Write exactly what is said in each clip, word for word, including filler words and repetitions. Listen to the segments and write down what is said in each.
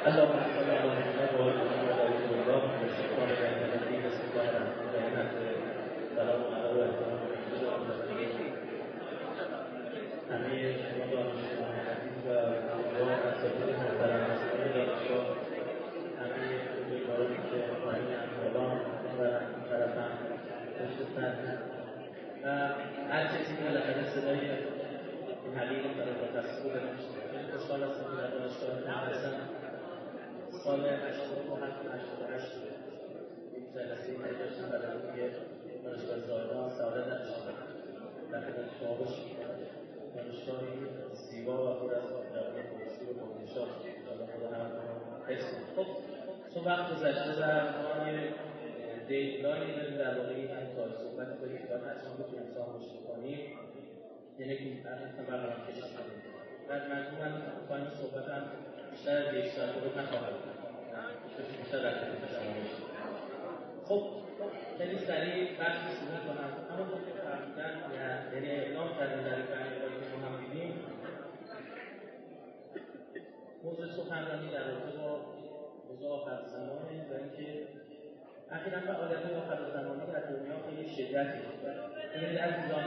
اللهم صل على محمد و آل محمد و علی الله و شکر الهی بسم الله الرحمن الرحیم. سلام علیکم و احترام همه شما دانشجویان عزیز و بزرگوار اساتید محترم مسئولین دانشگاه، همه امیدوارانی که پایین همکاران و طرفم نشستن و هر کسی که بالاخره صدای این حلیل طرف و تصویر رو بنوشتن. خیلی خوشحال هستم که در دانشگاه هستم. سال هشتاد و هفت هشتاد و هشت این جلسه ای داشتم و در روی دانشگاه زاهدان سعادت نداشتم در خدمت شما باشیم. دانشگاهی زیبا و پر از آبداری پرسی و پرنشاط انشاءالله خدا هم حفظ کنه. خب چون وقت گذشته و ما یه دیدلاینی داریم در واقع این تا صحبتی داریم که باید حتما بتونیم خاموش کنیم، یعنی که اصلا برنامه کشش کنیم. بعد مجموع من پایین صحبتم بیشتر از یک ساعت رو نخواهد بود، بیشتر در خدمت شما باشیم. خب خیلی سریع بحث شروع کنم. اما خب که فرمودن یعنی اعلام کردن در این برنامه‌هایی که ما هم دیدیم، موضوع سخنرانی در رابطه با موضوع آخرالزمانه و اینکه اخیراً فعالیت‌های آخرالزمانی در دنیا خیلی شدت داره. ببینید عزیزان،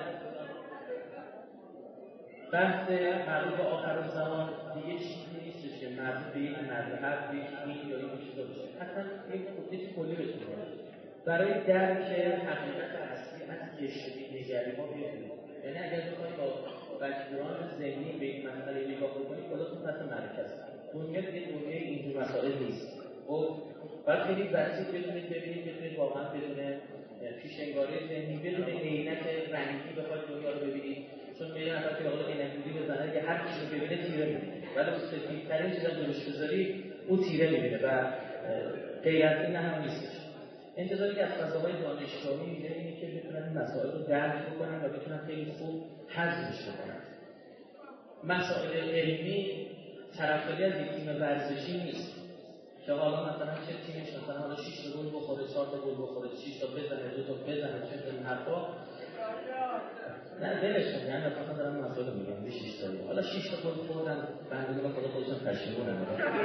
بحث مربوط به آخرالزمان دیگه چیزی نیستش که مربوط به یک مذهب، یک دین یا یک چیزا باشه. حتی یک خودی کلی بهتون میگم. برای درک حقیقت اصلی از گشته‌نگری ما بیایید. یعنی اگر بخواید با بک‌گراند ذهنی به این مسئله نگاه بکنید، خودتون پس مرکز. دنیا دیگه دنیای اینجور مسائل نیست. خب باید خیلی بسیط بتونید ببینید، بتونید واقعا بدون پیش‌انگاری ذهنی، بدون عینک رنگی بخواید دنیا رو ببینید. چون یه نفر که واقعا عینک‌دودی بزنه که هر چیزی رو ببینه تیره می‌بینه. ولی اون سفیدترین چیزا جلوش بذاری او تیره می‌بینه و غیر از این هم نیستش. انتظاری که از فضاهای دانشگاهی میده اینه که بتونن این مسائل رو درک بکنن و بتونن خیلی خوب حذفش بکنن. مسائل علمی طرفداری از یک تیم ورزشی نیست که حالا مثلا چه تیمش مثلا حالا شش تا گل بخوره، چهار تا گل بخوره، شش تا بزنه، دو تا بزنه، چه این حرفا. نه دلش کن، یعنی مثلا دارم مسائل میگم به شش تا. حالا شش تا گل خوردن، بنده خدا خدا خودشون پشیمونن.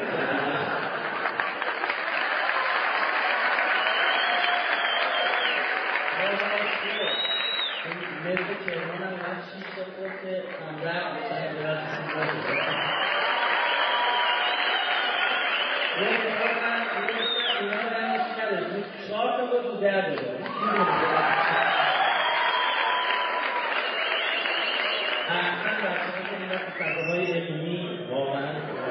مثل کرمان هم من شیش تا خورد که اندر بسنه برد سیزده شده. یه مقدار من اینا رو رنگش نداشت، چهار تا گل تو در بده. احسن برشونه که میرد تو فضاهای علمی واقعا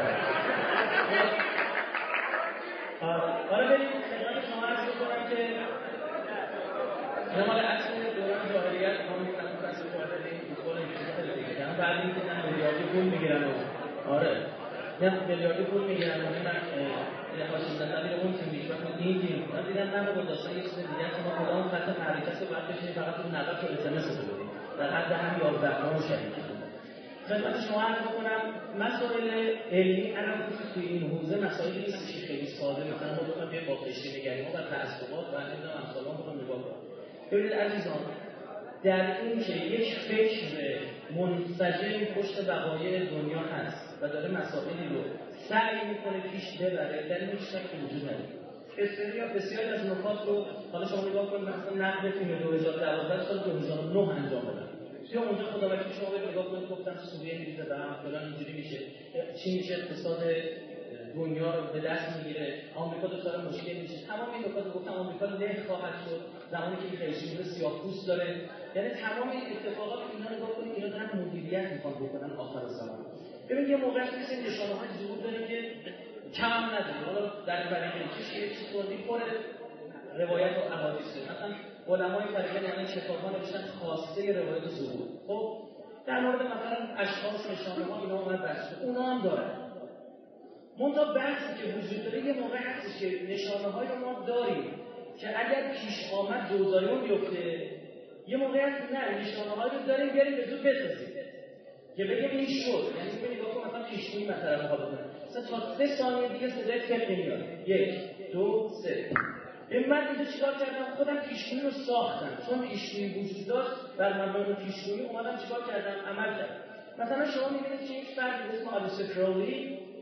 حالا بریم خدمت شما عرض بکنم که نمال اصل دوران جاهلیت ما میتونم اصل جاهلیت این فوتبال اینجوری خیلی دیگرم بعد این که نه میلیاردی پول میگیرن و آره نه میلیاردی پول میگیرن و من هاشم نظر میره اون تیم بیشتر من این تیم من دیدم نه با داستان یه چیز دیگه است. ما کدام خط حرکت رو باید بشینیم فقط تو نقاط رو اسمس رو بدیم در حد هم یازده ماه شریک خدمت شما عرض بکنم. مسائل علمی الان توی این حوزه مسائلی نیست که خیلی ساده مثلا ما بخوایم بیایم با کشتی‌نگری ها و تعصبات و نمیدونم امثالان بخوایم نگاه کنیم. ببینید عزیزان، در این که یک فکر منسجم پشت وقایع دنیا هست و داره مسائلی رو سعی میکنه پیش ببره، در این هیچ شکی وجود نداره. بسیاری بسیاری از نکات رو حالا شما نگاه کنید، مثلا نقد فیلم دو هزار و دوازده سال دو هزار و نه انجام دادن. یا اونجا خداوکیل شما رو نگاه کنید گفتن سوریه میریزه به هم فلان اینجوری میشه، چی میشه اقتصاد دنیا رو به دست میگیره، آمریکا دچار مشکل میشه. تمام این نکات رو گفتم آمریکا له خواهد شد زمانی که این رژیم سیاه‌پوست داره. یعنی تمام این اتفاقات اینا رو نگاه کنید، اینا دارن مدیریت میخوان بکنن آخر زمان. ببین یه موقع هست این نشانه‌های ظهور داره که کم هم نداره. حالا در برای چه یه چیز رو می‌خوره روایت و احادیث. مثلا علمای فرهنگ یعنی کتاب‌ها نوشتن خواسته روایت ظهور. خب در مورد مثلا اشخاص نشانه‌ها اینا اومد بحث اونا هم دارن. منتها بحثی که وجود داره یه موقع هستش که نشانه‌های رو ما داریم که اگر پیش آمد جوزایون بیفته، یه موقع هست نه نشانه‌های رو داریم بیاریم به زود بسازیم که بگیم این شد. یعنی ببینید واقعا مثلا پیش‌بینی مثلا بخواد بکنه مثلا تا سه ثانیه دیگه صدای تق نمیاد. یک دو سه. این من اینجا چیکار کردم؟ خودم پیش‌بینی رو ساختم. چون پیش‌بینی وجود داشت بر مبنای پیش‌بینی اومدم چیکار کردم؟ عمل کردم. مثلا شما می‌بینید که یک فردی به اسم آلیس کراولی که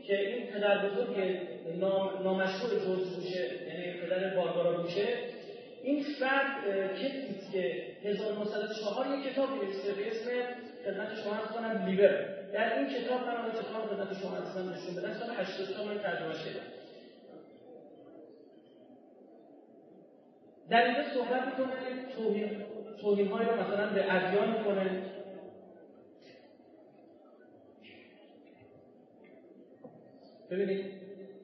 که این پدر بزرگ نام نامشهور جورج بوشه، یعنی پدر باربارا بوشه، این فرد کسی است که هزار و نهصد و چهار یک کتابی نوشته به اسم خدمت شما عرض کنم لیبر. در این کتاب من اون کتاب خدمت شما عرض کنم نشون بدم، سال هشتاد و چهار من ترجمه‌اش کردم. در اینجا صحبت می‌کنه توهین توهین‌هایی رو مثلا به ادیان می‌کنه. ببینید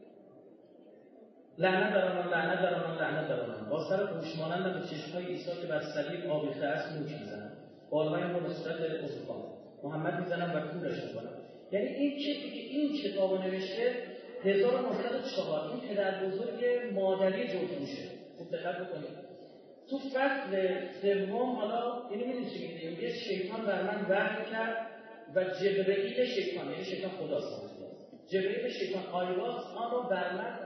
لعنت بر آنان، لعنت بر آنان، لعنت بر آنان. با سر گوشمانند به چشم‌های عیسی که بر صلیب آویخته است نوک می‌زنند. بالهایم را به صورت استخوان محمد می‌زنند و کورش می‌کنند. یعنی این کسی که این کتابو نوشته هزار و نهصد و چهار، این پدر بزرگ مادری جورج بوشه. خوب دقت بکنید. تو فصل سوم حالا اینو می‌دونید چی میگه؟ میگه شیطان بر من وحی کرد و جبرئیل شیطان، یعنی شیطان خداست. جبرئیل شیطان آیواز آن را بر من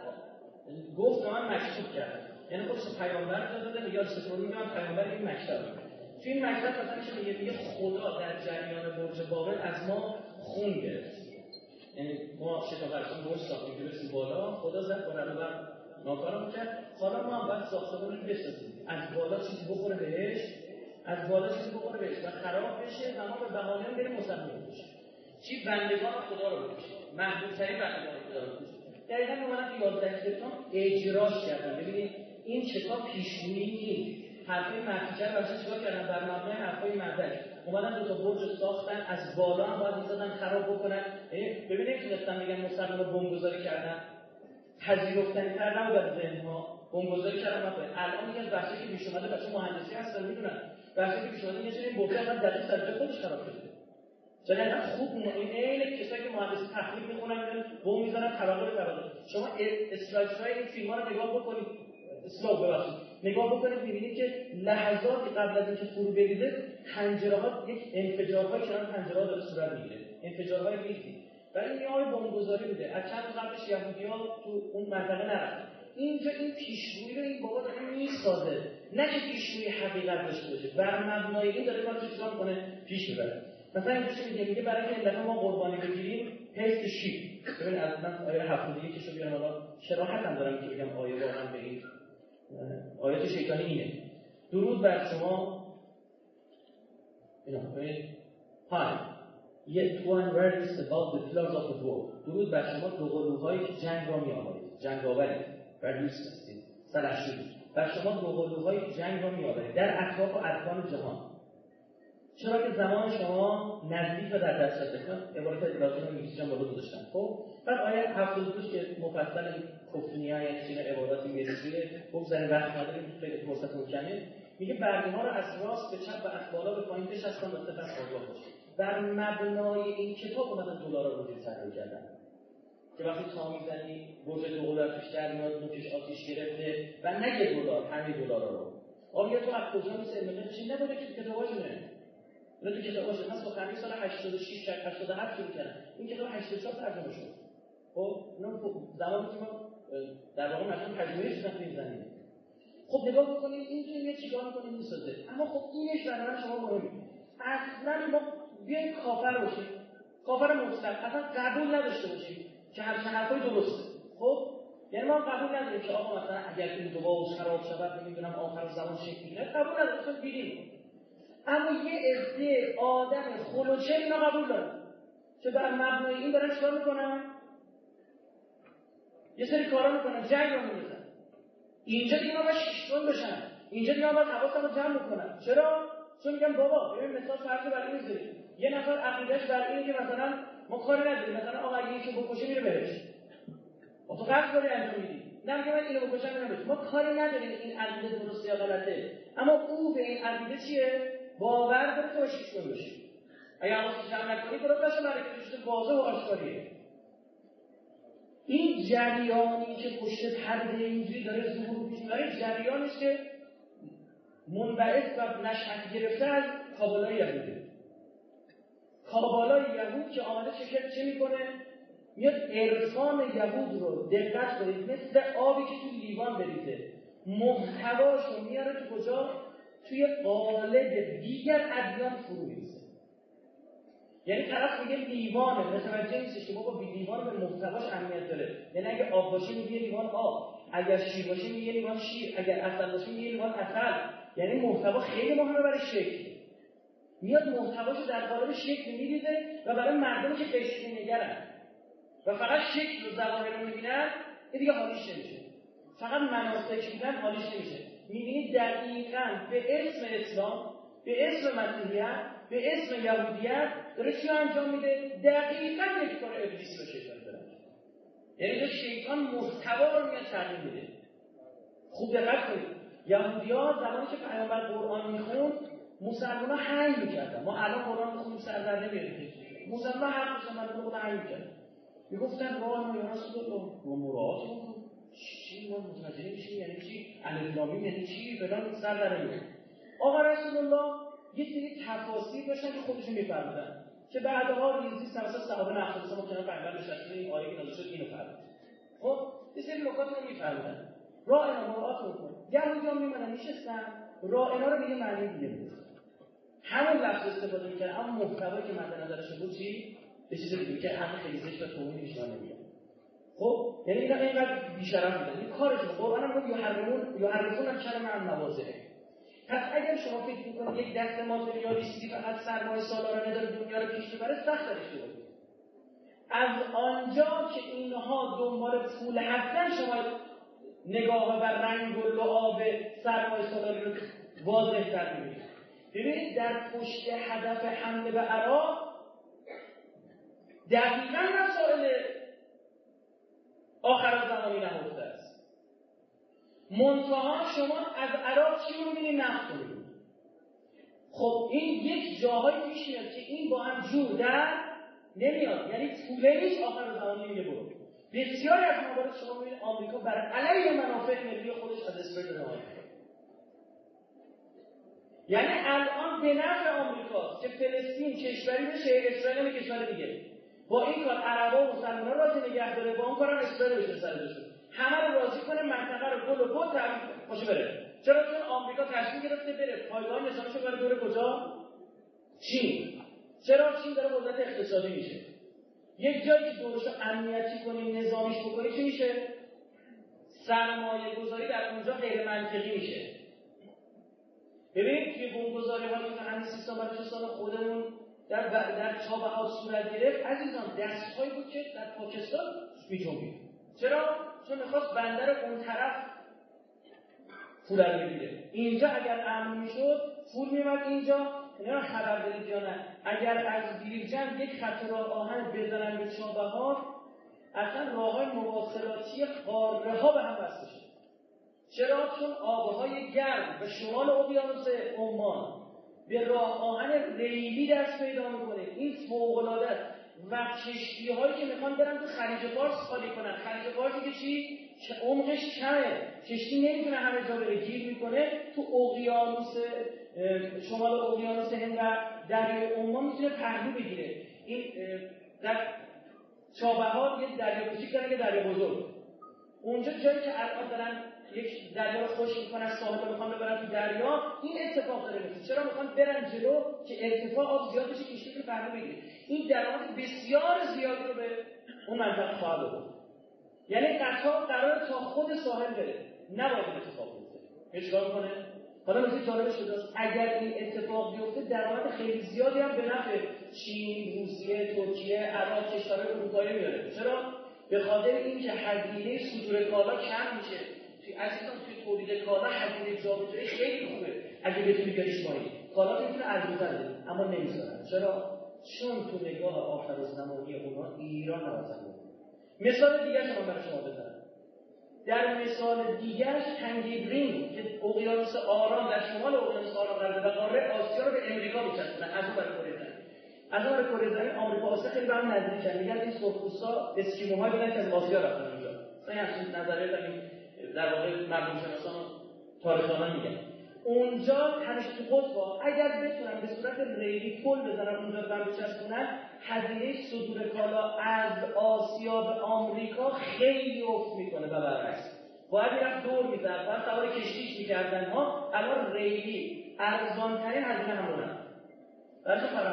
گفت و من مکتوب کرد. یعنی خودش پیامبر داده میگه ستون میگه من پیامبر این مکتب. تو این مکتب مثلا میشه میگه میگه خدا در جریان برج بابل از ما خون گرفت. یعنی ما شتابرسان برج ساختیم که برسیم بالا، خدا زد با ربه بر ناکارم کرد. حالا ما هم باید ساختمون رو بسازیم، از بالا چیزی بخوره بهش، از بالا چیزی بخوره بهش و خراب بشه و ما به بهانه بریم مسلمان بشیم. چی بندگان خدا رو بکشیم، محبوب‌ترین بندگان خدا رو بکشیم. دقیقاً اومدن که یازده سپتامبر اجراش کردن. ببینید این کتاب پیشگویی نیست. حرفای مرتیچه رو بچه چیکار کردن؟ بر مبنای حرفای مردک اومدن دو تا برج ساختن، از بالا هم باید می‌زدن خراب بکنن. یعنی ببینید تونستن بگن مسلمان رو بمبگذاری کردن، پذیرفتنی تر نبود در ذهن‌ها، بمبگذاری کردن. مثلا الان یه بحثی که پیش اومده بچه مهندسی هستن میدونن بحثی که پیش اومده یه چیزی بوده بعد دقیق سر خودش خراب شده. چرا اینا خوب این عین کسایی که مهندسی تخریب می‌کنن میرن بمب می‌زنن طبقه به طبقه. شما اسلایدهای این فیلم‌ها رو نگاه بکنید، اسلاید ببخشید نگاه بکنید می‌بینید که لحظات قبل از اینکه فرو بریزه پنجره‌ها یک انفجارهای کنار پنجره‌ها داره صورت می‌گیره، انفجارهای ریزی. برای این آقای بمبگذاری بوده. از چند قبلش یهودی‌ها تو اون منطقه نرفتن. اینجا این پیشگویی رو این بابا داره می‌سازه، نه که پیشگویی حقیقت داشته باشه. بر مبنای این داره کارش رو کنه پیش ببره. مثلا اینجا چی میگه؟ میگه برای اینکه این دفعه ما قربانی بگیریم حیث شیب. ببین از من آیه هفتاد و یک که شو بیارم حالا شراحت هم دارم که بگم آیه واقعا به این آیات شیطانی اینه. درود بر شما اینا ببین های yet one rarest about the pillars of the world. درود بر شما دو قلوهایی که جنگ را می‌آورید، جنگ آورید رادیوس هستید سلحشوری. بر شما دو قلوهایی که جنگ را می‌آورید در اطراف و ارکان جهان، چرا که زمان شما نزدیک و در دسترس است. عبارت ادلاتون میگیشم بالا گذاشتم. خب بعد آیه هفتاد و دو که مفصل کفنی‌ها یعنی چیز عبارات مصریه بگذاریم وقت نداریم خیلی فرصت کمه. میگه برگه‌ها رو از راست به چپ و از بالا به پایین بچسبن و سپس آگاه باشید. بر مبنای این کتاب اومدن دلار رو روی طراحی کردن که وقتی تا میزنی برج دو قلو توش در میاد نوکش آتیش گرفته و نگه دلار همه دلارا رو. آیا تو از کجا مثل علم چی نبوده که کتاباشونه؟ نه تو کتاباش من سخنرانی سال هشتاد و شش هشتاد و هفت شروع کردم. این کتاب هشتاد و چهار ترجمه شد. خب نه زمانی که ما در واقع مثلا تجربه شدن تو این زمینه. خب نگاه بکنید این که یه چیکار می‌کنه میسازه. اما خب اینش برای شما مهمه. اصلا ما بیاین کافر باشیم. کافر مطلق اصلا قبول نداشته باشیم که هر حرفای درسته. خب یعنی ما قبول نداریم که آقا مثلا اگر این دعا خراب شود نمیدونم آخر زمان شکل بگیره قبول نداریم اصلا بیریم. اما یه عده آدم خلوچه اینا قبول دارن که بر مبنای این دارن چیکار میکنن؟ یه سری کارا میکنن، جنگ رو میندازن. اینجا اینا باید شیشتون بشن، اینجا اینا باید حواسم رو جمع بکنن. چرا؟ چون میگم بابا ببین مثال فرض بر این میذاریم یه نفر عقیدهش بر اینه که مثلا ما کاری نداریم، مثلا آقا اگه یکی بکشه میره بهش، تو قصد داری انجام میدی. نه میگم من اینو بکشم میرم بهش. ما کاری نداریم این عقیده درسته یا غلطه، اما او به این عقیده چیه؟ باور داره تو شیش کن بشی. اگه حواست جمع نکنی برات باشه برای که چیز واضح و آشکاریه. این جریانی که پشت پرده اینجوری داره ظهور می‌کنه جریانی است که منبعث و نشأت گرفته از کابالای یهوده. کابالای یهود که آمده چه چه میکنه؟ میاد عرفان یهود رو دقت کنید مثل آبی که تو لیوان بریزه محتواشو میاره تو کجا؟ توی قالب دیگر ادیان فرو می‌ریزه. یعنی طرف میگه لیوانه، متوجه نیستش که بابا بی لیوان به محتواش اهمیت داره. یعنی اگه آب باشه میگه لیوان آب، اگر شیر باشه میگه لیوان شیر، اگر عسل باشه میگه لیوان عسل. یعنی محتوا خیلی مهمه برای شکل. میاد محتواشو در قالب شکل میریزه و برای مردمی که قشری نگرن و فقط شکل و ظواهر رو میبینن، این دیگه حالیش نمیشه. فقط مناسک میبینن حالیش نمیشه. میبینید دقیقاً به اسم اسلام، به اسم مسیحیت، به اسم یهودیت داره چی انجام میده؟ دقیقاً یک کار ابلیس رو شیطان داره. یعنی شیطان محتوا رو میاد تغییر میده. خوب دقت کنید. یهودی‌ها زمانی که پیامبر قرآن میخوند، مسلمان‌ها هنگ می‌کردن. ما الان قرآن می‌خونیم سر در نمیاریم. مسلمان‌ها حق می‌زنن، مردم خود هنگ می‌کردن. میگفتن راه ما یا رسول الله و مراعات کن. چی ما متوجه نمی‌شیم یعنی چی؟ الف یعنی چی؟ فلان سر در نمیاریم. آقا رسول الله یه سری تفاصیل داشتن که خودشون می‌فهمیدن. که بعدها ریزی سمسا صحابه نخواسته ما کنار پیامبر نشستیم این آیه که نازل شد اینو فهمید. خب یه سری نکات رو می‌فهمیدن. راه اینا مراعات کن. یهودیان میمونن نشستن، راه اینا رو دیگه معنی دیگه می‌کنه. همون لفظ استفاده می‌کنه، اما محتوایی که مد نظرش بود چی؟ به چیز دیگه که همه خیلی زشت و توهین نشون نمیده. خب یعنی اینا اینقدر بی‌شرف بودن. این کارشون قرآن هم گفت یحرمون یحرفون کلمه عن مواضعه. پس اگر شما فکر می‌کنید یک دست ماتریالیستی فقط سرمایه سالارانه داره دنیا رو پیش ببره، سخت اشتباه کنید. از آنجا که اینها دنبال پول هستن، شما نگاه بر رنگ و لعاب سرمایه سالاری رو واضح‌تر می‌بینید. ببینید در پشت هدف حمله به عراق دقیقاً مسائل آخرالزمانی نهفته است. منتها شما از عراق چی رو می‌بینید؟ نفت رو می‌بینید. خب این یک جاهایی پیش میاد که این با هم جور در نمیاد، یعنی طوله نیست آخرالزمانی میگه برو. بسیاری از موارد شما می‌بینید آمریکا بر علیه منافع ملی خودش از اسرائیل حمایت می‌کنه. یعنی الان به نفع آمریکاست که فلسطین کشوری بشه، اسرائیل هم کشور دیگه. با این کار عربا و مسلمان‌ها راضی نگه داره، با اون کارم اسرائیل بشه سر جاشون. همه رو راضی کنه، منطقه رو گل و بت تعریف باشه بره. چرا؟ چون آمریکا تصمیم گرفته بره پایگاه نظامش رو بره دور کجا؟ چین. چرا؟ چین داره قدرت اقتصادی میشه. یک جایی که دورش رو امنیتی کنی، نظامیش بکنی چی میشه؟ سرمایه گذاری در اونجا غیر منطقی میشه. ببینید توی بمبگذاری‌هایی که همین سیستم بلوچستان خودمون در در چابهار صورت گرفت، عزیزان دست‌هایی بود که در پاکستان می‌جنبید. چرا؟ چون می‌خواست بندر اون طرف پول رو بگیره. اینجا اگر امن می‌شد، پول می‌اومد اینجا. اینا خبر دارید یا نه؟ اگر از بیرجند یک خط راه آهن بزنن به چابهار، اصلا راه‌های مواصلاتی قاره‌ها به هم بسته شد. چرا؟ چون آبهای گرم به شمال اقیانوس عمان به راه آهن ریلی دست پیدا میکنه. این فوق‌العاده است. و کشتی هایی که میخوان برن تو خلیج فارس خالی کنن. خلیج فارس که چی؟ عمقش کمه، کشتی نمیتونه همه جا بره، گیر میکنه تو اقیانوس شمال اقیانوس هند و دریای عمان میتونه پهلو بگیره. این در چابهار یه دریا کوچیک داره که دریا بزرگ. اونجا جایی که الان دارن یک دریا رو خشک میکنن، ساحل رو میخوان ببرن تو دریا، این اتفاق داره میفته. چرا؟ میخوان برن جلو که ارتفاع آب زیاد بشه، کشتی رو پهلو بگیره. این درآمد بسیار زیادی رو به اون منطقه خواهد آورد. یعنی قطار قرار تا خود ساحل بره، نباید این اتفاق بیفته. چیکار میکنه؟ حالا مثل جالب شده اگر این اتفاق بیفته درآمد خیلی زیادی هم به نفع چین، روسیه، ترکیه، عراق، کشورهای اروپایی میاره. چرا؟ به خاطر اینکه هزینه صدور کالا کم میشه. توی عزیزان توی تولید کالا هزینه جابجایی خیلی خوبه. اگه بتونی بریش پایین، کالا میتونه ارزون‌تر بده، اما نمیذارن. چرا؟ چون تو نگاه آخرالزمانی اونا ایران نوازنده. مثال دیگه شما برای شما بزنم. در مثال دیگرش تنگیبرین که اقیانوس آرام در شمال اقیانوس آرام قرار و قاره آسیا رو به امریکا میچسبونن، از اون برای کره زمین. از اون برای کره زمین آمریکا آسیا خیلی به هم نزدیکن. میگن این سرخپوستا اسکیموها بودن که از آسیا رفتن اونجا. مثلا همین نظریات همین در واقع مردم شناسان و تاریخ‌دانان میگن. اونجا همیشه تو قطب‌ها اگر بتونن به صورت ریلی پل بزنن اونجا رو هم بچسبونن، هزینه صدور کالا از آسیا به آمریکا خیلی افت میکنه و برعکس. باید میرفت دور میزد، باید سوار کشتیش میکردن ها. الان ریلی ارزانترین هزینه هم رو نداره. برای چه فراموش؟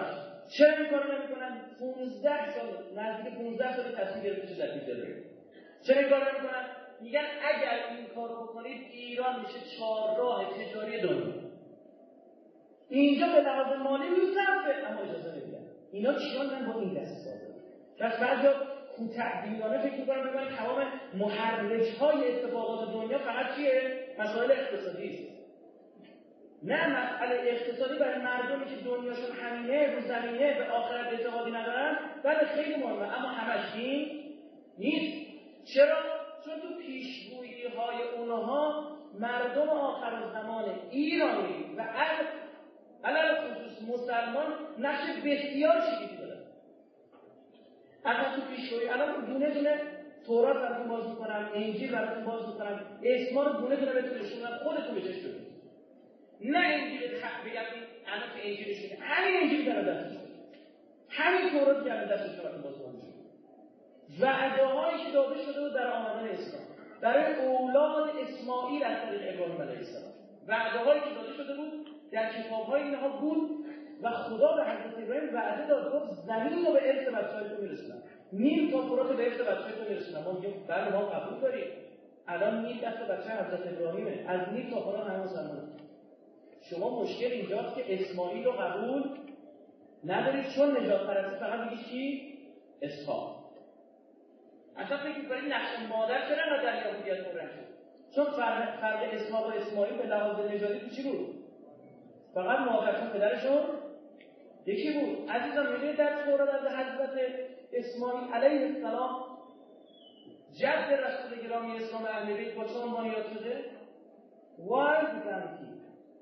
چرا این کارو نمیکنن؟ پانزده سال نزدیک پانزده سال تصمیم گرفته شده در پیتربرگ. چرا این کارو نمیکنن؟ میگن اگر این کارو بکنید ایران میشه چهارراه تجاری دنیا. اینجا به لحاظ مالی میصرفه اما اجازه نمیدن. اینا چیان با این دست سازه. پس بعضیا کوتاه‌بینانه فکر می‌کنن ببینن تمام محرک‌های اتفاقات دنیا فقط چیه؟ مسائل اقتصادی است. نه، مسئله اقتصادی برای مردمی که دنیاشون همینه، رو زمینه، به آخرت اعتقادی ندارن، بله خیلی مهمه، اما همش این نیست. چرا؟ چون تو پیشگویی‌های اونها مردم آخر زمان ایرانی و علل خصوص مسلمان نقش بسیار شدیدی دارن. اصلا تو پیشگویی الان دونه دونه تورات براتون باز می‌کنم، انجیل براتون باز می‌کنم، اسما رو دونه دونه بهتون نشون میدم، خودتون بهش کنید. نه انجیل بگم الان تو انجیلشون همین انجیل در دستشون، همین تورات در دستشون براتون باز می‌کنم. وعده‌هایی که داده شده بود در آمدن اسلام برای اولاد اسماعیل از طریق ابراهیم علیه السلام، وعده‌هایی که داده شده بود در کتاب‌های اینها بود و خدا به حضرت ابراهیم وعده داد گفت زمین رو به ارث بچه‌هایتون میرسونم، نیل تا فرات به ارث بچه‌هایتون میرسونم. ما میگیم بله ما قبول داریم، الان نیل دست بچه حضرت ابراهیمه، از نیل تا فرات همه مسلمانه. شما مشکل اینجاست که اسماعیل رو قبول ندارید چون نجات پرستی فقط میگه چی؟ اسحاق. اصلا فکر می‌کنید نقش مادر چرا در یهودیت پررنگ شد؟ چون فرق فرق اسحاق و اسماعیل به لحاظ نژادی تو چی بود؟ فقط مادرشون پدرشون یکی بود. عزیزان می‌بینید در تورات از حضرت اسماعیل علیه السلام جد رسول گرامی اسلام اهل بیت با چه عنوانی یاد شده؟ وارد گرانتی.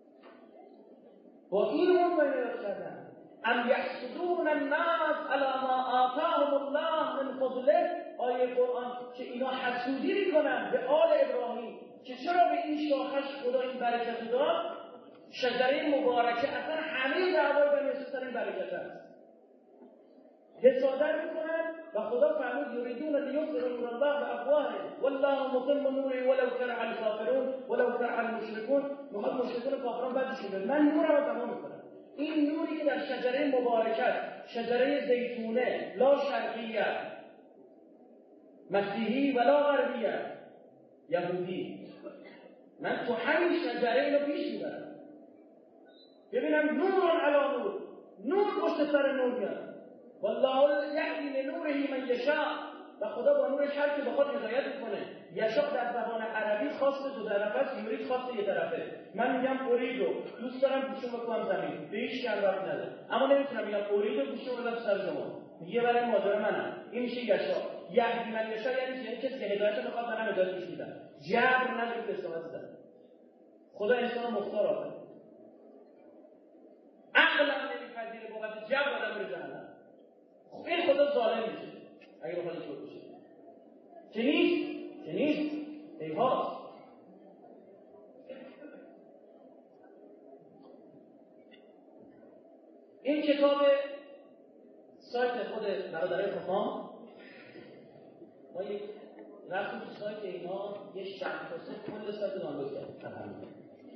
با این عنوان یاد شدن. ام یحسدون الناس علی ما آتاهم الله من فضله. آیه قرآن که اینا حسودی میکنن به آل ابراهیم که چرا به این شاخش خدا این برکت داد، شجره مبارکه اصلا همه دعوای بنی اسرائیل سر این برکت است. حسادت میکنن و خدا فرمود یریدون لیطفئوا نور الله بافواههم والله متم نوره ولو كره الكافرون ولو كره المشركون. میخواد مشرکون کافران بعدشون بگه من نورم رو تمام میکنم. این نوری که در شجره مبارکت، شجره زیتونه، لا شرقیه مسیحی ولا غربیه یهودی، من تو همین شجره اینو پیش میبرم. ببینم نور علی نور، نور پشت سر نور میاد. والله یهدی لنوره من یشاء. و خدا با نورش هر که بخواد هدایت میکنه. یشاء در زبان عربی خاص دو طرفه است، یورید خاص یه طرفه. من میگم اریدو، دوست دارم گوشو بکنم زمین، به هیچ کار وقت نداره، اما نمیتونم میگم اریدو گوشو بذارم سر شما، میگه برای ماجرا منم. این میشه یشاء. یهدی من یشاء یعنی چه؟ کسی که هدایت میخواد منم هدایتش میدم. جبر نداره به استفاده زدن. خدا انسان مختار آفرید. عقل هم نمیپذیره بابت جبر آدم رو جهنم. خب این خدا ظالم میشه اگه بخواد اینطور بشه. که نیست، که نیست. ای هاست. این کتاب سایت خود برادرای خفام، ما یک رفتیم تو سایت اینا یه شب توسط کل سایت دانلود کردیم.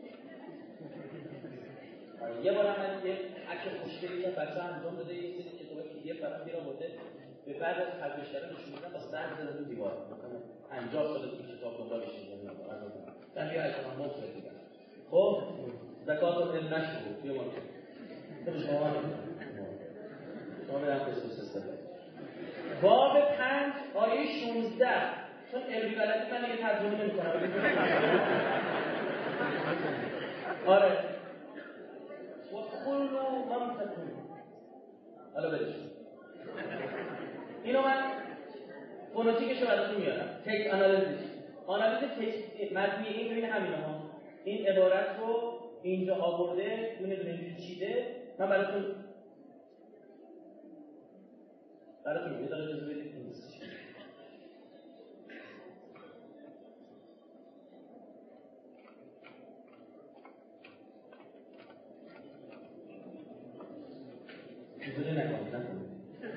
یه بار هم من یه عکس خوشگلی که بچه انجام داده یه سری کتاب پی دی اف برام گیر آورده، به بعد از حذفش کردن نشون میدن با سر زدن رو دیوار مثلا پنجاه سال این کتاب دنبالش می‌گردن در یه عکس هم مفت دیدم. خب زکات العلم نشو بیا ما تو شما شما برام قصه استفاده باب پنج آیه شانزده. چون علمی بلدی من دیگه ترجمه نمی‌کنم. آره و کلوا ممتکون. حالا بدش اینو من فونوتیکش رو براتون میارم. تکست آنالیز آنالیز تکست متنی این ببین همینا ها این عبارت رو اینجا آورده دونه دونه چیده. من براتون براتون یه دقیقه اجازه بدید این نیست. میدونه نکنید نکنید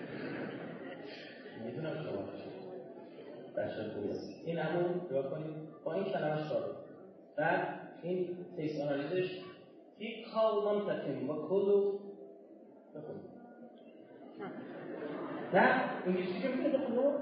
میدونم شما بچه خوبی است. این همون دعا کنید با این کلمه شاره. بعد این تکست آنالیزش یک کال منتکم و کلو بخونید. نه انگلیسی که میتونه بخونه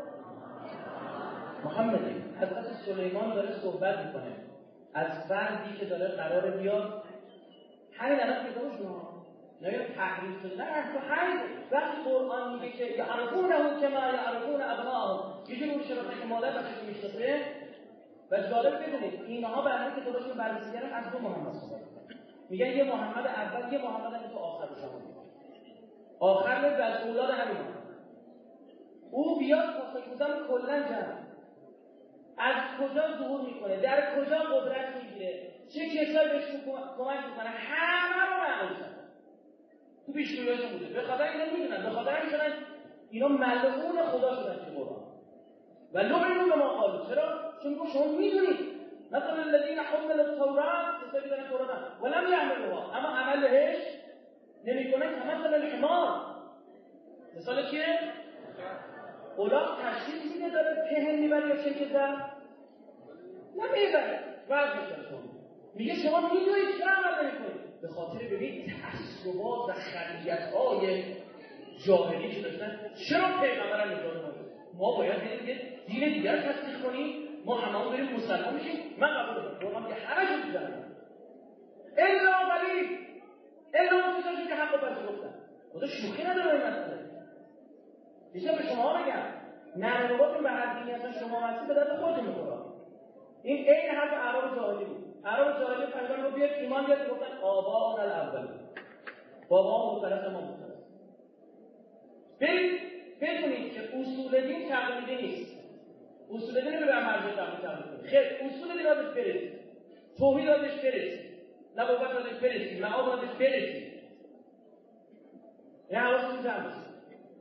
محمدی حضرت سلیمان داره صحبت میکنه از فردی که داره قرار بیاد همین الان کتابشون نه تحریف شده نه تو همین وقتی قرآن میگه که یعرفونه کما یعرفون ابناءهم یه جور میشه که مادر بچه‌شو میشناسه و جالب بدونید اینها برای که درستشون بررسی کردن از دو محمد صحبت میگن یه محمد اول یه محمد هم تو آخر شما آخر میاد از اولاد همین محمد او بیاد پاسخگوزان کلا جمع از کجا ظهور میکنه در کجا قدرت میگیره چه کسایی بهش کمک میکنه همه رو معلوم شد تو پیشگویی‌هاشون بوده به خاطر اینا میدونن به خاطر این شدن اینا ملعون خدا شدن تو قرآن و لعنوا بما قالوا چرا چون شما میدونید مثلا الذين حملوا التوراة کسایی که دارن تورات ولم يعملوها اما عملش نمیکنن مثلا الحمار مثال چیه اولاق تشخیص میده داره پهن میبره یا چه که در نمیبره بعد میشه شما میگه شما میدونید چرا عمل نمیکنید به خاطر ببینید تعصبات و خلیت‌های جاهلی که داشتن چرا پیغمبر نمی‌دونه ما باید بریم دین دیگر تصدیق کنیم ما هممون بریم مسلمان میشیم من قبول دارم قرآن میگه همه چیز می‌ذارم الا ولی الا اون چیزی که حق باز گفتن خدا شوخی نداره این مسئله بیشتر به شما بگم نرموات این بحر دینی اصلا شما مسیح به درد خودتون می‌خوره این عین حرف اعراب جاهلی بود اعراب جاهلی پیغمبر رو بیاد ایمان بیاد گفتن آباؤنا الاول بابا مختلف ما مختلف بدونید که اصول دین تقلیدی نیست اصول دین رو به مرجع تقلید کنید خیر اصول دین رو برید توحید رو برید نبوت رو برید معاد رو برید نه حواستون جمع بشه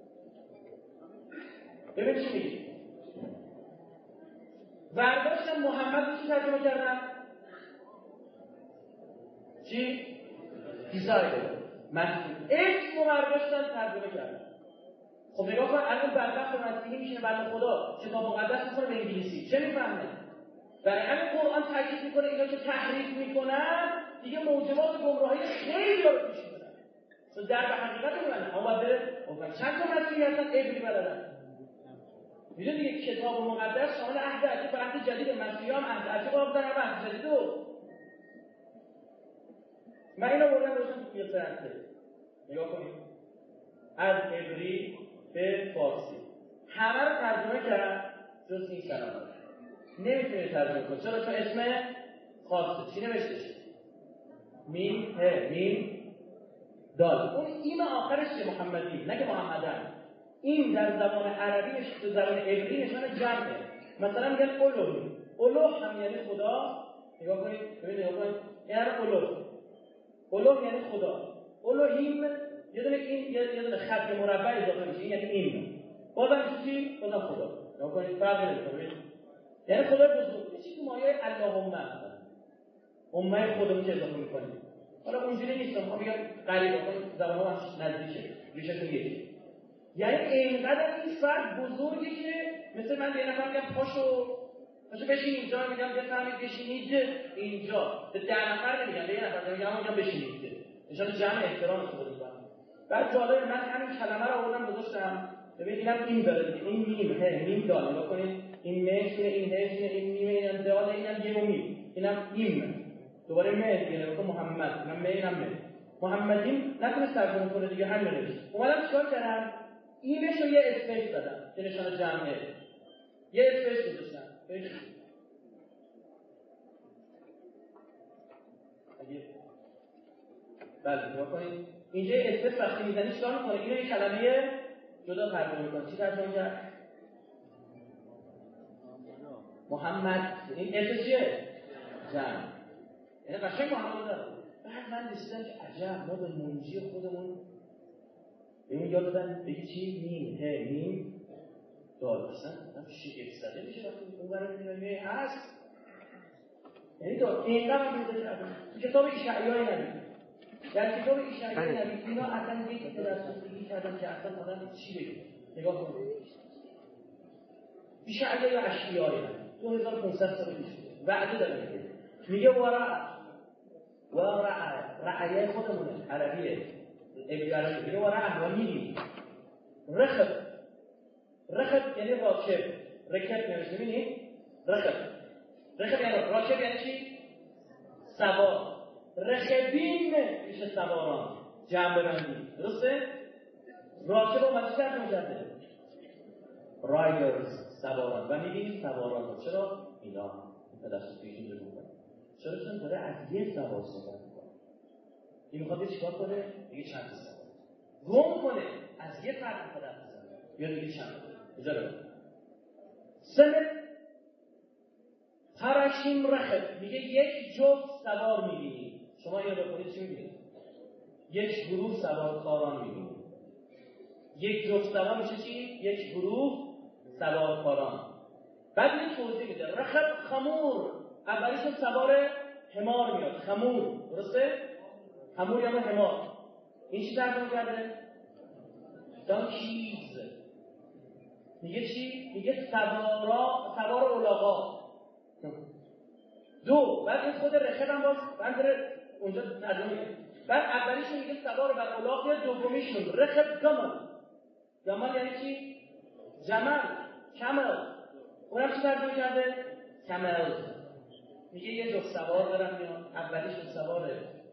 ببین چی میگه برداشتن محمد رو چی ترجمه کردن چی؟ دیزایر مسیح اسم رو برداشتن ترجمه کردن خب نگاه کن الان بدبخت مسیحی میشینه بنده خدا کتاب مقدس میکنه به انگلیسی چه میفهمه برای همین قرآن تاکید میکنه اینا که تحریف میکنن دیگه موجبات گمراهی خیلی رو پیش میبرن چون در به حقیقت میبرن اما بره چند تا مسیحی هستن عبری بلدن میدون دیگه کتاب مقدس شامل عهد عتیق و عهد جدید مسیحی هم عهد عتیق رو بودن هم عهد جدید رو من اینو بردم روشن تو یه سرنسه نگاه کنید از عبری به فارسی همه رو ترجمه کرد جز این کلمات نمیتونه ترجمه کنه چرا چون اسم خاصه چی نوشتش میم ه میم دال اون این آخرش چه محمدی نه که محمدن این در زبان عربی در زبان عبری نشان جمعه مثلا میگن الوهی الوه هم یعنی خدا نگاه کنید ببینید نگاه کنید این هر الوه الوه یعنی خدا الوهیم یه دونه این یه دونه خط مربع اضافه میشه یعنی این بازم چی بازم خدا نگاه کنید فرق نمیکنه یعنی خدا بزرگ یه چیزی مایه اللهم مثلا امه خودمون که اضافه میکنیم حالا اونجوری نیستم ما میگم غریبه کنم زبان ها نزدیکه ریشه‌شون یکی یعنی اینقدر این فرد بزرگی که مثل من به یه نفر میگم پاشو پاشو بشین اینجا میگم بفهمید بشینید اینجا به ده نفر نمیگم به یه نفر میگم اونجا بشینید نشان جمع احترام استفاده میکنم بعد جالب من همین کلمه رو آوردم گذاشتم ببین اینم این داره دیگه این میم ه میم دال نگاه کنید این مش این هش این میم اینم دال اینم یه میم اینم ایم دوباره مه دیگه نگاه کن محمد من مه اینم مه محمدیم نتونست ترجمه کنه دیگه همین نوشت اومدم چیکار کردم ایمش رو یه اسپیس دادم که نشان جمعه یه اسپیس گذاشتم ببین بله نگاه کنید اینجا اسپیس وقتی میزنی چیکار میکنه اینو یه کلمه جدا ترجمه میکنه چی ترجمه کرد محمد این اسم چیه جمع یعنی قشنگ محمد داره بعد من رسیدم که عجب ما به منجی خودمون ببین یاد دادن بگی چی میم ه میم دال اصلا شگفت زده میشه وقتی اون برای میبینی هست یعنی دار اینقدر هم میده کردم تو کتاب اشعیای نبی در کتاب اشعیای نبی اینا اصلا یک درستگی کردم که اصلا آدم چی بگید نگاه کنید اشعیای اشعیای نبی دو هزار و پانصد سال پیش وعده داره میگه میگه ورع ورع رعیه خودمونه عربیه ابی عربی میگه ورع و میگی رخب رخب یعنی راکب، رکب نمیشه، ببینید رخب رخب یعنی راکب یعنی چی؟ سوار. رخبین میشه سواران، جمع ببندی، درسته؟ راکب اومده ترجمه کرده رایدرز، سواران. و میبینید سواران رو چرا؟ اینا پدرسوز پیش اینجا میکنه، چرا؟ چون داره از یه سوار صحبت میکنه. این میخواد یه چیکار کنه؟ دیگه چند تا سوار گم کنه، از یه فرد میخواد حرف بزنه، یا دیگه چند تا اجاره بده. سمت ترشیم رخب میگه یک جفت سوار میبینی. شما یا بکنید چی میبینید؟ یک گروه سوارکاران میبینید. یک جفت سوار میشه چی؟ یک گروه سوارکاران. بعد یه توضیح میده. رخب خمور، اولیشون سوار حمار میاد، خمور، درسته؟ خمور یا حمار. این چی ترجمه کرده؟ دانکیز. میگه چی؟ میگه سوارا، سوار الاغا. دو، بعد این خود رخب هم باز بندره اونجا ترجمه میده. بعد اولیشون میگه سوار بر الاغ، یا دومیشون رخب گمل. گمل یعنی چی؟ جمل، کمل. اونم چی ترجمه کرده؟ کمل. میگه یه جفت سوار دارن میان، اولیشون سوار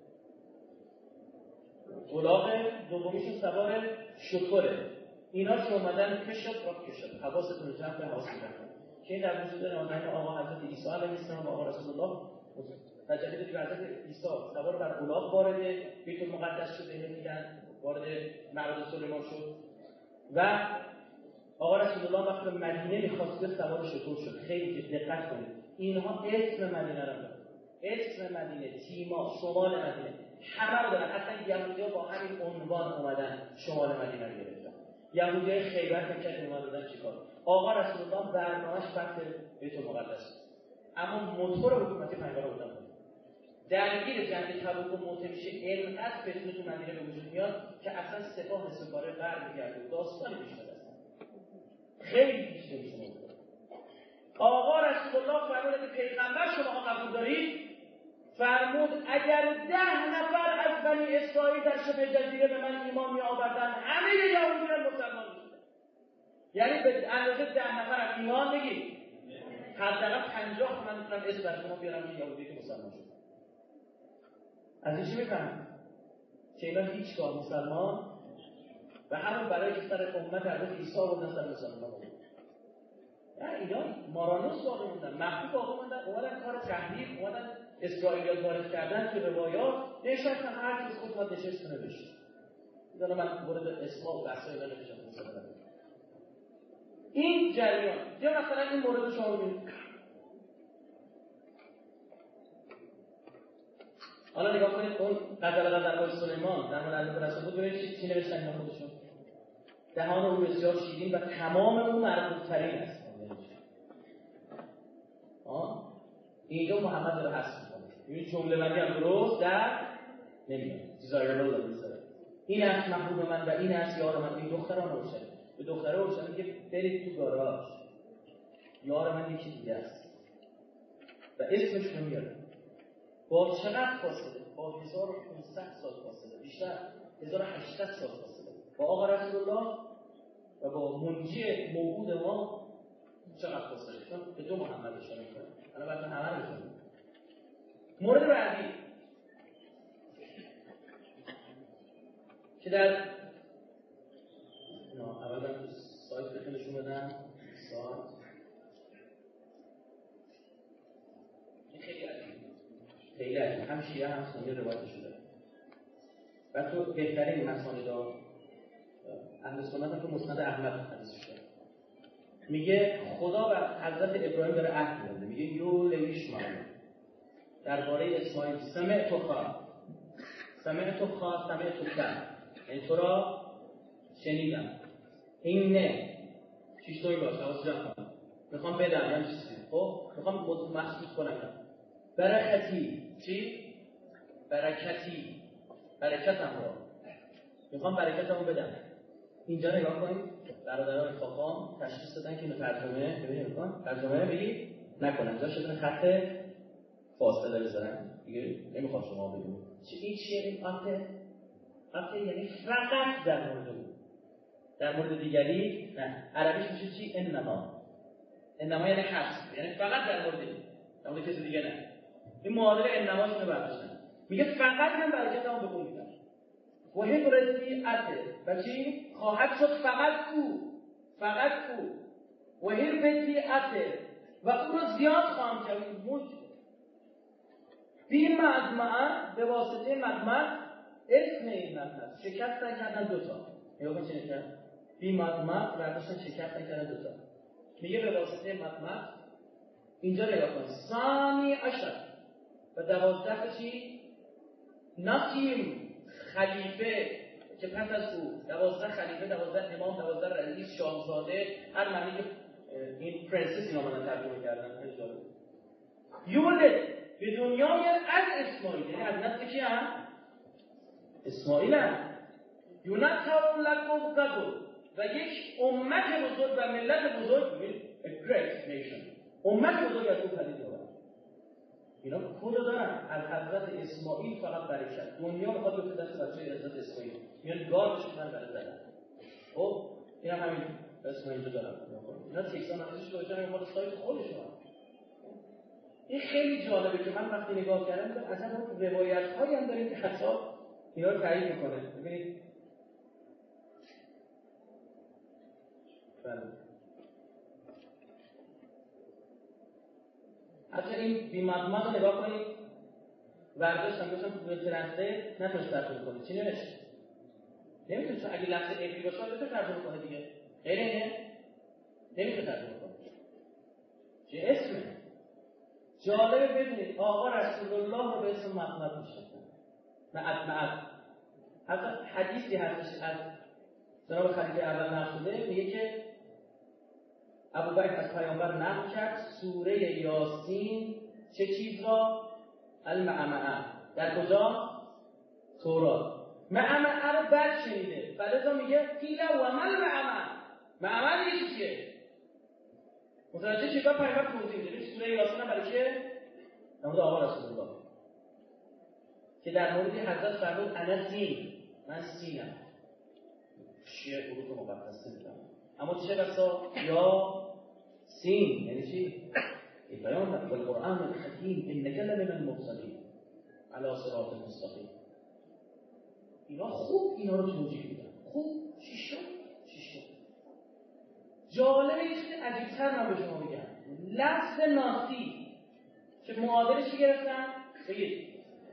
الاغه، دومیشون سوار شتره. اینا که اومدن کشف را کشف، حواستون رو جمع به حواس می‌کنن که این در وجود نامحرم آقا حضرت عیسی علیه السلام و آقا رسول الله تجدید که حضرت عیسی سوار بر الاغ وارد بیت المقدس شده، میگن وارد معبد سلیمان شد، و آقا رسول الله وقتی به مدینه می‌خواست سوار شتر شد. خیلی دقت کنید، اینها اسم مدینه رو دارن، اسم مدینه، تیما، شمال مدینه، همه رو دارن. اصلا یهودی‌ها با همین عنوان اومدن شمال مدینه رو گرفتن. یهودیای خیبر که کردن اومدن چیکار؟ آقا رسول الله برنامه‌اش فتح بیت المقدس، اما موتور حکومتی پیامبر رو بودن. درگیر جنگ تبوک و موته میشه، اینقدر فتنه تو مدینه به وجود میاد که اصلا سپاه سپاره برمیگرده، داستانی پیش میاد، خیلی پیش میاد. آقا رسول الله فرمود که پیغمبر شما قبول دارید؟ فرمود اگر ده نفر از بنی اسرائیل در شبه جزیره به من ایمان می آوردن، همه یهودیان مسلمان میشدن. یعنی به اندازه ده نفر از ایمان بگید حداقل پنجاه من میتونم اسم بر شما بیارم که یهودی که مسلمان شد. از این چی میفهمید؟ که اینا هیچگاه مسلمان و همون برای که سر امت حضرت عیسی بودن سر مسلمان بودن. نه اینا مارانوس باقی موندن، محبوب باقی موندن، اومدن کار تحریف، اومدن اسرائیلیات وارد کردن تو روایات، نشستن هر کس خود ما نشست کنه بشه. اینا من مورد اسما و بحث اینا نمیشم مثلا. این جریان یا مثلا این مورد شما ببینید. حالا نگاه کنید اون غزل در قول سلیمان در مورد حضرت رسول بود، ببینید چی نوشتن اینا خودشون. دهان او بسیار شیرین و تمام او مربوط ترین است. آه اینجا محمد رو حذف می‌کنه. این جمله بندی هم درست در نمیاد. دیزایربل داره. این است محبوب من و این است یار من. این دختران روشن. به دختره روشن میگه برید تو گاراژ. یار من یکی دیگه است. و اسمش رو میاره. با چقدر فاصله؟ با هزار و پانصد سال فاصله. بیشتر هزار و هشتصد سال فاصله. با آقا رسول الله و با منجی موعود ما چقدر فاصله؟ چون به دو محمد اشاره می‌کنه. الان بعد همه رو می‌کنه. مورد بعدی که در نه اول من تو سایت بهتون بدم. سایت این خیلی عجیبه، خیلی عجیبه. هم شیعه هم سنی روایت شده. و تو بهترین مسانید اهل سنت هم تو مسند احمد حدیث شده. میگه خدا و حضرت ابراهیم داره عهد می‌کنه. میگه یو لیش معنی درباره اسماعیل سمع تو خوا سمع تو خوا سمع تو کن، یعنی تو را شنیدم. این نه چیش توی باشه حواس جمع کنم، میخوام بدم یعنی چیزی، خب میخوام مخصوص کنم. برکتی چی؟ برکتی برکتم رو میخوام برکتمو بدم. اینجا نگاه کنید برادران خاقان تشخیص دادن که اینو ترجمه ببینید میگن ترجمه بگی نکنن، جاش شده خط فاصله بذارن دیگه نمیخوام شما بدونید چی این چیه. این خط خط یعنی فقط در مورد اون، در مورد دیگری نه. عربیش میشه چی؟ انما. انما یعنی حصر، یعنی فقط در مورد این، در مورد کسی دیگه نه. این معادل انماشون رو برداشتن. میگه فقط هم برای کتاب بگو میدن. و هی اته و چی؟ خواهد شد فقط او، فقط او. و هی اته و او رو زیاد خواهم کرد. موجود بی مجمع به واسطه مجمع اسم این مجمع شکستن کردن دوتا. نگاه کن چه نکرد؟ بی مجمع برداشتن شکستن کردن دوتا. میگه به واسطه مجمع. اینجا نگاه کن ثانی عشر و دوازده چی؟ نقیم خلیفه که پس از او دوازده خلیفه، دوازده امام، دوازده رئیس، شاهزاده، هر معنی که این پرنسس اینا من ترجمه کردن خیلی جالب. یولد به دنیا میاد از اسماعیل، یعنی از نسل کی هم؟ اسماعیل هم. یونتر لکم قدر و یک امت بزرگ و ملت بزرگ، a great nation، امت بزرگ از او پدید آورد. اینا کدو دارن از حضرت اسماعیل فقط برکت. دنیا میخواد بفته دست بچه حضرت اسماعیل، میان گاردش کنن برای زدن. خب این هم همین اسم اینجا دارن. اینا تکسان ازش گذاشتن میخواد سایت خودشون. این خیلی جالبه که من وقتی نگاه کردم اصلا اون روایت‌هایی هم داریم که حتی اینا رو تایید میکنه. ببینید بله حتی این بی‌مضمون رو نگاه کنید، برداشتم گفتم تو گوگل ترنسلیت نتونست ترجمه کنه. چی نوشت؟ نمیتونه، چون اگه لفظ ابری باشه بتونه ترجمه کنه دیگه. غیر اینه نمیتونه ترجمه کنه. چه اسمه؟ جالبه ببینید آقا رسول الله رو به اسم محمد میشناسن. معد معد. حتی حدیثی هستش از جناب خلیفه اول نقل شده، میگه که ابوبکر از پیامبر نقل کرد سوره یاسین چه چیز را؟ المعمعه. در کجا؟ تورات. معمعه رو بد شنیده، فلذا میگه قیل و مل معمعه. معمعه دیگه چیه؟ متوجه چیکار پیامبر توضیح میده. سوره یاسین هم برای چه؟ در مورد آقا رسول الله که در مورد حضرت فرمود انا سین، من سینم. شیعه حروف مقدسه میدونم، اما چه بسا یا سین یعنی چی؟ ای پیامبر بالقرآن الحکیم انک لمن المرسلین علی صراط مستقیم. اینا خوب اینا رو توضیح میدن. خوب چی شد؟ چی شد؟ جالبه یه چیز عجیب‌تر من به شما بگم. لفظ ناسی که معادلش چی گرفتن؟ بگید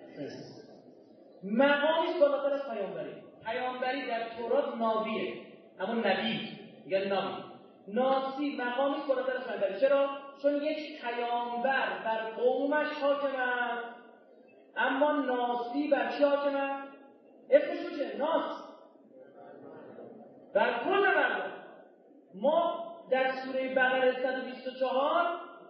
مقامیش بالاتر از پیامبری. پیامبری در تورات ناویه، اما نبی میگن نبی. ناسی مقامیش بالاتر از پیامبری. چرا؟ چون یک پیامبر بر قومش حاکمه، اما ناسی بر چی حاکمه؟ اسمش چیه؟ ناس بر کل مردم. ما در سوره بقره صد و بیست و چهار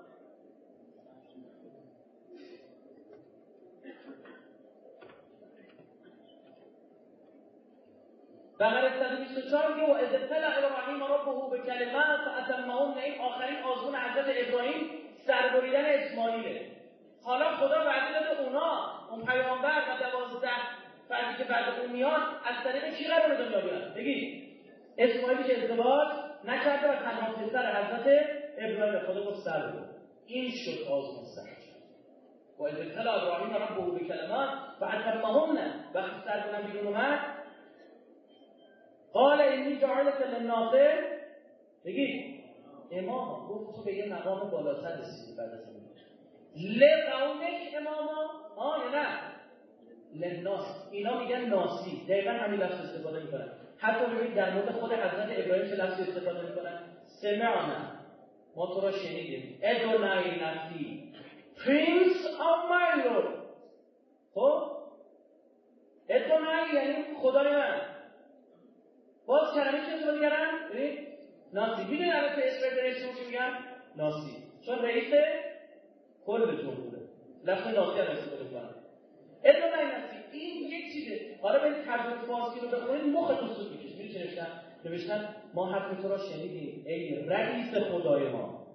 بقره صد و بیست و چهار میگه و اذ ابتلى ابراهیم ربه بکلمات فاتمهن. این آخرین آزمون حضرت ابراهیم سربریدن اسماعیله. حالا خدا وعده داده اونا اون پیامبر و دوازده فردی که بعد اون میاد از طریق کی قرار دنیا بیان؟ بگید اسماعیلی که ازدواج نکرده و تنها پسر حضرت ابراهیم. خدا گفت سر بگو. این شد آزمون سر و اذ ابتلى ابراهیم ربه بکلمات فاتمهن. وقتی سر کنم بیرون اومد قال اینی جعلت للناس، بگید امام. گفت تو به یه مقام بالاتر رسیدی بعد از این. لقومک اماما ها یا نه؟ للناس. اینا میگن ناسی. دقیقا همین لفظ استفاده میکنن. حتی ببینید در مورد خود حضرت ابراهیم چه لفظی استفاده میکنن؟ سمعنا، ما تو را شنیدیم. ادونای نفسی پرنس آف مای لورد. خب ادونای یعنی خدای من. باز کلمه چه استفاده کردن؟ ببینید ناسی. میدونی الان که اسرائیل رئیس چی میگن؟ ناسی. چون رئیس کل جمهوره. لفظ ناسی هم استفاده کنن. ادونای ناسی. این یک چیزه. حالا برید ترجمه فارسی رو بخونید مختون سود میکشه. میدونی چه نوشتن؟ نوشتن ما حرف تو را شنیدیم ای رئیس خدای ما.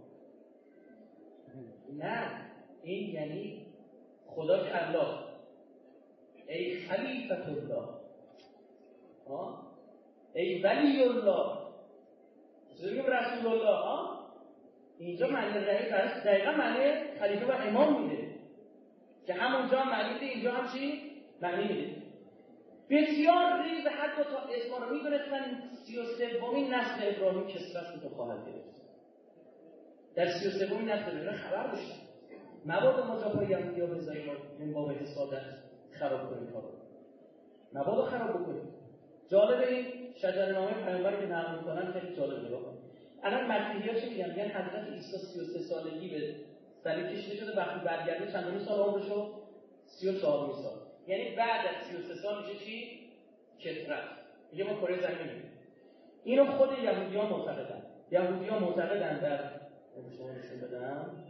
نه این یعنی خدای الله. ای خلیفت الله. ها ای ولی الله بگیم رسول الله ها، اینجا معنی رئیس دقیقا معنی خلیفه و امام میده که همونجا معنی میده، اینجا هم چی؟ معنی میده. بسیار ریز حتی تا اسما رو میدونستن سی و سومین نسل ابراهیم کسرت رو خواهد گرفت. در سی و سومین نسل ابراهیم خبر داشتن مبادا ما جا پای یهودی ها بذاریم این باب حسادت خراب کنیم کارو، مبادا خراب بکنیم. جالب این شجره‌نامه پیامبری که نقل میکنن خیلی جالب نگاه کنید. الان مسیحی‌ها چی میگن؟ میگن حضرت عیسی سی و سه سالگی به صلیب کشیده شده، وقتی برگرده چندمین سال عمرش شد؟ سی و چهار سال. یعنی بعد از سی و سه سال میشه چی؟ کثرت. میگه ما کره زمین می‌بینیم. اینو خود یهودی‌ها معتقدن. یهودی‌ها معتقدن در شما نشون بدم.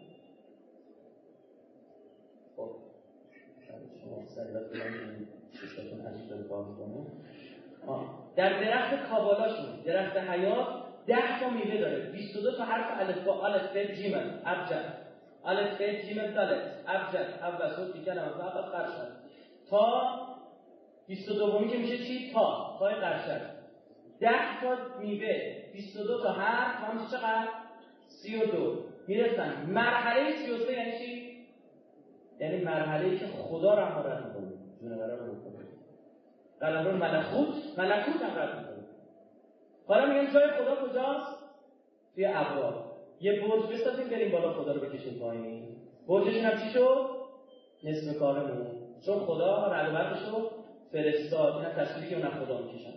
خب شما سریعت ببینید چشتون عجیب داره کار می‌کنه. در درخت کابالاشون، درخت حیات، ده تا میوه داره، بیست و دو تا حرف الفبا، الف ب جیم ابجد، الف ب جیم دالت ابجد، اول صوت دیگه نمیشه فقط قرشن تا بیست و دو که میشه چی؟ تا پای قرشن. ده تا میوه، بیست و دو تا حرف، هم چقدر؟ سی و دو. میرسن مرحله سی و سه یعنی چی؟ یعنی مرحله‌ای که خدا رحم و رحم می‌کنه، جونورا رو می‌کنه. قلمرو ملکوت، ملکوت هم رد می‌کنه. حالا میگن جای خدا کجاست؟ توی ابواب. یه برج بسازیم بریم بالا خدا رو بکشیم پایین. برجشون هم چی شد؟ نصف کارمون. چون خدا رد و برقشو فرستاد. اینا تصویری که اونم خدا میکشن.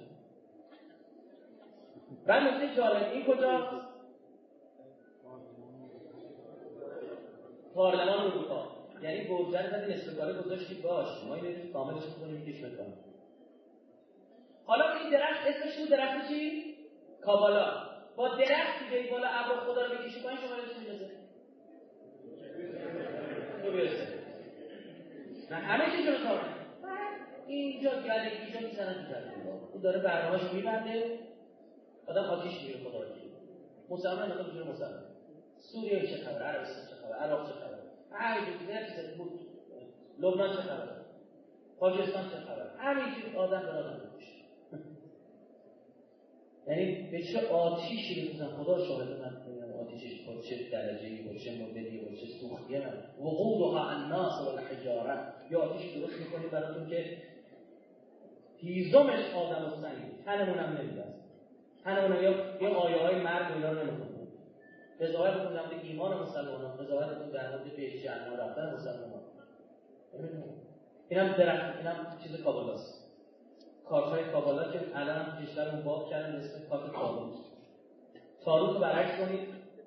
بعد نکته جالب این کجاست؟ پارلمان اروپا. یعنی برج رو زدی نصف کاره گذاشتید باش. ما اینو کاملش می‌کنیم میکشیم کنیم. حالا این درخت اسمش بود درخت چی؟ کابالا. با درختی به بالا ابر خدا رو بکشی پایین شما چی میشه؟ تو برسه. نه همه چیز رو کار. اینجا گلگیشو میزنن تو زمین. اون داره برنامه‌اش میبنده. آدم آتیش میگیره خدا رو. مسلمان نگاه می‌کنه مسلمان. سوریه چه خبر؟ عربستان چه خبر؟ عراق چه خبر؟ هر جایی چیزی بود. لبنان چه خبر؟ پاکستان چه خبر؟ همین چیز آدم به آدم میشه. یعنی به چه آتیشی می‌تونن خدا شاهد من میگم آتیشش با چه درجه‌ای با چه مدلی با چه سوختیه من وقودها الناس والحجاره یا آتیش درست می‌کنی براتون که هیزمش آدم و سنگ تنمون هم نمی‌دازه تنمون یا یه آیه‌های مرگ اینا رو نمی‌خونه قضاوت بکنم در مورد ایمان مسلمانان قضاوت بکنم در مورد بهشت جهنم رفتن مسلمانان اینم درخت اینم چیز کابالاست کارت‌های کابالا که الان کشورمون باب کردن اسم کارت تاروت. تاروت رو برعکس کنید.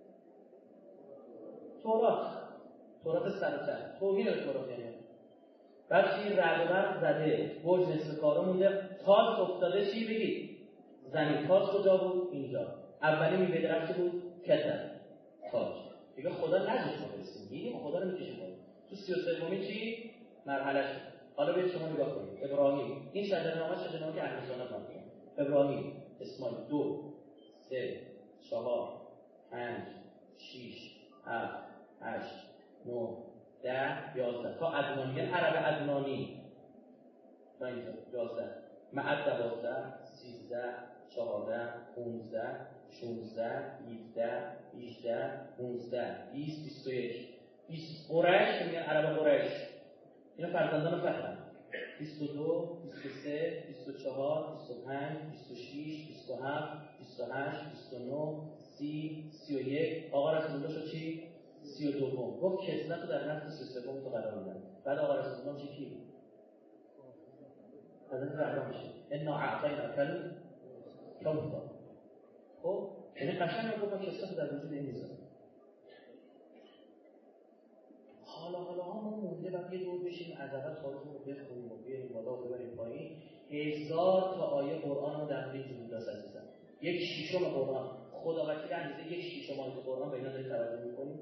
تورات. تورات سر و سر. توهین به تورات یعنی. بعد چی رعد و برق زده. برج نصف کاره مونده. تاج افتاده چی بگید؟ زمین. تاج کجا بود؟ اینجا. اولی میوه درخت بود؟ کتر. تاج. دیگه خدا نذاشت ما برسیم. دیدیم خدا رو میکشه بالا. تو سی و سومین چی؟ مرحله شد. حالا به شما نگاه کنید. ابراهیم این شجره‌نامه شجره‌نامه که اهل سنت میگن. ابراهیم، اسماعیل دو، سه، چهار، پنج، شش، هفت، هشت، نه، ده، یازده تا عدنانی عرب عدنانی. تا اینجا یازده. معد دوازده، سیزده، چهارده، پانزده، شانزده، هفده، بیست، نوزده، بیست، بیست و یک. بیست قریش میگن عرب قریش. اینا فرزندان فتحن. بیست و دو، بیست و سه، بیست و چهار، بیست و پنج، بیست و شش، بیست و هفت، بیست و هشت، بیست و نه، سی، سی و یک. آقا رسول الله شد چی؟ سی و دو. گفت کسنت رو در نفت سی و سوم تو قرار میدن. بعد آقا رسول الله چی کی؟ حضرت زهرا میشه. انا اعطینا کل کوثر. خب یعنی قشنگ میگه ما کسنت در وجود این میذاره. حالا حالا ها ما مونده بعد یه دور بشیم عظمت خالص رو بخونیم و بیاریم بالا و ببریم پایین. هزار تا آیه قرآن رو در این جمله داشت عزیزم. یک شیشم قرآن خدا وکیل اندازه یک شیشم آیه قرآن به اینا دارید توجه می‌کنید.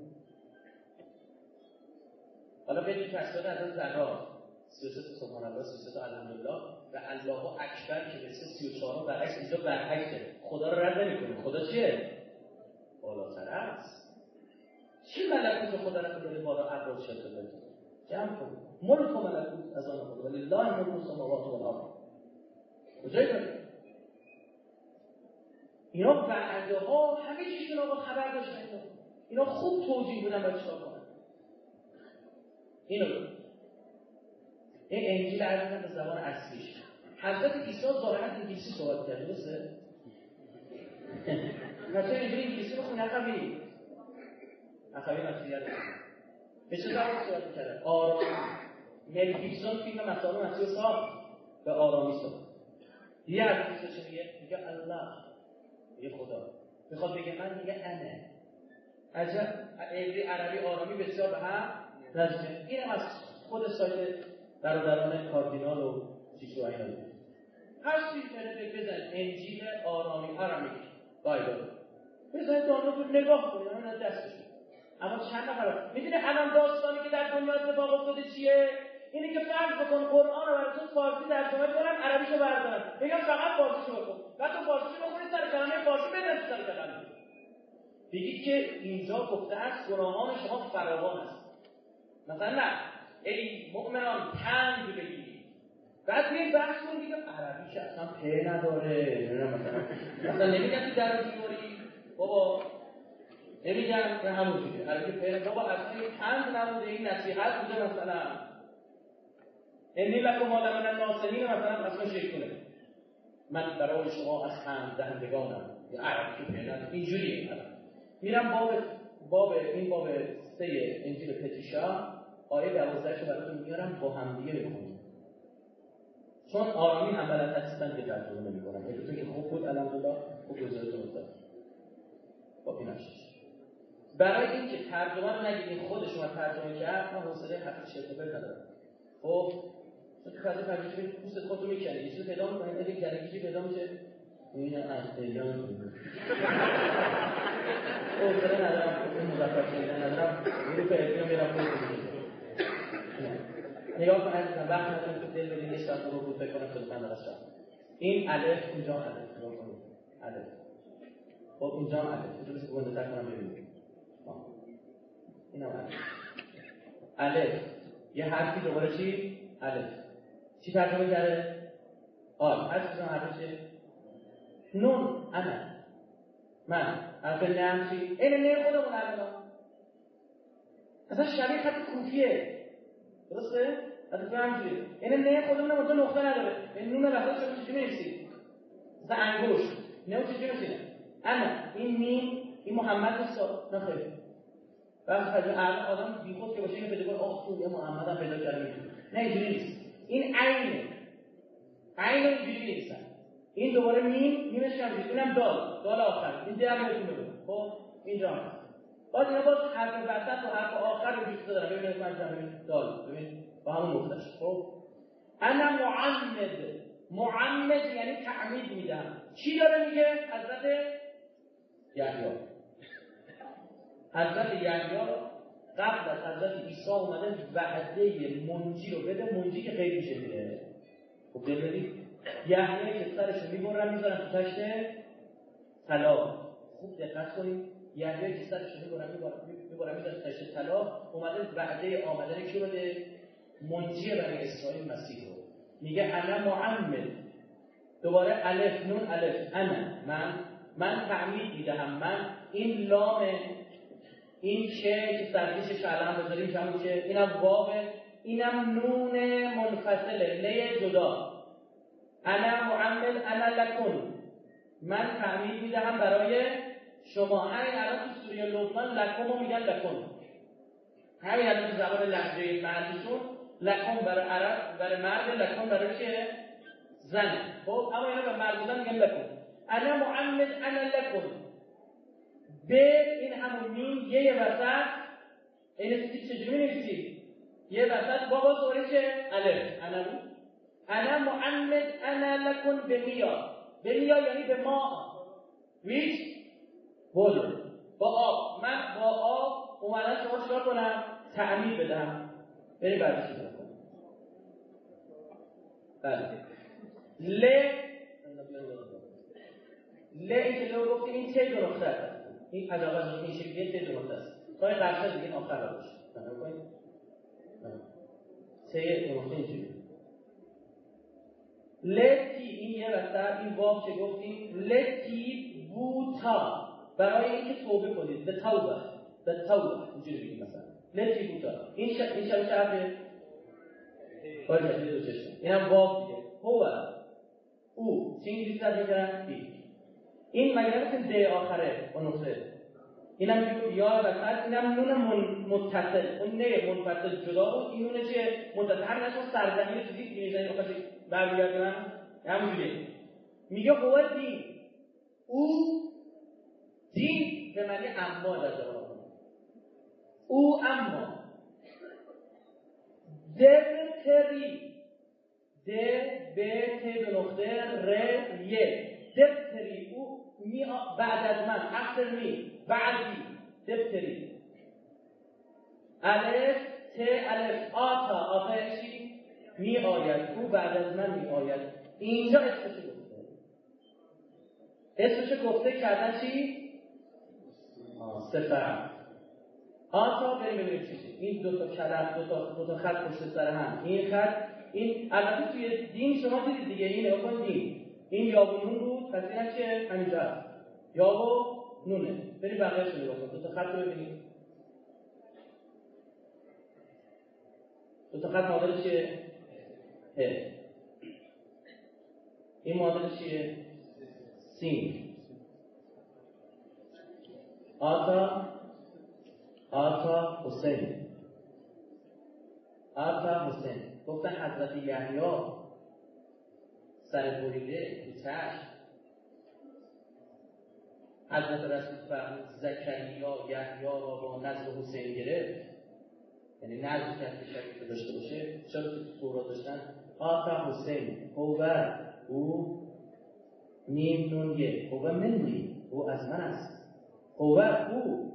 حالا بریم تسبیحات حضرت زهرا سی و سه تا سبحان الله، سی و سه تا الحمدلله و الله اکبر که به سی و چهار برعکس اینجا برعکسه. خدا رو رد نمی‌کنه. خدا چیه؟ بالاتر است. چی ملکوت خدا رو بده بالا ابرو شد بده جمع کن ملک و ملکوت از آن خدا ولی لا ملک السماوات و الارض کجای داری اینا وعده ها همه چیزشون آقا خبر داشتن. اینا اینا خوب توجیه بودن باید چیکار کنن. اینو این انجیل عربی به زبان اصلیش حضرت عیسی ظاهرا انگلیسی صحبت کرد، درسته؟ مثلا اینجوری انگلیسی بخون اخوی اخوی مسیحیت به چه زبان صحبت می‌کردن؟ آرامی. مل گیبسون فیلم مسائل مسیح ساخت به آرامی صحبت. یه حدیث چه میگه؟ میگه الله، میگه خدا. میخواد بگه من، میگه انه. عجب عبری عربی آرامی بسیار به هم نزدیکه. اینم از خود سایت برادران کاردینال و چیزو اینا بود. هر چیزی که بزنید انجیل آرامی آرامیک بایبل بزنید دانلود رو نگاه کنید، همین از دستش. اما چند نفر میدونه الان داستانی که در دنیا اتفاق افتاده چیه؟ اینی که فرض بکن قرآن رو براتون فارسی ترجمه کنن، عربیشو بردارن بگم فقط فارسیشو بخون، بعد تو فارسیشو بخونید سر کلمه فارسی بزنید سر کلمه، بگید که اینجا گفته است گناهان شما فراوان است. مثلا نه ای مؤمنان پند بگیرید، بعد بیاید بحث کنید که عربیش اصلا په نداره، مثلا مثلا نمیگن تو در دیواری بابا، نمیگن که همونجوری عربی په بابا اصلا پند نبوده، این نصیحت بوده، مثلا انی لکم ما لمن الناصحین، مثلا اصلا شیطونه من برای شما از پند دهندگانم، یا عربی که په نداره اینجوریه. میرم باب باب این باب سه انجیل پتیشا آیه دوازده رو براتون میارم با هم دیگه بخونیم، چون آرامی هم بلد هستن که ترجمه نمی‌کنن. یکی که خوب بود الحمدلله خوب گزارش داد. با ایناش برای اینکه ترجمه رو نگیرین خود شما ترجمه کرد، من حوصله حرف شرط بر ندارم. خب چون خاطر ترجمه پوست خودتون میکنید یه چیزی پیدا می‌کنید، اگه درگیری پیدا میشه این از دیگران حوصله ندارم، این مذاکره کردن ندارم، میرم به ادیام میرم خودتون نگاه کن عزیزم، وقت ندارم که دل بدین نیست رو بود بکنم خدمت داشتم. این الف اینجا الف، نگاه کنید الف. خب اینجا الف، اینجا بسید گنده تر کنم ببینید. این هم الف. الف یه حرفی دوباره چی؟ الف. چی ترجمه کرده؟ آل. هر چیزم حرف چیه؟ نون. انا. من. حرف نم چی؟ این نه خودمون الان. اصلا شبیه خط کوفیه. درسته؟ حتی تو همجوری این نه خودمون هم تو نقطه نداره، این نون رفته شما چجوری می‌نویسید؟ مثلا انگوش نه چجوری می‌نویسید؟ انا این میم این محمد نیست نه خیر. بعضی از آدم بیخود که باشه اینو پیدا کنه آخ تو یه محمد هم پیدا کردیم، نه اینجوری نیست. این عینه عین اینجوری می‌نویسن. این دوباره میم میمش همجوری، اینم دال دال آخر، این درم بهتون بگم. خب اینجا بعد اینا باز حرف وسط و حرف آخر رو جوست دارن. ببینید من جمع دال ببین با همون نقطهش. خب انا معمد، معمد یعنی تعمید میدم. چی داره میگه؟ حضرت یحیی. حضرت یحیی قبل از حضرت عیسی اومده وعده منجی رو بده، منجی که غیر میشه میره. خب دل بدید یحیی که سرش رو میبرن میذارن تو تشت طلا. خوب دقت کنید، یحیی که سرش رو میبرن میبرن میذارن تو تشت طلا، اومده وعده آمدن کی بده؟ منجی بنی اسرائیل مسیح رو. میگه انا معمد، دوباره الف نون الف، انا من من تعمید میدهم. من این لام این چه که سرزیش علم بذاریم همون چه، اینم واو، اینم نون منفصله لی جدا. انا معمد انا لکن، من تعمید میدهم برای شما. همین الان تو سوره لقمان لکم رو میگن لکن، همین الان تو زبان لهجه محلیشون لکن برای عرب برای مرد، لکن برای چه؟ زن. خب اما اینا به مرد و زن میگن لکن. انا معمد انا لکن، به این همون میم یه وسط، این چجوری می‌نویسی؟ یه وسط بابا دوره چه؟ الف. انا انا معمد انا لکن به میا، به میا یعنی به ما، ویچ بول با آب. من با آب اومدن شما چکار کنم؟ تعمید بدم. بریم بعدش رو کنم. بله ل ل این که لو گفتیم این تی دو نقطه هست، این علاقه از این شکلیه تی دو نقطه است. پای قرصه دیگه آخر را باشه نمه کنید تی دو نقطه اینجوری. لتی این یه وسط، این واب که گفتیم لتی بوتا برای اینکه توبه کنید. به توبه به توبه اینجوری بگیم مثلا لتی بوتا. این شب این شب شب باید شب دو چشم اینم واو دیگه. هو او چه انگلیسی تر میگن دی. این مگه نمیتون دی آخره با نقطه. اینم میگه یا وسط. اینم نون متصل. اون نه منفصل جدا بود. این نونه چه متصل. همین اصلا سرزمین فیزیک میزنید وقتی برمیگردن همونجوری میگه هو دی. او دین به معنی اما در زبان او اما دبتری د ب ت به نقطه ر ی دبتری او می بعد از من افتر می بعدی دبتری الف ت الف آتا آتا چی می آید. او بعد از من می آید. اینجا اسمش گفته اسمش گفته کردن چی سفر. آتا بریم ببینیم چیزی. این دو تا کلمه دو تا دو تا خط پشت سر هم. این خط این البته توی دین شما دیدید دیگه. این نگاه کن دین. این یا و نون بود. پس اینم چیه؟ همینجا هست. یا و نونه. بریم بقیه‌اش رو نگاه کن. دو تا خط رو ببینید. دو تا خط مادر چیه؟ ه. این مادر چیه؟ سین. آتا آتا حسین آتا حسین. گفتن حضرت یحیی سر بریده تو چشم. حضرت رسول فرمود زکریا یحیی را با نزد حسین گرفت. یعنی نزد که شریف داشته باشه. چرا تو تورات داشتن آتا حسین هو او نیم نون یه هو منی او از من است. هو او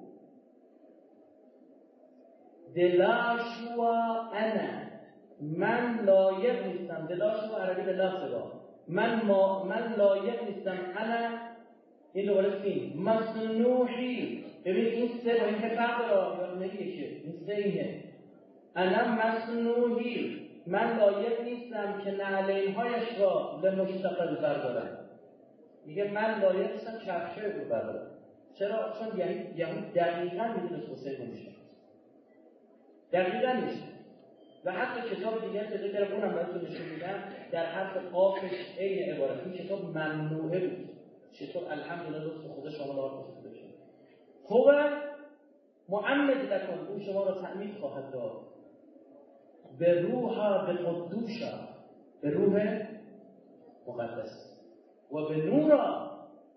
دلاشوا انا من لایق نیستم. دلاشوا عربی دلاشوا من ما من لایق نیستم. انا این دوباره سین مصنوعی. ببین این سه با این که فرق داره یا نمیشه. این سه اینه. انا مصنوعی من لایق نیستم که نعلین‌هایش را لمشتقل بردارم. میگه من لایق نیستم کفشه رو بردارم. چرا؟ چون یعنی یعنی دقیقاً میدونست حسین نمیشه. دقیقاً میشه. و حتی کتاب دیگه که دارم اونم براتون نشون میدم در حرف قافش عین عبارت. این کتاب ممنوعه بود. چطور الحمدلله لطف خدا شما را گفته بشه. هو معمد لکن او شما را تعمید خواهد داد. به روح به قدوشا به روح مقدس و به نورا.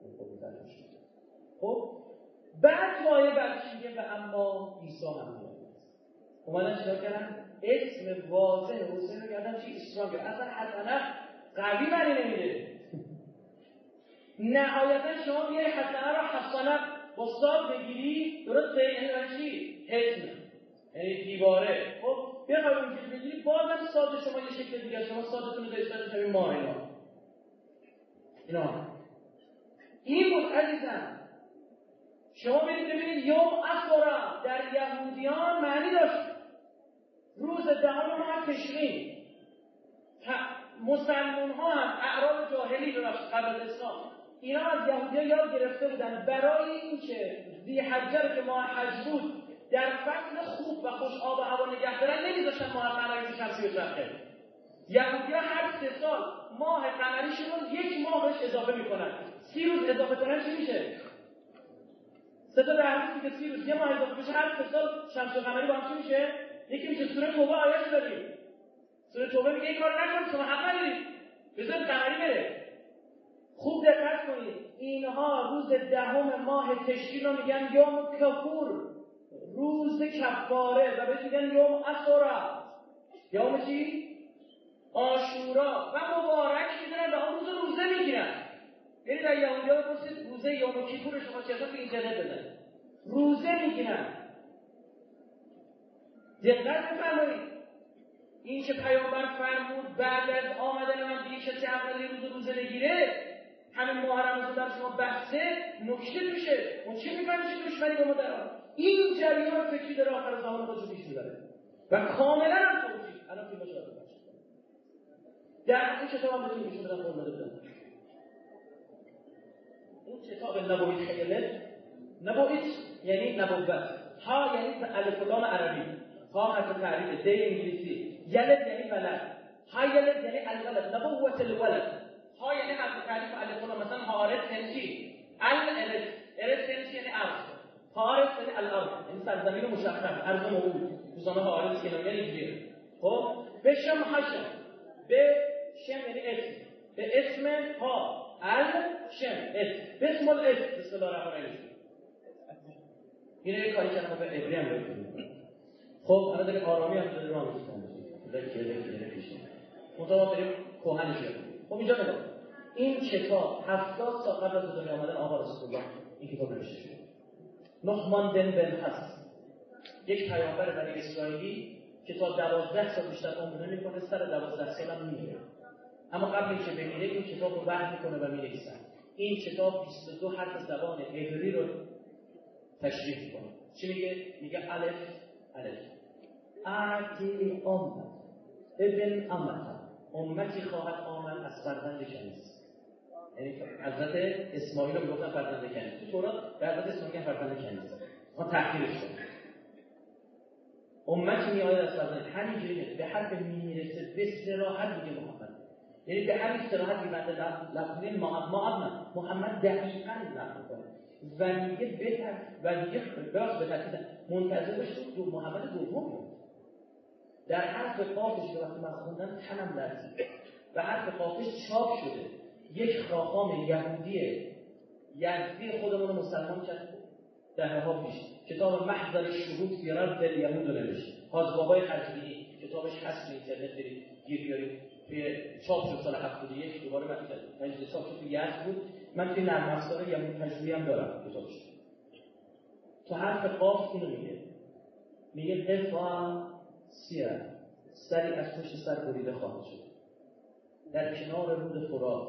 خب بعد وایه بعدش میگه و اما عیسی هم میاد. اومدن چیکار کردن؟ اسم واضح حسین رو کردن چی؟ اسلام کرد. اصلا حسنه قوی معنی نمیده. نهایتا شما بیای حسنه رو حسنه با صاد بگیری درسته؟ یعنی چی؟ حسن یعنی دیواره. خب بخوای اونجوری بگیری بازم صاد شما یه شکل دیگه. شما صادتون رو دارید صاد شبیه ماه اینا اینا این بود عزیزم. شما برید ببینید یوم عاشورا در یهودیان معنی داشت روز دهم ماه تشرین. مسلمان ها هم اعراب جاهلی رو قبل از اسلام اینا از یهودیان یاد گرفته بودن برای اینکه ذی‌حجه رو که ماه حج بود در فصل خوب و خوش آب و هوا نگه دارن نمیذاشتن ماه قمری شمسی بچرخه. یهودیان هر سه سال ماه قمریشون رو یک ماه بهش اضافه میکنن. سی روز اضافه کنن چی میشه؟ سه تا در روزی که سی روز یه ماه اضافه بشه هر سه سال شمس و قمری با هم چی میشه؟ یکی میشه. سوره توبه آیه‌اش داریم. سوره توبه میگه این کارو نکن شما حق ندارید. بذارید قمری بره. خوب دقت کنید. اینها روز دهم ماه تشرین رو میگن یوم کفور. روز کفاره و بهش میگن یوم عاشورا. یوم چی؟ عاشورا. و مبارک میدونن و اون روز روزه میگیرن. یعنی در یهودی‌ها بپرسید روزه یوم کیپور شما چه هست؟ اینترنت بزنید. روزه میگیرن. دقت بفرمایید. این که پیامبر فرمود بعد از آمدن من دیگه کسی اولی روز روزه بگیره همین ماه رمضان در شما بحثه نکته میشه. اون چی میگن چی دشمنی با ما دارن؟ این جریان فکری داره آخر زمان خودش پیش میبره و کاملا هم توجیه. الان فیلمش رو ببینید. در این کتاب هم بهتون نشون بدم قول داده. اون کتاب نبوید خیله، نبوید یعنی نبوت، ها یعنی الف و لام عربی، ها حرف تعریف، د انگلیسی، یلد یعنی ولد، ها یلد یعنی الولد، نبوت الولد، ها یعنی حرف تعریف الف و لام، مثلا حارث یعنی چی؟ الارث، ارث یعنی چی؟ یعنی ارض، حارث یعنی الارض، این سرزمین مشخص، ارض موجود، روزانه حارث که نمیگن اینجوریه. خب به شم حشم، به شم یعنی اسم، به اسم ها ال شم اسم، به اسم الاسم، بسم الله الرحمن الرحیم. اینو یه کاری کردم به عبری هم بکنیم. خب الان داریم آرامی هم داریم راه می‌کنیم. لکه لکه پیش. مطابق داریم کهنش بکنیم. خب اینجا نگاه. این کتاب هفتاد سال قبل از دنیا آمدن آقا رسول الله این کتاب نوشته شد. نعمان بن بلحس یک پیامبر بنی اسرائیلی که تا دوازده سال بیشتر عمر نمی‌کنه، سر دوازده سال هم میمیره. اما قبل اینکه بمیره این کتاب رو وحی می‌کنه و می‌نویسه. این کتاب بیست و دو حرف زبان عبری رو تشریح می‌کنه. چی میگه؟ میگه الف الف آتی امت ابن امت، امتی خواهد آمد از فرزند کنیز. یعنی حضرت اسماعیل رو میگفتن فرزند کنیز، تو تورات به حضرت اسماعیل فرزند کنیز، ما تحقیرش کنیم. امتی میآید از فرزند، همینجوری به حرف می میرسه به صراحت میگه محمد، یعنی به همین صراحت میبنده لفظی محمد محمد دقیقاً نقل کنه و میگه بهتر و میگه راست به ترتیب منتظر باشید دو محمد دوم. در حرف قافش که وقتی من خوندم تنم لرزید و حرف قافش چاپ شده، یک خاقان یهودی یزدی خودمون مسلمان کرد دهه‌ها پیش، کتاب محضر الشهود فی رد الیهود رو نوشت. حاج بابای خرجی کتابش هست تو اینترنت، برید گیر بیارید. چاپ شد سال هفتاد و یک، دوباره من تجدید چاپ شد تو یزد بود. من توی نرم افزار یهودی تجربی هم دارم کتابش. تو حرف قاف اینو میگه، میگه قفا سیه، سری از پشت سر بریده خواهد شد در کنار رود فرات،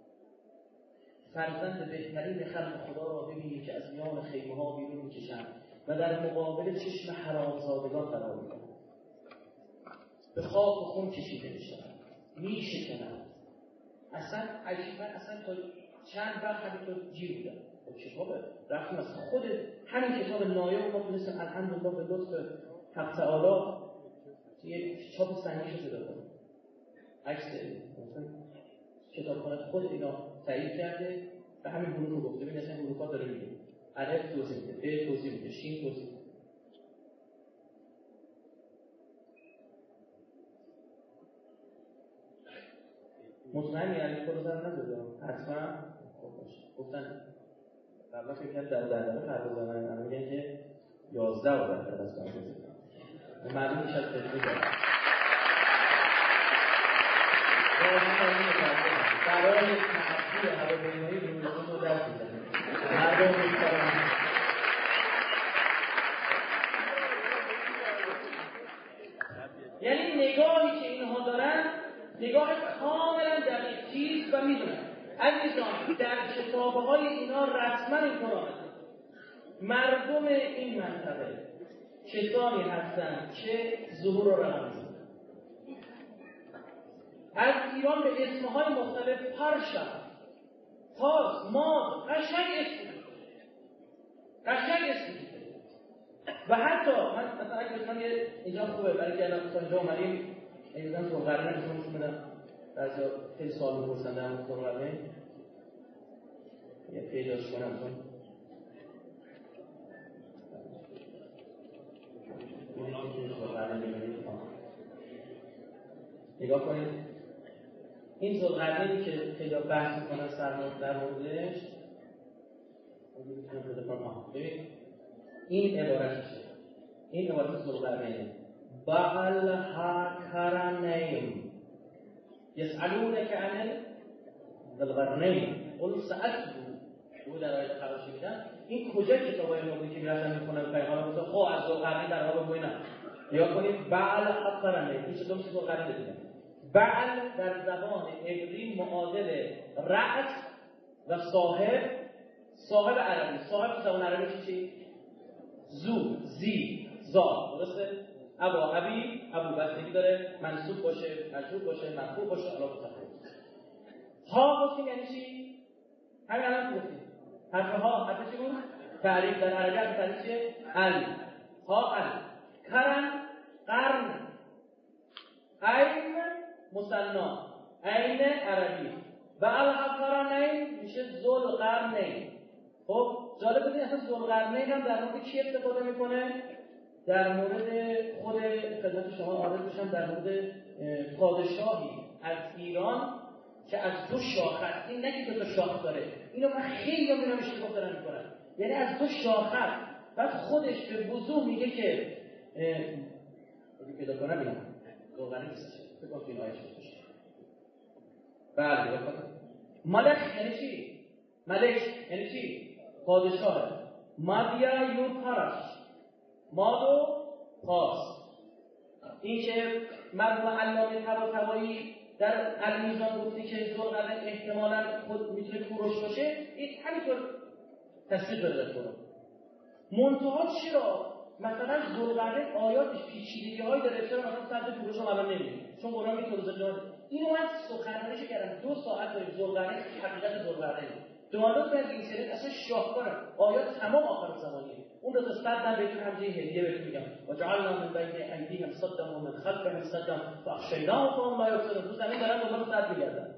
فرزند بهترین خلق خدا را ببینید که از میان خیمه ها بیرون میکشند و در مقابل چشم حرامزادگان قرار می‌گیرند، به خاک و خون کشیده میشوند، میشکنند. اصلا عجیبه، اصلا تا چند وقت همینطور جیر بودن. خب کتابه رفتیم از خود همین کتاب نایب ما تونستیم الحمدلله به لطف حق تعالی یه چاپ سنگی شده داده. عکس کتابخانه خود اینا تایید کرده و همین حروف رو گفته. ببین اصلا حروفا داره میگه. الف توضیح میده، ب توضیح میده، شین توضیح میده. مطمئنی علی خود رو در نداده؟ حتما خب باشه. گفتن قبلا فکر کرد در در دقیقه فرق بزنن، الان میگن که یازده و در دقیقه از فرق بزنن. معلوم میشه از فکر میکنم. برای تحصیل هواپیمایی روزون رو دست میزنه. مردم میکنم. یعنی نگاهی که اینها دارن نگاه کاملا دقیق چیز و میدونن. عزیزان در کتابهای اینا رسما اینطور آمده مردم این منطقه کسانی هستند که ظهور رو رقم میزنن. از ایران به اسمهای مختلف پرشا، تاز، ماد، قشنگ اسم قشنگ اسم و حتی من مثلا اگه بسیدم یه اینجا خوبه برای که الان اینجا اومدیم ایزدن زرقرنه بسیدم نشون بدم بعضی خیلی سوال میپرسن در مورد زرقرنه یه پیداش کنم چون نگاه کنید این ذوالقرنینی که خیلی بحث میکنن سرمایه در موردش ببین این عبارتشه، این عبارت ذوالقرنین بغل ها کرنین یسألونک عن ذوالقرنین قل سأتلو او در آیه خراشی میدن. این کجا کتابای نبوی که میرفتن میخونن پیغمبر گفت خب از ذوالقرنین در راه بگوی نه. نگاه کنید بغل ها کرنین این چطور میشه ذوالقرنین دیدن. بعل در زبان عبری معادل رأس و صاحب صاحب عربی. صاحب زبان عربی چی؟ زو، زی، زا. درسته؟ ابا، ابی، ابو بستگی داره منصوب باشه، مجرور باشه، مرفوع باشه، علاوه بر ها گفتیم یعنی چی؟ همین الان گفتیم حرف ها حرف چی بود؟ تعریف در عربی حرف تعریف چیه؟ ال ها ال کرن قرن عین مثنا عین عربی و القرنین میشه ذوالقرنین. خب جالب بدین اصلا ذوالقرنین هم در مورد کی استفاده میکنه؟ در مورد خود خدمت شما عرض بشم در مورد پادشاهی از ایران که از دو شاخ هست. این نه که دو تا شاخ داره، اینو من خیلی میبینم اشتباه دارن میکنن، یعنی از دو شاخ هست. بعد خودش به وضوح میگه که اگه پیدا کنم اینم ذوالقرنین نیست فکر کنم این آیه باشه. بله ملک یعنی چی؟ ملک یعنی چی؟ پادشاه. مادیا یو پارش مادو پاس. این که مرحوم علامه طباطبایی در المیزان گفتی که ذوالقرنین احتمالاً خود میتونه کوروش باشه، این همینطور تصدیق داره در قرآن. منتها چرا مثلا ذوالقرنین آیاتش پیچیدگی‌هایی داره، چرا مثلا صد کوروش رو الان نمی‌بینیم؟ چون قرآن میگه ذوالقرنین اینو من سخنرانیش کردم دو ساعت داریم ذوالقرنین حقیقت ذوالقرنین. دوانلود کنید اینترنت اصلا شاهکاره. آیات تمام آخر زمانیه. اون رو تا صد هم بهتون همجه هدیه بهتون میگم. و جعلنا من بین ایدیهم صدا و من خلفهم صدا فاخشیناهم فهم لا یبصرون. تو زمین دارن دنبال صد میگردن.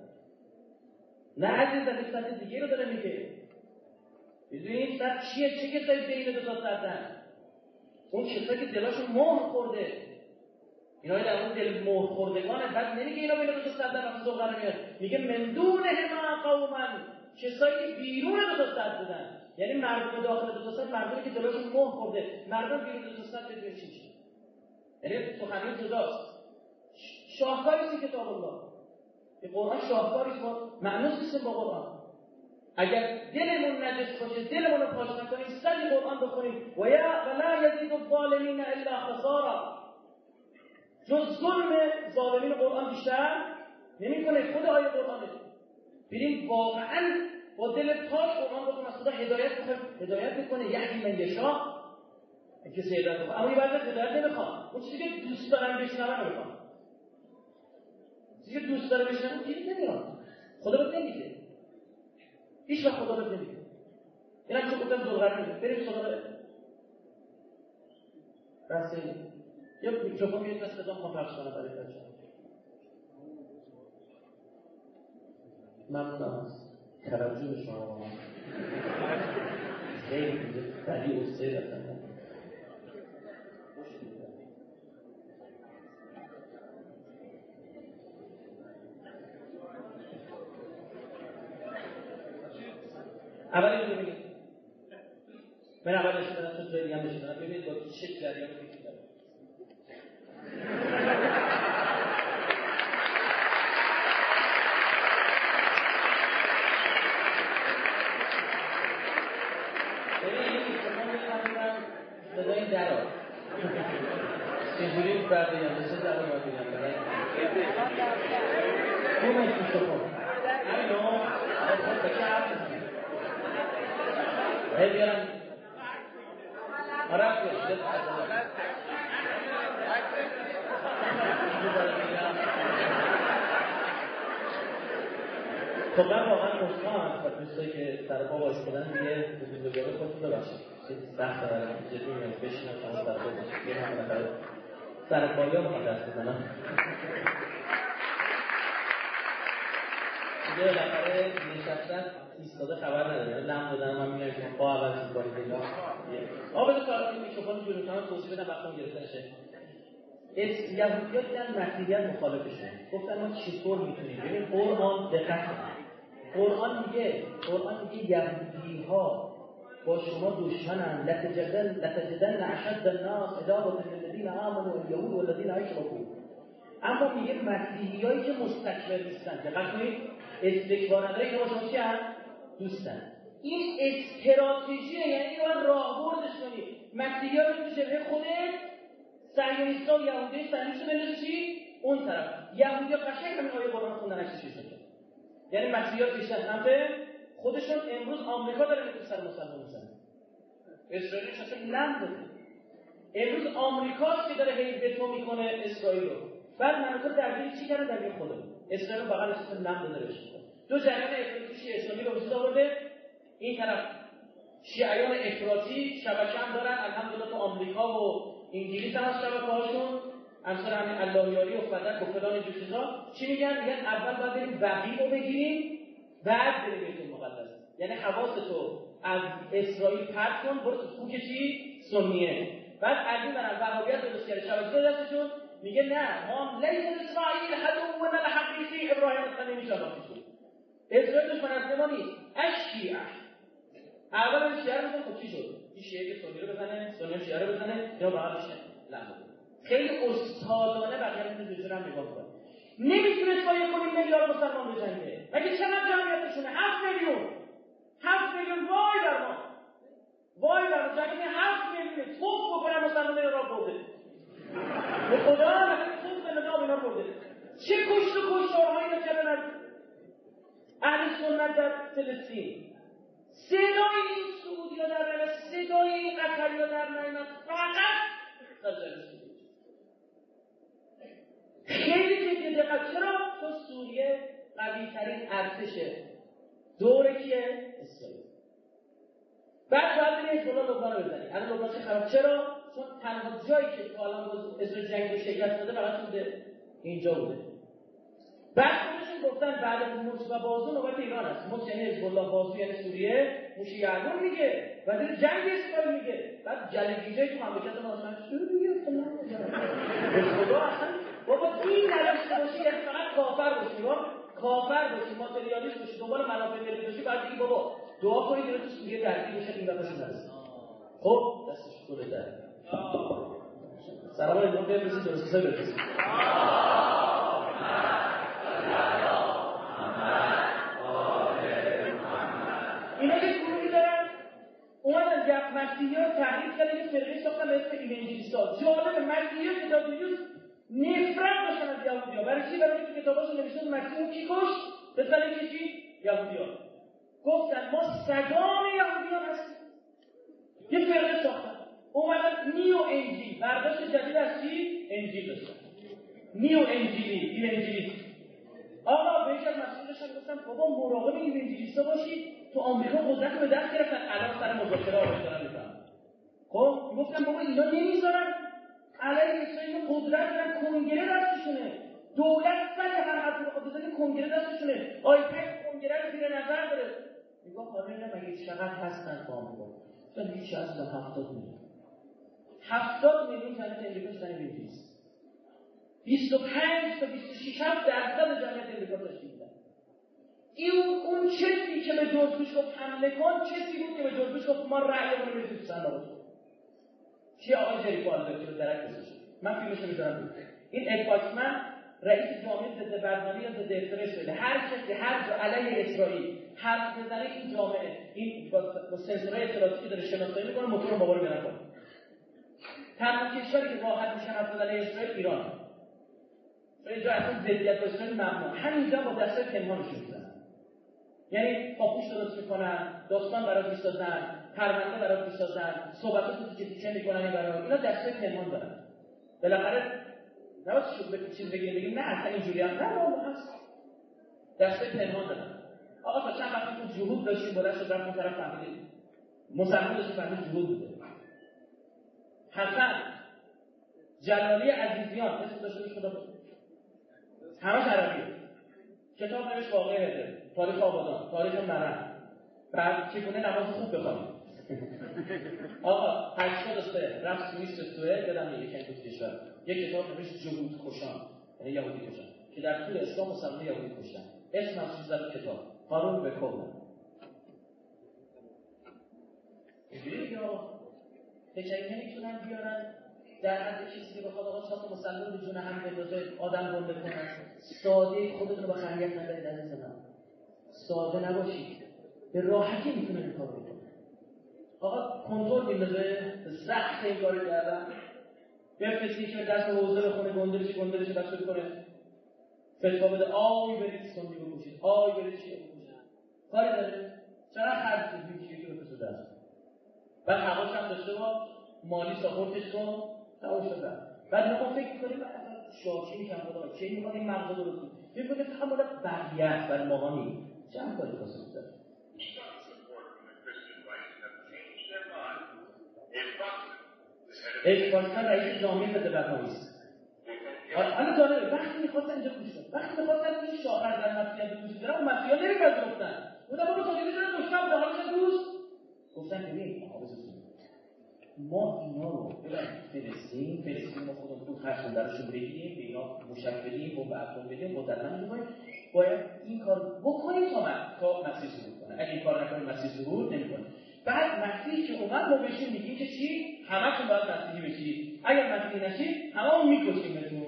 نه عزیز در صد دیگه رو داره میگه. ببینید صد چیه؟ چه کسایی بین دو تا صدن؟ اون کسایی که دلاشون مهر خورده. اینا در اون دل مهر خوردگانه. بعد نمیگه اینا بین دو تا صدن وقتی ذوالقرنین میاد. میگه من دونهما قوما کسایی بیرون دو تا صد بودن. یعنی مردم داخل دو تا صد مردمی که دلاشون مهر خورده، مردم بیرون دو تا صد بدون چی میشه؟ یعنی سخنرانی جداست. شاهکاری است کتاب الله. این قرآن شاهکاری است، معنوس نیست با قرآن. اگر دلمون نجس باشه، دلمون رو پاک نکنیم، صد قرآن بخونیم و یا ولا یزید الظالمین الا خسارا. جز ظلم ظالمین قرآن بیشتر نمیکنه. خود آیه قرآنه. بریم واقعاً با دل پاک قرآن بخونیم، از خدا هدایت بخوایم، هدایت میکنه. یهدی من یشاء، کسی هدایت میکنه. اما یه بعضی هدایت نمیخواد. اون چیزی که دوست دارن بشنون نمیخواد. چیزی که دوست داره بشنون چیزی نمیخواد. خدا بهت نمیده. هیچ وقت خدا بهت نمیده. اینا که گفتم ذوالقرنین. بریم سراغ بحث. یه میکروفون میاد واسه صدا ما پخش کنه برای بچه‌ها. ممنونم از توجه شما. خیلی بدی و سیر هستن. اولی رو ببینید. من اولش رو بدم چون جایی هم بشیدم. ببینید با چه جریان رو فکر دارم. صدای درا چجوری برده هم بسه در رو باید بگم برای اون هیچ میکروفون همینو خود بچه حرف بزنیم هی بیارم آره بیار شده خب من واقعا خوشحالم خب دوستایی که سر پا باش کنن دیگه بزرگواری خودتون ببخشید سخت دارم جدی میگم بشینم شما سر پا باشید یه همه نفر سر پایی ها میخوام دست بزنم دیگه بالاخره نشستن ایستاده خبر نداره لم دادن من میگم شما پا عوض میکنید دیگه آقا بذار کارا این میکروفون جلو کنم توضیح بدم وقتم گرفته نشه یهودی‌ها دیدن مسیحیت مخالفشه گفتن ما چطور میتونیم ببین قرآن دقت قرآن میگه قرآن میگه یهودی‌ها با شما دشمنن لتجدن لتجدن اشد الناس عداوة للذین آمنوا الیهود والذین اشرکوا اما میگه مسیحیایی که مستکبر نیستن دقت کنید استکبار نداره که با شما چی هست دوستن این استراتژیه یعنی اینو راهبردش کنید مسیحی‌ها رو تو جبهه خودت صهیونیست‌ها و یهودی صهیونیست بندازه چی اون طرف یهودی‌ها قشنگ همین آیه قرآن خوندن هشت شش یعنی مسیحی‌ها بیشتر سمت خودشون امروز آمریکا داره میگه سر مسلمان میزنه اسرائیل اصلا لم داره امروز آمریکاست که داره هی وتو میکنه اسرائیل رو بعد مناطق درگیر چی کردن درگیر خودمون اسرائیل بغل اساس لم داده بشه دو جریان اقلیمی اسلامی به وجود آورده این طرف شیعیان افراطی شبکه هم دارن، الحمدلله تو آمریکا و انگلیس هم از شبکه‌هاشون امثال همین اللهیاری و فدک و فلان اینجور چیزا چی میگن؟ میگن اول باید بریم بقیع رو بگیریم بعد بریم بیت المقدس. یعنی حواستو از اسرائیل پرت کن برو تو کوک چی؟ سنیه. بعد علی منم وهابیت درست کرده شبکه دستشون میگه نه ما لیس اسرائیل عدونا الحقیقی ابراهیم الخلیل شبکهشون اسرائیل دشمن اصلی ما نیست، الشیعه. اول این شیعه رو بزن خب چی شد؟ این شیعه که سنی رو بزنه، سنی شیعه رو بزنه یا بغل بشه لعنت. خیلی استادانه بقیه رو جوجه هم نگاه کنه. نمیتونه تا یک میلیارد مسلمان بجنگه. مگه چقدر جمعیتشونه؟ هفت میلیون. هفت میلیون وای بر ما. وای بر ما جنگی هفت میلیون توف بکنن مسلمان را برده. به خدا مثلا توف به نظام اینا برده. چه کشت و کشتارهایی رو کردن اهل سنت در فلسطین. صدای این سعودی ها در نیامد، صدای این قطری ها در نیامد، فقط قضایی خیلی جدی دقت. چرا؟ تو سوریه قوی ترین ارتشه دور کیه؟ اسرائیل. بعد باید بری حزب الله لبنان رو بزنی. الان لبنان چه خبر؟ چرا؟ چون تنها جایی که تا الان اسرائیل جنگ رو شکست داده فقط بوده اینجا بوده. بعد خودشون گفتن بعد از موش و بازو نوبت ایران است. موش یعنی حزب الله، بازو یعنی سوریه، موشی یعقوب میگه وزیر جنگ اسرائیل میگه. بعد جلگیجه تو مملکت ما اصلا سوریه فلان حزب الله اصلا بابا این نداشته باشی یعنی فقط کافر باشی. بابا کافر باشی، ماتریالیست باشی، دنبال منافع ملی باشی، بعد بگی بابا دعا کنید که تو سوریه درگیر بشه این دفعه نرسه. خب دستش طول در سلام علیکم بفرستید درسته بفرستید. اینا که گروهی دارن اومدن جف مسیحی ها تحریف کردن یه فرقه ساختن به اسم ایونجلیستا. جالب مسیحی ها کتاب دیوز نفرت داشتن از یهودی ها. برای چی؟ برای که کتاباشون نوشته مسیح رو کی کشت؟ به سر کی چی؟ یهودی ها. گفتن ما سگان یهودی ها هستیم. یه فرقه ساختن اومدن نیو انجیل برداشت جدید از چی؟ انجیل داشتن. نیو انجیلی ایونجلیست. آقا بهش از مسئولشان گفتم بابا مراقب ایونجلیستا باشید. تو آمریکا قدرت رو به دست گرفتن، الان سر مذاکره آرش دارن میکنن. خب گفتم بابا اینا نمیذارن علیه اسرائیل قدرت دارن، کنگره دستشونه، دولت سر هر حرفی بخواد بزنه کنگره دستشونه، آیپد کنگره رو زیر نظر داره. میگم حالا اینا مگه چقدر هستن تو آمریکا؟ مثلا هیچ از هفتاد میلیون هفتاد میلیون جمعیت امریکا هستن ایونجلیست. بیست و پنج تا بیست و شش درصد جمعیت امریکا تشکیل میدن. این اون چیزی که به جورج بوش گفت حمله کن، چیزی بود که به جورج بوش گفت ما رأیمون رو می‌ریزیم تو صندوق. چی آقای جری پالمر که رو درک بزنه. من فیلمش رو می‌ذارم. این ادواکسمن رئیس جامعه ضد برنامه‌ای یا ضد افتراء اسرائیل. هر کسی هر جا علیه اسرائیل حرف بزنه این جامعه این با سنسورهای اطلاعاتی داره شناسایی می‌کنه موتور بابا رو می‌رونه. تنها کشوری که واحد میشن حرف علیه اسرائیل ایران. اینجا اصلا ضدیت با اسرائیل ممنوع. همینجا با دستای پنهانشون می‌زنن. یعنی پاپوش درست میکنن، داستان برات میسازن، پرونده برات میسازن، صحبتاتو تو تیکه میکنن این برات. اینا دستای پنهان دارن. بالاخره نباید شو به چیز بگیم بگیم نه اصلا اینجوری هم نه والله هست. دستای پنهان دارن. آقا تا چند وقتی تو جهود داشتیم بلند شد رفتیم طرف فهمیدیم. مسلمان داشتیم فهمید جهود بوده. حسن جلالی عزیزیان اسم داشته خدا همه عربیه. کتاب نوشت واقع هده، تاریخ آبادان، تاریخ مرن، بعد چگونه نماز خوب بخوانیم. آقا هشتاد و سه رفت سوئیس سوئد دادم یک کشور کشور. یک کتاب نوشت جهود کشان، یعنی یهودی کشان، که در طول اسلام مسلمان یهودی کشتن. اسم هم چیز در کتاب هارون بکوه. اینجوری دیگه آقا فکر نمیتونن بیارن در حد چیزی که بخواد آقا چاپ مسلمان به جون هم بندازه آدم گنده کنن. ساده خودتون رو با خنگت ندارید عزیز من. ساده نباشید. به راحتی میتونه این کار بکنه. آقا کنترل میندازه سخت این کار کردن. بفرستی که دست حوزه بخونه گندرش گندرش بچه بکنه. فتوا بده آی برید سنی بکشید. آی برید چیه بکشید. کاری داره؟ چقدر خرج کنید چیه که بفرسته دست. بعد حواش هم داشته باش مالی ساپورتش کن. تمام شده. بعد ما فکر کنیم مثلا شاکی میشم خدا چه میخواد این مغز درست کنه. فکر کنید فقط مال بقیه برای ماها نیست. چه هم کاری واسه میذاره. اکبارسان رئیس جامعه ضد بدنامی است. حالا جالبه وقتی می‌خواستن اینجا گوش کنن، وقتی می‌خواستن این شاخر در مسئولیت گوش بدن، اون مسئولیت نمی‌پذیرفتن. اونم بابا تو دیگه دشمن به حالش دوست. گفتن ببین آقا بزن ما اینا رو فلسطین فلسطین ما خودمون پول خرج کنیم درشون بگیریم، به اینا موشک بدیم، بمب اتم بدیم، مدت‌ها می‌کنیم. باید این کار بکنیم تا تا مسیح ظهور کنه. اگه این کار نکنیم مسیح ظهور نمی‌کنه. بعد مسیح که اومد ما بهشون میگیم که چی؟ همه‌تون باید مسیحی بشید. اگر مسیحی نشید هممون می‌کشیمتون.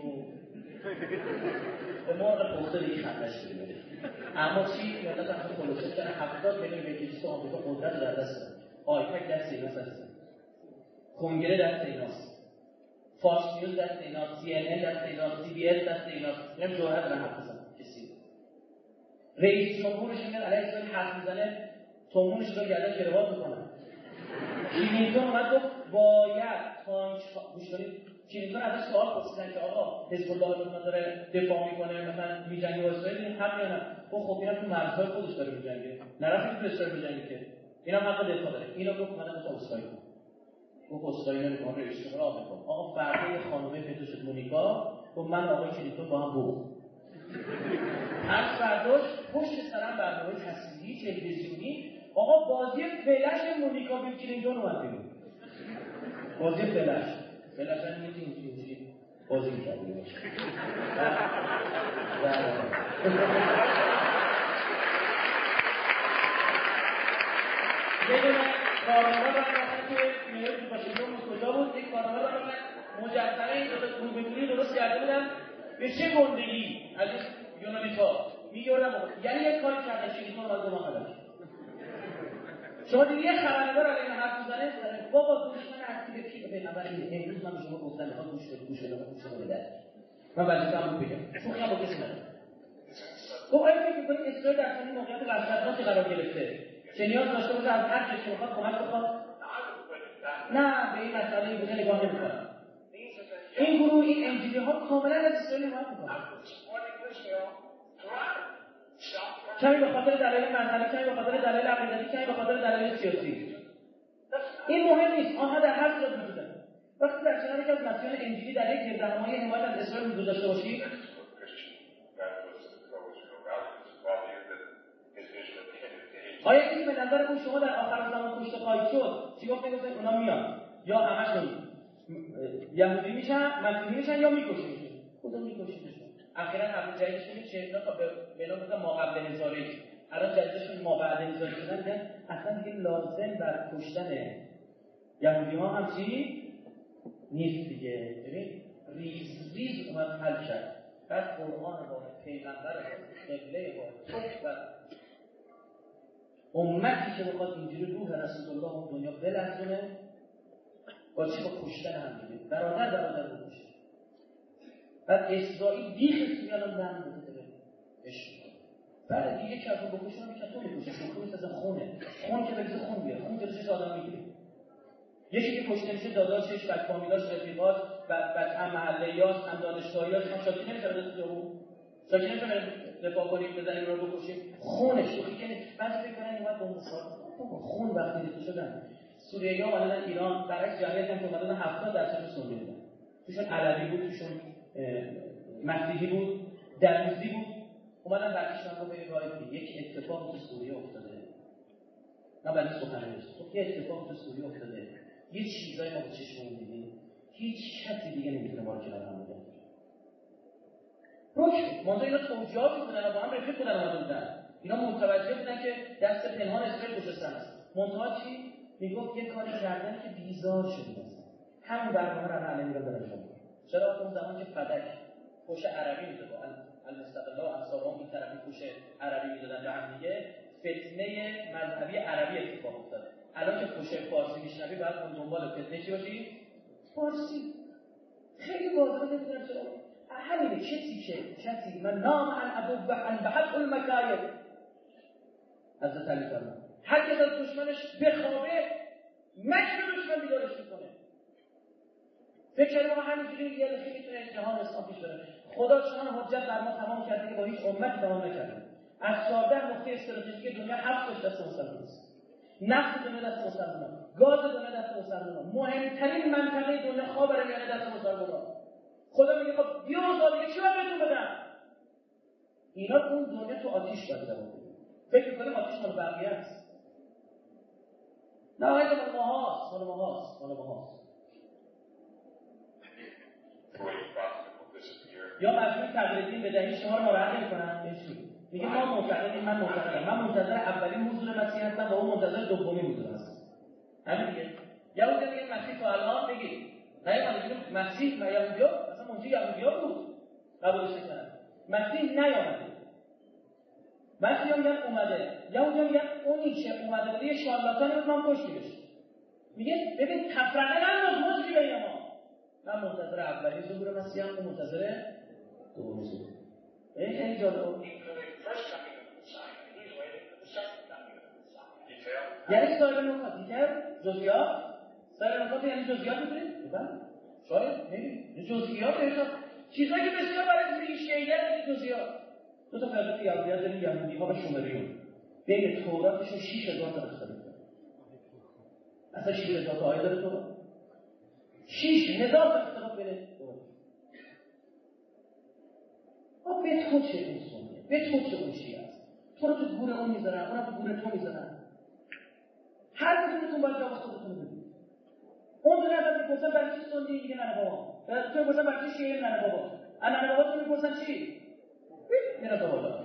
به مرغ پخته دیگه خندش بدیم. اما چی؟ یادت اصلا کلوسه کنه هفتاد میلیون بیکیست آمریکا قدرت رو در دست داره. آیپک دست ایناست هستن. کنگره دست ایناست. فاکس نیوز دست ایناست. سی ان ان دست ایناست. سی بی اس دست ایناست. اینم جرأت دارن حرف بزنن. کسی. رئیس جمهورش میاد علیه اسرائیل حرف میزنه، تومونش رو گردن کروات میکنه. کلینتون اومد گفت باید تانک گوش کنید. کلینتون ازش سوال پرسیدن که آقا حزب الله لبنان داره دفاع میکنه مثلا میجنگه با اسرائیل، این حق یا نه؟ گفت خب اینا تو مرزهای خودش داره میجنگه، نرفت تو اسرائیل بجنگه که اینا حق دفاع داره. اینا گفت من تو اسرائیل گفت اسرائیل نمیکنه رئیس جمهور آمریکا. آقا فردا خانومه پیدا شد مونیکا گفت من آقای کلینتون با هم بود. هر فرداش پشت سرم برنامه تصویری تلویزیونی آقا بازی فلش مونیکا بیل کلینتون اومد بیرون. بازی فلش فلش هم یه اینجوری بازی می‌کردیم. یه دونه کارآمد رفتن که نیروی تو واشنگتن کجا بود، یک کارآمد رفتن مجسمه این دو تا گروه درست کرده بودن به چه گندگی از یونانی‌ها میگردن. یعنی یک کاری کردن که اینطور از ما خبر شما دیگه یه خبرنگار علیه این حرف میزنه بابا دشمن اصلی به کی به پیغمبر این امروز من به شما گفتم میخواد گوش بده گوش بده گوش بده من وظیفه‌ام رو بگم شوخی هم با کسی ندارم. خب آیا فکر می‌کنید اسرائیل در چنین موقعیت وحشتناکی قرار گرفته که نیاز داشته باشه از هر کسی بخواد کمک بخواد؟ نه به این مسئله این بوده نگاه نمی‌کنم. این گروه این انجیلی ها کاملا از اسرائیل حمایت می‌کنن. کمی به خاطر دلایل مذهبی، کمی به خاطر دلایل عقیدتی، کمی به خاطر دلایل سیاسی. این مهم نیست. آنها در هر صورت وجود دارند. وقتی در کنار یکی از مسیحیان انجیلی در یک گردهمایی حمایت از اسرائیل وجود داشته باشید، آیا این به نظر اون شما در آخر زمان کشته خواهید شد؟ چی گفت میگفتن اونا میان یا همشون یهودی میشن، مسیحی میشن یا میکشیدشون؟ خدا میکشیدشون. اخیراً حرف جدیدش اینه که اینا به نام مثلا ما قبل هزاری، الان جدیدشون ما بعد هزاری شدن که اصلا دیگه لازم بر کشتن یهودی ها هم چی نیست دیگه. ببین ریز ریز اومد حل کرد. بعد قرآن با پیغمبر قبله با و امتی که بخواد اینجوری روح رسول الله اون دنیا بلرزونه با چی؟ با کشتن هم دیگه برادر برادر رو کشتن. بعد اسرائیل بیخ سوی الان زن بوده داره عشق میکنه. بعد دیگه که اصلا بکشن هم که تو میکشه شوخی نیست، اصلا خونه خون که بگیزه خون بیاره، خون جلوشش آدم میگیره. یکی که کشته میشه داداشش، بچه فامیلاش، رفیقاش، بعد هم محله‌یاش، هم دانشگاهیاش، هم شاکی نمیشه بده تو جوون شاکی نمیشه دفاع کنیم بزنیم رو بکشیم. خونش شوخی کنیم. بعد فکر کنن اومد با مصاب خون وقتی ریخته شدن سوریه‌ای ها اومدن ایران، برعکس جمعیت هم که اومدن هفتاد درصد سنی بودن، توشون علوی بود، توشون مسیحی بود، دروزی بود. اومدن برکشون رو ببینید وارد یک اتفاق تو سوریه افتاده. نه بعد سخنرانی نیست. خب یه اتفاق تو سوریه افتاده. یه چیزایی ما به چشممون دیدیم. هیچ کسی دیگه نمیتونه ما رو کنار هم بگیره. روش منظور اینا توجیهاتی بودن و با هم رفیق بودن اومده بودن. اینا متوجه بودن که دست پنهان اسرائیل گذاشتن است. منتها چی؟ میگفت یه کاری کردن که بیزار شدیم است. همین برنامه رو الان میگم برای شما. چرا اون زمان که فدک پوش عربی میده با المستقله و انصارهم این طرفی پوش عربی میدادن به هم دیگه، فتنه مذهبی عربی اتفاق افتاد. الان که پوش فارسی میشنوی بعد اون دنبال فتنه چی باشی؟ فارسی. خیلی واضحه نمیدونم چرا. همینه کسی که کسی من نام عن ابو عن بحق المکاید حضرت علی فرمان هر کس از دشمنش بخوابه مکر دشمن بیدارش میکنه. فکر کردیم ما همینجوری یه لحظه میتونه جهان اسلام پیش بره. خدا چنان حجت بر ما تمام کرده که با هیچ امتی تمام نکرده. از چهارده نقطه استراتژیک دنیا هفت تاش دست مسلمان است. نفت دنیا دست مسلمانان، گاز دنیا دست مسلمانان، مهمترین منطقه دنیا خاورمیانه دست مسلمانان. خدا میگه خب بیا آزادی چی باید بهتون بدم؟ اینا اون دنیا تو آتیش باید بدم. فکر می‌کنیم آتیش مال بقیه است. نه آقای مال ماهاست، مال ماهاست، مال ماهاست. یا مجموع تقلیدین بدهی شما رو ناراحت نمی‌کنن بهشون. میگه ما معتقدیم، من معتقدم، من منتظر اولین حضور مسیح هستم و اون منتظر دومین حضور هست. همین دیگه. یهودی میگه مسیح تا الان بگید. نیومده که مسیح و یهودیا مثلا اونجا یهودیا بود. قبولش نکردن. مسیح نیامده. مسیح میگن اومده. یهودیا میگن اونی که اومده بود یه شارلاتانی بود، من پشتش. میگه ببین تفرقه ننداز موجی بین ما. من منتظر اولین ظهور مسیح ام، اون منتظر دومین ظهور. این خیلی جالبه. یعنی که صاحب نکات دیگر جزئیات صاحب نکات یعنی جزئیات می‌دونید؟ بله. شاید نمی‌دونید. جزئیات هست. چیزایی که بسیار برای زندگی شیعیان جزئیات. دو تا فرق یهودیت داریم، یهودی‌ها و شومریون. بین توراتشون شش هزار تا اختلاف داره. اصلا شش هزار تا آیه داره تورات. شش هزار تا اختلاف بین تورات. آ به تو چه اون سنیه؟ به تو چه اون شیعه است؟ تو رو تو گور اون می‌ذارن، اونم تو گور تو می‌ذارن. هر کدومتون باید جواب خودتون بدید. اون دو نفر می‌پرسن برای چی سنی میگه نه بابا. تو می‌پرسن برای چی شیعه نه بابا. انا نه بابا تو می‌پرسن چی؟ میره تو بالا.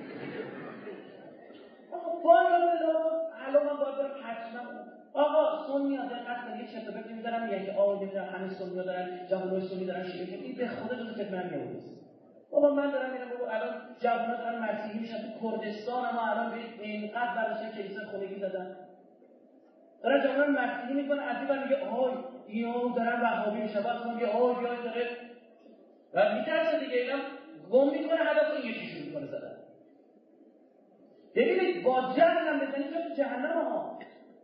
آقا بالا بالا الان من باید برم حتما آقا سنی‌ها دقت کنید چه چطور می‌ذارم میگه که آقا می‌ذارم همه سنی‌ها دارن جوانای سنی دارن شیعه این به خدا جز خدمت میاد. بابا من دارم میرم بابا الان جوونا دارن مسیحی میشن تو کردستان ما الان به اینقدر براشون کلیسا خونگی زدن. دارن جوانان مسیحی میکنن از این میگه آهای اینا دارن وهابی میشن بعد میگه آهای یا داره و میترسه دیگه اینا گم میکنه هدف این یکی شروع میکنه زدن. ببینید با جهل هم بزنید تو جهنم ها.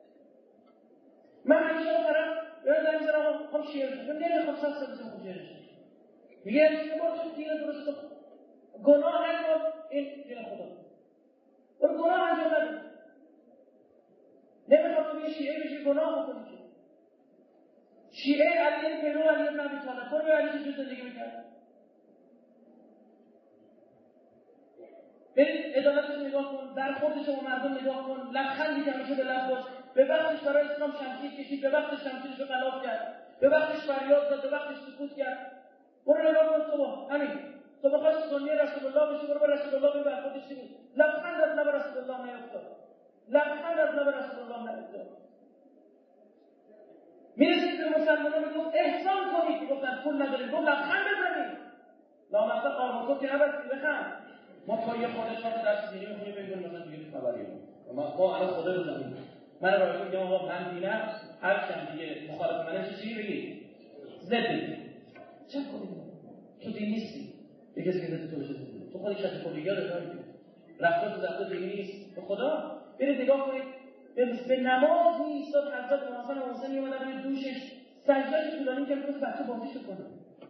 من همیشه رو طرف یادم میذارم آقا خب شیعه بشم نمیخوام ساز ساز بزنم خب شیعه بشم میگه که برو تو دین درست تو گناه نکن این دین خدا برو گناه انجام نده نمیخوام تو یه شیعه بشی گناه بکنی که شیعه علی پیرو علی ابن ابی طالب برو به علی چجور زندگی میکرد برید عدالتش نگاه کن در خورد شما مردم نگاه کن لبخندی که همیشه به لب داشت به وقتش برای اسلام شمشیر کشید به وقتش شمشیرش رو غلاف کرد به وقتش فریاد زد به وقتش سکوت کرد برو نگاه کن تو همین تو بخوای سنی رسول الله بشی برو به رسول الله ببین خودش چی بود لبخند از لب رسول الله نیفتاد لبخند از لب رسول الله نیفتاد میرسید به مسلمانان میگفت احسان کنید میگفتن پول نداریم گفت لبخند بزنید لامصب قارماتو که نبستی بخند ما تا یه خودشان درس دیگه میخونیم بگیم مثلا دیگه خبری ما ما الان خدا رو زمین من راه میگم آقا من دینم هر چند دیگه مخالف منه چه چیزی بگید زد بگید چه کنید تو دین نیستی یه کسی که تو بشه تو خودت شش کلیات داری رفتار تو رفتار دینی نیست به خدا برید نگاه کنید به نماز ایستاد حضرت حسن و حسین میومدن روی دوشش سجدهش طولانی کرد که بچه بازیشو کنه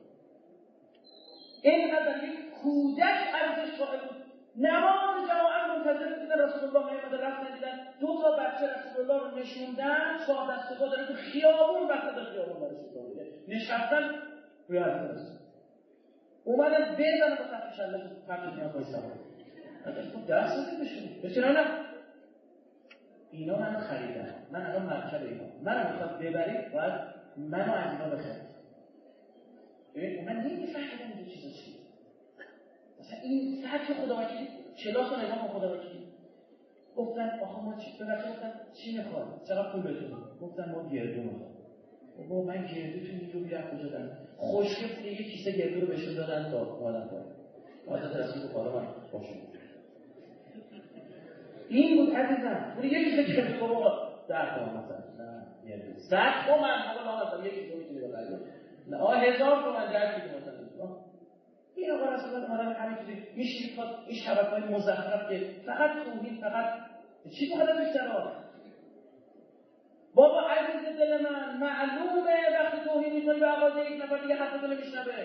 اینقدر یک کودک ارزش قائل بود نماز جماعت منتظر بودن رسول الله میامد رفت ندیدن دو تا بچه رسول الله رو نشوندن چهار دسته پا داره تو خیابون وسط خیابون برای رسول الله نشستن روی حضرت اومدن بزنن با تفتش الله تفتش میان پای سوار ازش تو درست ندید بشونی بسیار نه اینا منو خریدن من الان مرکب اینا منو میخواد ببرید باید منو از اینا بخرید ببین من نمیفهمیدم این دو چیزا چیه مثلا این سطح خداوکیلی چلا سال امام خداوکیلی گفتن آخه ما چی به بچه گفتن چی میخواد چقدر پول بتونیم گفتن ما گردو میخواد بابا من گردو تو این رو میرم کجا دارم خوشگل یه کیسه گردو رو بهشون دادن تا اومدن پایین حضرت رسول تو کارا من باشون این بود عزیزم اون یه کیسه گردو بابا ده تومن مثلا نه گردو صد تومن بابا مثلا یه کیسه میتونی بخری نه آه هزار تومن ده کیسه مثلا این آقا رسول الله اومدن همین چیزی میشید تا این شبکه‌های مزخرف که فقط توحید فقط چی تو خدا بیشتر آره بابا عزیز دل من معلومه وقتی توحید می‌کنی به آغاز یک نفر دیگه حرفتون نمیشنوه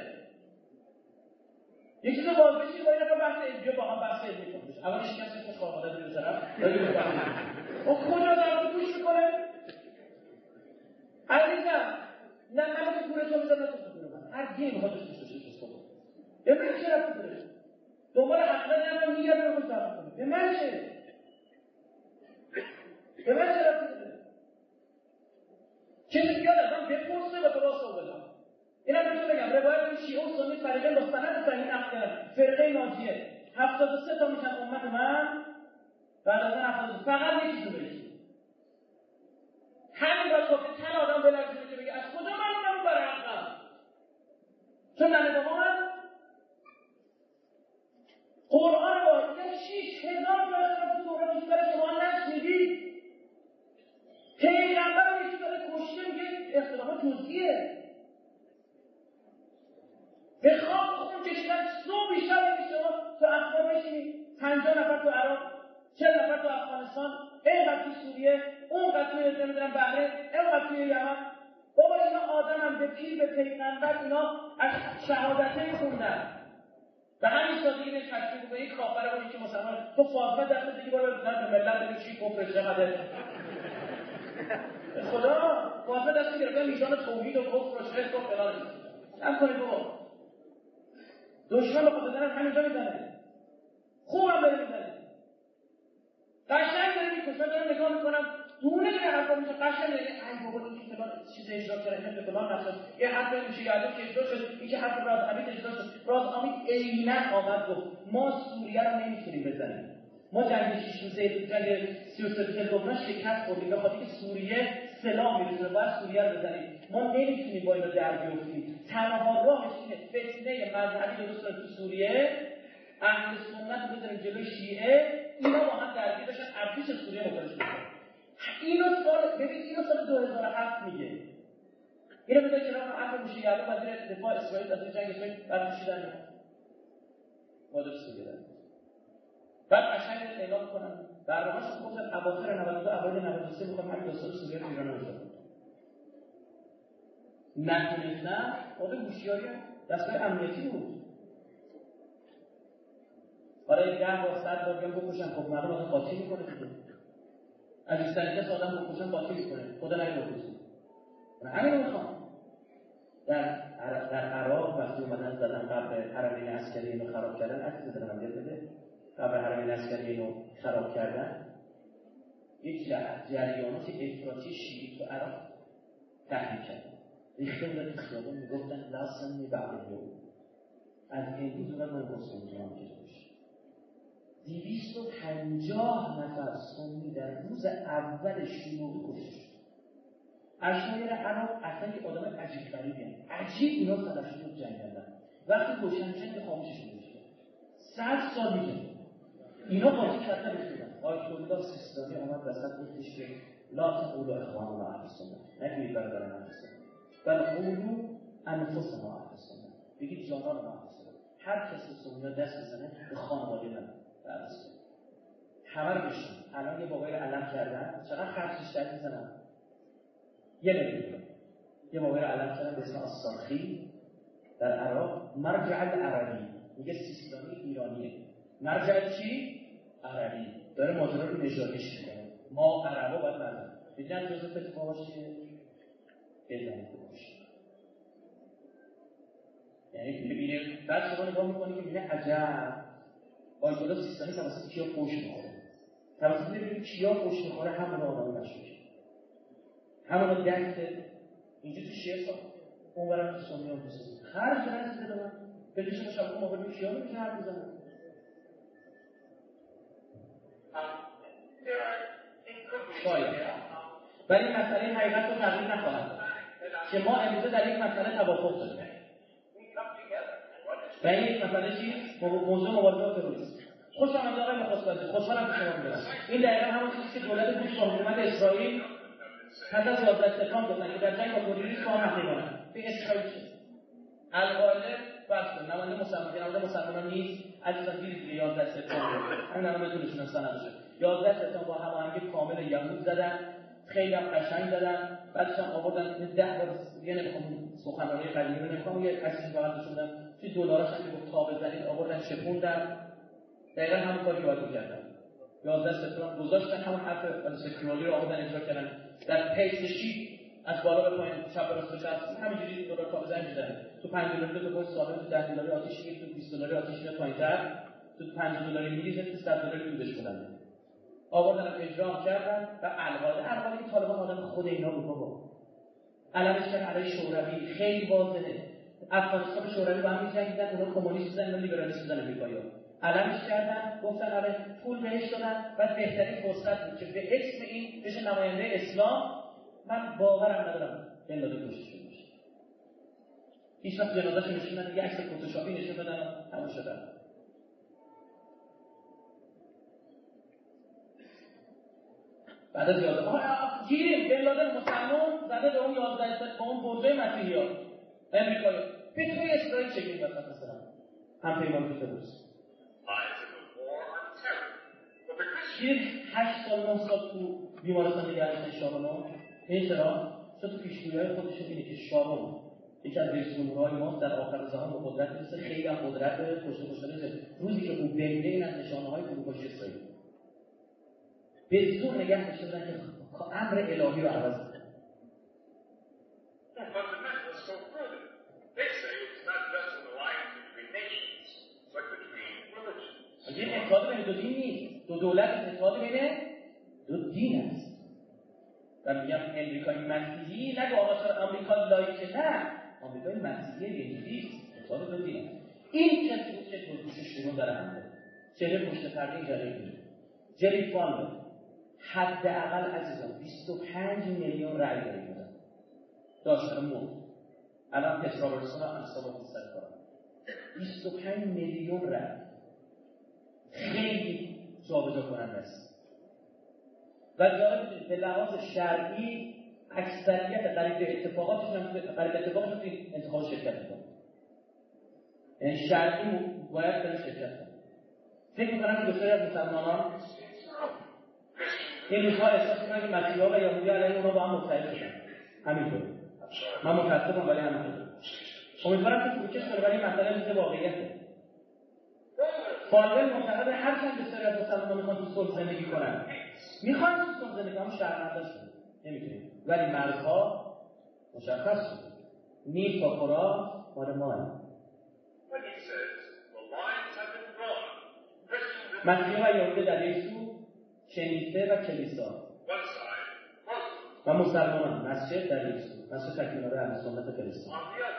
یکی تو باز بشید با این نفر بحث ادبیه با هم بحث ادبیه کنید اولش کسی که خواهده دیگه طرف و کجا دارم گوش میکنه؟ عزیزم نه من تو پول تو میذارم نه تو پول من هر کی میخواد توش بشه چیز کنه به من چه رفتی داره؟ دنبال عقل نمیدونم میگردم رو صرف کنه به من چه؟ به من چه رفتی داره؟ چیزی بیاد ازم بپرسه و تو واسه بدم. اینا بهتون بگم روایت شیعه و سنی فریقین با سند صحیح نقل کردن. فرقه ناجیه هفتاد و سه تا میشن امت من بعد از اون هفتاد و سه فقط یه چیزو بگید. همین باید گفته تن آدم بلرزونه که بگه از کجا معلومه اون برای عقل؟ چون ننه بابا من قرآن واقعا شیش هزار تا اختلاف تو دوران بیشتر شما نشنیدید. پیغمبر رو یکی داره کشته میگه اختلاف جزئیه. به خواب خون کشیدن صبح بیشتر میگه شما تو اخبار بشینید پنجاه نفر تو عراق چهل نفر تو افغانستان اینقدر تو سوریه اونقدر توی نمیدونم بحرین اینقدر توی یمن. بابا اینا آدم هم به پیر به پیغمبر اینا از شهادتین خوندن و همین سادگی به تشکیل به یک کافر بودی که مسلمان تو فاطمه دست دیگه بالا بزن به ملت بگی چی کفر چقدر خدا فاطمه دست گرفته میزان توحید و کفر و شرک و فلان هم کنید بابا دشمن به خود دارن همینجا میزنه خوبم داره میزنه قشنگ داره میکشه من دارم نگاه میکنم دونه که حرفا میشه قشنگ داره ای بابا این که فلان چیز اجرا کرده این فلان نشد یه حرف میشه یادو که اجرا شد این که حرف راز امید اجرا شد راز امید عیناً آمد گفت ما سوریه رو نمیتونیم بزنیم ما جنگ شش روزه جنگ سی و سه لبنان شکست خوردیم به خاطر که سوریه سلاح میرسونه باید سوریه رو بزنیم ما نمیتونیم با اینا در بیافتیم تنها راهش اینه فتنه مذهبی درست کنیم تو سوریه اهل سنت رو بزنیم جلوی شیعه اینا با هم درگیر بشن ارتش سوریه مخالف بشن. اینو سال ببین اینو سال دو هزار و هفت میگه اینو بذار کنار حرف میشه یادو وزیر دفاع اسرائیل از جنگ اسرائیل برگشتن وارد سوریه بعد قشنگ اعلام میکنن برنامه‌شون گفتن اواخر نود و دو اوایل نود و سه میخوام همین داستان سوریه رو ایران بزنن نتونستن خود هوشیاری دستگاه امنیتی بود برای ده بار صد بار بیان بکشن خب مردم آدم قاطی میکنه دیگه عزیزترین کس آدم بکشن قاطی میکنه خدا نگه من همین رو میخوام در در عراق وقتی اومدن زدن قبر حرمین عسکری اینو خراب کردن عکس زدن من بده قبر حرمین عسکری اینو خراب کردن یک جریانات افراطی شیعی تو عراق تحریک کردن ریخته بودن تو خیابان میگفتن لا سنی بعد اليوم از امروز باید من با سنی هم کشته بشه دویست و پنجاه نفر سنی در روز اول شروع کشته شد. اشایر عراق اصلا که آدم عجیب غریبی هستند. عجیب اینا سرشون رو جنگیدن. وقتی کشتن میشن که خاموششون میشه. صد سال میگه. اینا قاطی کردن بودن. آیت الله سیستانی اومد وسط گفتش که لا تقولوا اخواننا اهل السنه. نگید برادران اهل السنه. بل قولوا انفسنا اهل السنه. بگید جانان ما اهل السنه. هر کسی سنی دست بزنه به خانواده من اهل السنه. همه رو بشون. الان یه بابای رو علم کردن. چقدر خرجش در میزنن؟ یه نمیدونم یه موقعی رو علم کردن به اسم الصاخی در عراق مرجع العربی میگه سیستانی ایرانیه مرجع چی؟ عربی داره ماجرا رو نژادیش میکنه ما عربا باید مردم بگن جزء فتوا باشه بزنید باشه یعنی ببینید بعد شما نگاه میکنید که میگه عجب آیت الله سیستانی توسط کیا فوش میخوره توسط ببینید کیا فوش میخوره همون آدم مشهور همون دست اینجا تو شیعه سا اون برم تو سنی هم بسید خرج نرسیده به من بگیشه با شبکه موقع بیم شیعه میشه حرف بزنم شاید ولی این مسئله حقیقت رو تغییر نخواهد که ما امروزه در یک مسئله توافق داریم و این یک مسئله چیست؟ موضوع مبارزه با تروریسم خوش آمدید آقای نخست خوشحالم که شما می‌بینید این دقیقاً همون چیزی که دولت بوش با حکومت اسرائیل پس از یازده سپتامبر گفتن که در جنگ با تروریسم با هم حقیقانه به اسرائیل شد القاعده بس کن نماینده مسلمان نماینده مسلمانان نیست عزیزان دیدید که یازده سپتامبر همین الان بهتون نشون سند شد یازده سپتامبر با هماهنگی کامل یهود زدن خیلی هم قشنگ زدن بعدش هم آوردن ده بار دیگه نمیخوام سخنرانی قدیمی رو نمیخوام یه عکسی فقط نشوندم توی دلاراش هم که گفت تا بزنید آوردن شپوندن دقیقاً همون کاری که باید می‌کردن یازده سپتامبر گذاشتن همون حرف سکیوری رو آوردن اجرا کردن در پیسشی از بالا به پایین چپ راست به چپ همینجوری دلار کابل زنگ می‌زنه تو پنج دلاری تو پشت ثابت تو ده دلاری آتیش میگیره تو بیست دلاری آتیش میاد پایین‌تر تو پنجاه دلاری میریزه تو صد دلاری دودش کنن آوردن اجرا کردن و القاعده القاعده طالبان آدم خود اینا بود بابا علمش کردن علیه شوروی خیلی واضحه افغانستان شوروی با هم می‌جنگیدن اونا کمونیست بودن اینا لیبرالیست بودن امریکایی‌ها علمش کردن گفتن آره پول بهش دادن بعد بهترین فرصت بود که به اسم این بشه نماینده اسلام من باورم ندارم بن لادن کشته شده باشه هیچ وقت جنازه‌شو نشون ندادن یه عکس فتوشاپی نشون دادن تموم شدن بعد از یازده آها گیریم بن لادن مسلمان زده به اون یازده به اون برجای مسیحی‌ها امریکایی به توی اسرائیل چه گیریم وسط مثلا هم پیمان تو تروریست گیریم هشت سال نه سال تو بیمارستان نگه داشتن شارونو این چرا؟ چون تو پیشگویی‌های خودشون اینه که شارون یکی از رئیس جمهورهای ماست در آخر زمان به قدرت میرسه خیلی هم قدرت کشته کشته روزی که او بمیره این از نشانه‌های فروپاشی اسرائیل به زور نگه داشته بودن که امر الهی رو عوض کنه این اتحاد بین دو دین نیست دو دولت اتحاد بین دو دین است و میگم امریکای مسیحی نگو آقا چرا آمریکا لایکه نه آمریکای مسیحی یهودی اتحاد دو دین است این کسی بود که دوستش شروع داره همه چهره پشت پرده جریه بود جری فاندر حداقل عزیزان بیست و پنج میلیون رأی داره بودن داشتن مرد الان پترا برسون هم امثال رو سر کارم بیست و پنج میلیون رأی خیلی جابجا کننده است و جالب به لحاظ شرعی اکثریت قریب به اتفاقاتشون قریب به اتفاقشون تو این انتخاب شرکت میکنن یعنی شرعی باید در شرکت کنن فکر میکنم که بسیاری از مسلمانان این روزها احساس میکنن که مسیحی‌ها و یهودی‌ها علیه اونا با هم متحد شدن همینطور من متاسفم ولی همینطور امیدوارم که فروکش کنه ولی مسئله میشه واقعیته فالبل معتقد هر چند بسیاری از مسلمان‌ها میخوان تو صلح زندگی کنن میخوان تو صلح زندگی کنن شرمنده شدن نمیتونیم ولی مرزها مشخص شد نیل تا فرات مال ماه مسیحی‌ها و یهودی در یک سو کنیسه و کلیسا و مسلمانان مسجد در یک سو مسجد تکمیل‌آور اهل سنت فلسطین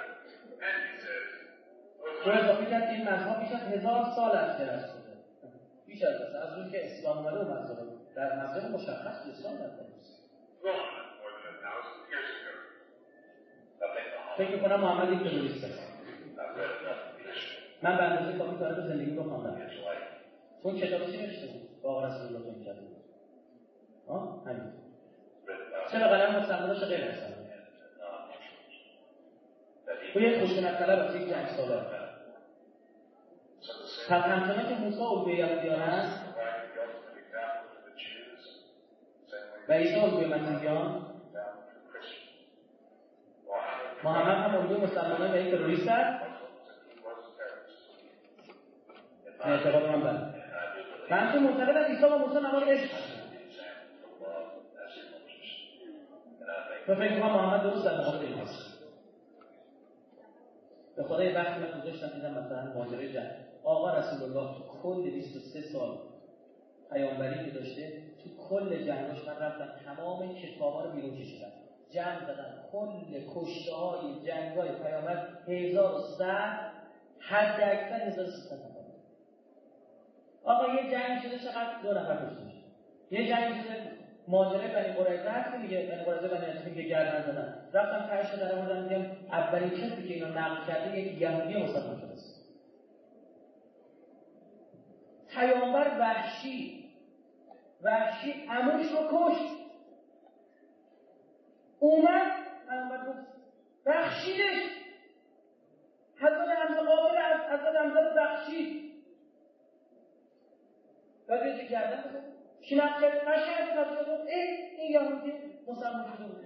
او اضافه کرد که این مذهب بیش از هزار سال از درست شده بیش از هزار از روزی که اسلام اومده و مذهب در مذهب مشخص اسلام در درست فکر می‌کنم محمد یک تروریست است من به اندازه کافی تاریخ زندگی رو خواندم چون کتاب چی نوشته بود با آقا رسول الله تو کرده ها همین چرا قلم مسلماناش غیر هستن و یک خشونت طلب از یک جنگ سالار پس همچنان که موسی الگوی یهودیان است و عیسی الگوی مسیحیان محمد هم الگوی مسلمانان و یک تروریست است اعتقاد من بله من که معتقدم عیسی و موسی نماد عشق هستند و فکر کنم محمد درست در مقابل این هست به خدا یه وقتی من گذاشتم دیدم مثلا ماجرای جنگ آقا رسول الله تو کل بیست و سه سال پیامبری که داشته تو کل جنگاش من رفتم تمام کتابا رو بیرون کشیدم جنگ زدم کل کشته های جنگ های پیامبر هزار و صد حد اکثر هزار و سیصد نفر آقا یه جنگ شده چقدر دو نفر کشته میشه یه جنگ شده ماجرای بنی قریظه هست دیگه بنی قریظه بنی نجار که گردن زدن رفتم تهش در آوردم میگم اولین کسی که اینو نقل کرده یک یهودی مسلمان شده است پیامبر وحشی وحشی عموش رو کشت اومد پیامبر گفت بخشیدش حضرت حمزه قابل از حضرت حمزه رو بخشید بعد یه گردن بزن کی نقل کرد قشنگ تفسیر گفت ای این یهودی مسلمان شده بود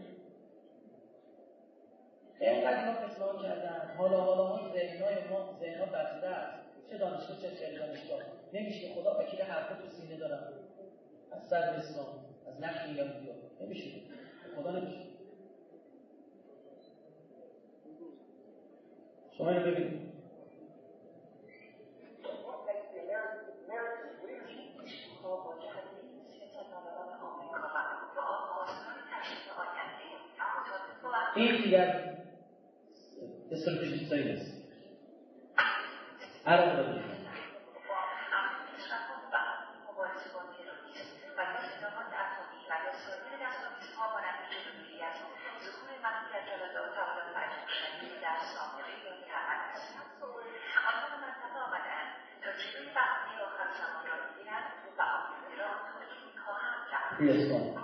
اینقدر اینا فساد کردن حالا حالا ها ذهنای ما ذهنا بسیده است چه دانشگاه چه غیر دانشگاه نمیشه خدا وکیل حرفا تو سینه دارم از سر اسلام، از نقش یهودی‌ها نمیشه. خدا نمیشه. شما اینو ببینید. این دیگر استراتژی سایی است. عرب را داریم. ریاستان